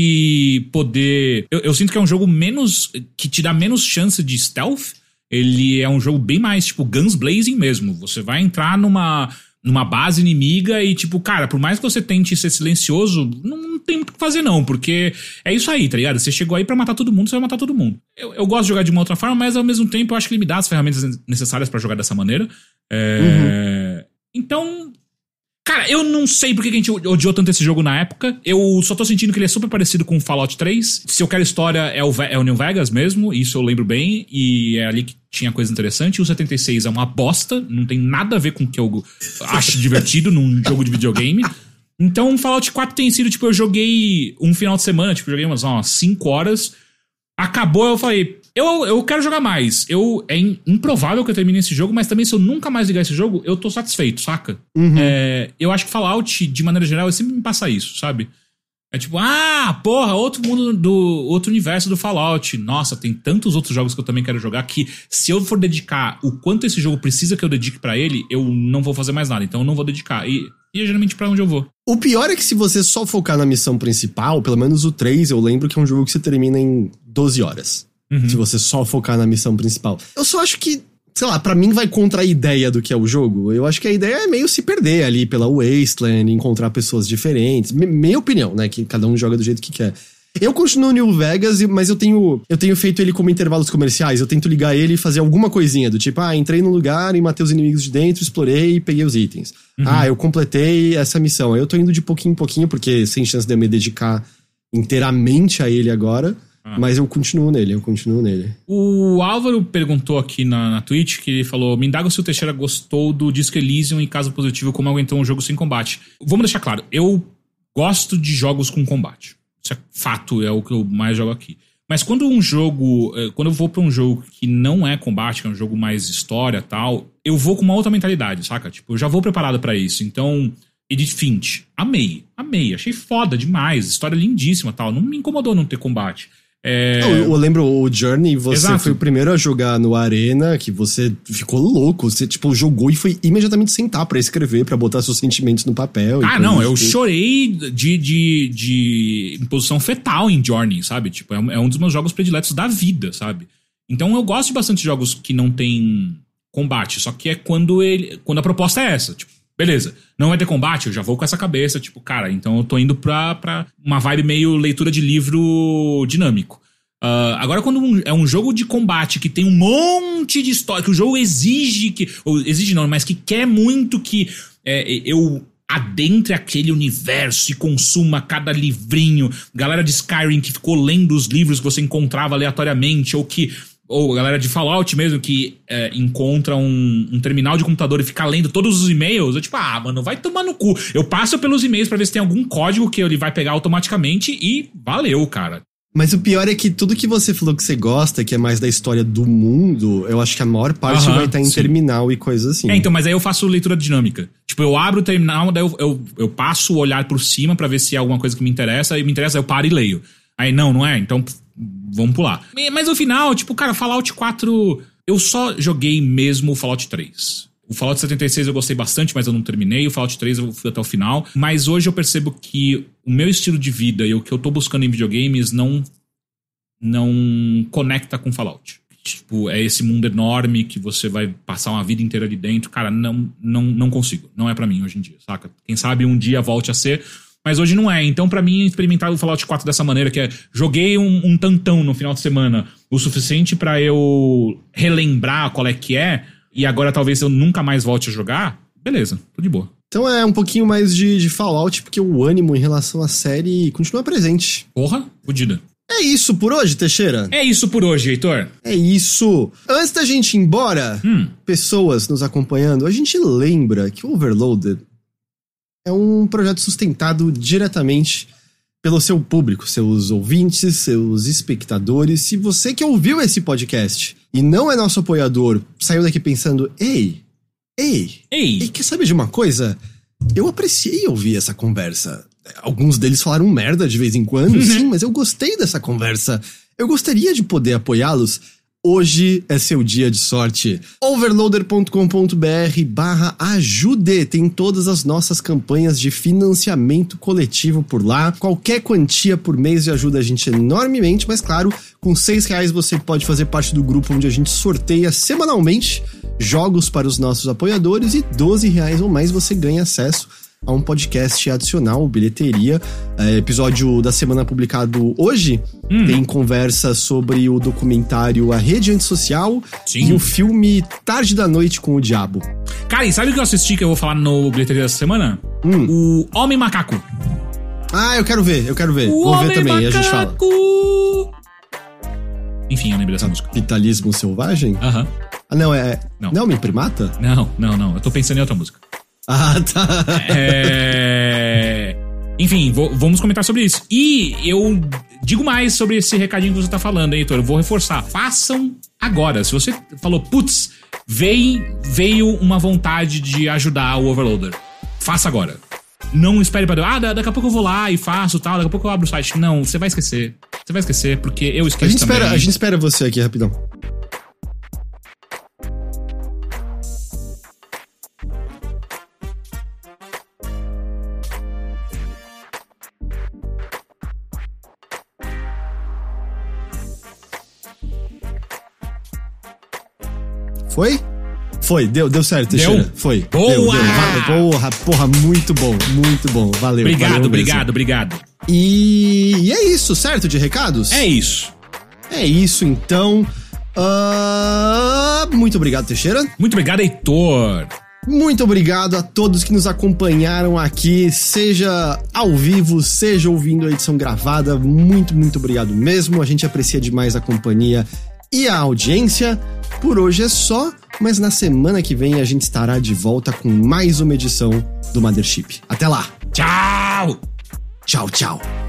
de poder... Eu, eu sinto que é um jogo menos... que te dá menos chance de stealth. Ele é um jogo bem mais, tipo, guns blazing mesmo. Você vai entrar numa, numa base inimiga e, tipo, cara, por mais que você tente ser silencioso, não, não tem muito o que fazer não, porque é isso aí, tá ligado? Você chegou aí pra matar todo mundo, você vai matar todo mundo. Eu, eu gosto de jogar de uma outra forma, mas ao mesmo tempo eu acho que ele me dá as ferramentas necessárias pra jogar dessa maneira. É... Uhum. Então... Cara, eu não sei porque que a gente odiou tanto esse jogo na época. Eu só tô sentindo que ele é super parecido com o Fallout três. Se eu quero história, é o, é o New Vegas mesmo. Isso eu lembro bem. E é ali que tinha coisa interessante. O setenta e seis é uma bosta. Não tem nada a ver com o que eu acho divertido num jogo de videogame. Então o Fallout quatro tem sido, tipo, eu joguei um final de semana. Tipo, eu joguei umas cinco horas. Acabou, eu falei... Eu, eu quero jogar mais. Eu, é improvável que eu termine esse jogo, mas também se eu nunca mais ligar esse jogo, eu tô satisfeito, saca? Uhum. É, eu acho que Fallout, de maneira geral, sempre me passa isso, sabe? É tipo, ah, porra, outro mundo do... outro universo do Fallout. Nossa, tem tantos outros jogos que eu também quero jogar que se eu for dedicar o quanto esse jogo precisa que eu dedique pra ele, eu não vou fazer mais nada. Então eu não vou dedicar. E, e é geralmente pra onde eu vou. O pior é que se você só focar na missão principal, pelo menos o três, eu lembro que é um jogo que você termina em doze horas. Uhum. Se você só focar na missão principal. Eu só acho que, sei lá, pra mim vai contra a ideia do que é o jogo. Eu acho que a ideia é meio se perder ali pela Wasteland, encontrar pessoas diferentes. Me, minha opinião, né? Que cada um joga do jeito que quer. Eu continuo New Vegas, mas eu tenho, eu tenho feito ele como intervalos comerciais. Eu tento ligar ele e fazer alguma coisinha do tipo, ah, entrei no lugar e matei os inimigos de dentro, explorei e peguei os itens. Uhum. Ah, eu completei essa missão. Aí eu tô indo de pouquinho em pouquinho, porque sem chance de eu me dedicar inteiramente a ele agora. Ah. Mas eu continuo nele, eu continuo nele. O Álvaro perguntou aqui na, na Twitch, que ele falou, me indaga se o Teixeira gostou do Disco Elysium e caso positivo, como aguentou um jogo sem combate. Vamos deixar claro, eu gosto de jogos com combate. Isso é fato, é o que eu mais jogo aqui. Mas quando um jogo, quando eu vou pra um jogo que não é combate, que é um jogo mais história e tal, eu vou com uma outra mentalidade, saca? Tipo, eu já vou preparado pra isso. Então, Edith Finch, amei, amei, achei foda demais, história lindíssima e tal, não me incomodou não ter combate. É... Eu, eu lembro o Journey, você Exato. Foi o primeiro a jogar no Arena, que você ficou louco, você tipo jogou e foi imediatamente sentar pra escrever, pra botar seus sentimentos no papel. Ah, não, eu que... chorei de, de, de em posição fetal em Journey, sabe? Tipo, é um, é um dos meus jogos prediletos da vida, sabe? Então eu gosto bastante de jogos que não tem combate, só que é quando ele, quando a proposta é essa, tipo, beleza, não vai ter combate, eu já vou com essa cabeça, tipo, cara, então eu tô indo pra, pra uma vibe meio leitura de livro dinâmico. Uh, agora, quando um, é um jogo de combate que tem um monte de história, que o jogo exige que. Ou exige não, mas que quer muito que é, eu adentre aquele universo e consuma cada livrinho. Galera de Skyrim que ficou lendo os livros que você encontrava aleatoriamente, ou que. Ou a galera de Fallout mesmo, que é, encontra um, um terminal de computador e fica lendo todos os e-mails. Eu tipo, ah, mano, vai tomar no cu. Eu passo pelos e-mails pra ver se tem algum código que ele vai pegar automaticamente e valeu, cara. Mas o pior é que tudo que você falou que você gosta, que é mais da história do mundo, eu acho que a maior parte uh-huh, vai estar em sim. terminal e coisas assim. É, então, mas aí eu faço leitura dinâmica. Tipo, eu abro o terminal, daí eu, eu, eu passo o olhar por cima pra ver se é alguma coisa que me interessa, e me interessa, eu paro e leio. Aí, não, não é? Então... vamos pular. Mas no final, tipo, cara, Fallout quatro... Eu só joguei mesmo o Fallout três. O Fallout setenta e seis eu gostei bastante, mas eu não terminei. O Fallout três eu fui até o final. Mas hoje eu percebo que o meu estilo de vida e o que eu tô buscando em videogames não... não conecta com Fallout. Tipo, é esse mundo enorme que você vai passar uma vida inteira ali dentro. Cara, não, não, não consigo. Não é pra mim hoje em dia, saca? Quem sabe um dia volte a ser... Mas hoje não é. Então, pra mim, experimentar o Fallout quatro dessa maneira, que é... Joguei um, um tantão no final de semana, o suficiente pra eu relembrar qual é que é, e agora talvez eu nunca mais volte a jogar, beleza, tudo de boa. Então é um pouquinho mais de, de Fallout, porque o ânimo em relação à série continua presente. Porra, fodida. É isso por hoje, Teixeira? É isso por hoje, Heitor. É isso. Antes da gente ir embora, hum. pessoas nos acompanhando, a gente lembra que o Overloaded é um projeto sustentado diretamente pelo seu público, seus ouvintes, seus espectadores. Se você que ouviu esse podcast e não é nosso apoiador, saiu daqui pensando, ei, ei, Ei. ei, quer saber de uma coisa? Eu apreciei ouvir essa conversa. Alguns deles falaram merda de vez em quando, sim, mas eu gostei dessa conversa. Eu gostaria de poder apoiá-los. Hoje é seu dia de sorte. overloader.com.br barra ajude. Tem todas as nossas campanhas de financiamento coletivo por lá. Qualquer quantia por mês ajuda a gente enormemente, mas claro, com seis reais você pode fazer parte do grupo onde a gente sorteia semanalmente jogos para os nossos apoiadores e doze reais ou mais você ganha acesso a um podcast adicional, Bilheteria. É, episódio da semana publicado hoje hum. tem conversa sobre o documentário A Rede Antissocial Sim. e o filme Tarde da Noite com o Diabo. Cara, e sabe o que eu assisti que eu vou falar no Bilheteria dessa semana? Hum. O Homem Macaco. Ah, eu quero ver, eu quero ver. O Vou Homem ver também, Macaco. E a gente fala. Enfim, eu lembrei dessa música. Capitalismo Selvagem? Aham. Uh-huh. Ah, não, é... Não. Não, Homem Primata? Não, não, não. Eu tô pensando em outra música. Ah, tá. É... Enfim, vou, vamos comentar sobre isso. E eu digo mais sobre esse recadinho que você tá falando, hein, Heitor? Eu vou reforçar. Façam agora. Se você falou, putz, veio, veio uma vontade de ajudar o Overloader. Faça agora. Não espere pra... Ah, daqui a pouco eu vou lá e faço tal, daqui a pouco eu abro o site. Não, você vai esquecer. Você vai esquecer, porque eu esqueço a gente também. Espera, a gente espera você aqui, rapidão. Foi? Foi, deu, deu certo, Teixeira. Deu? Foi. Boa! Deu, deu. Porra, porra, muito bom, muito bom. Valeu. Obrigado, valeu obrigado, obrigado. E... e é isso, certo? De recados? É isso. É isso, então. Uh... Muito obrigado, Teixeira. Muito obrigado, Heitor. Muito obrigado a todos que nos acompanharam aqui, seja ao vivo, seja ouvindo a edição gravada. Muito, muito obrigado mesmo. A gente aprecia demais a companhia e a audiência. Por hoje é só, mas na semana que vem a gente estará de volta com mais uma edição do Mothership. Até lá! Tchau! Tchau, tchau!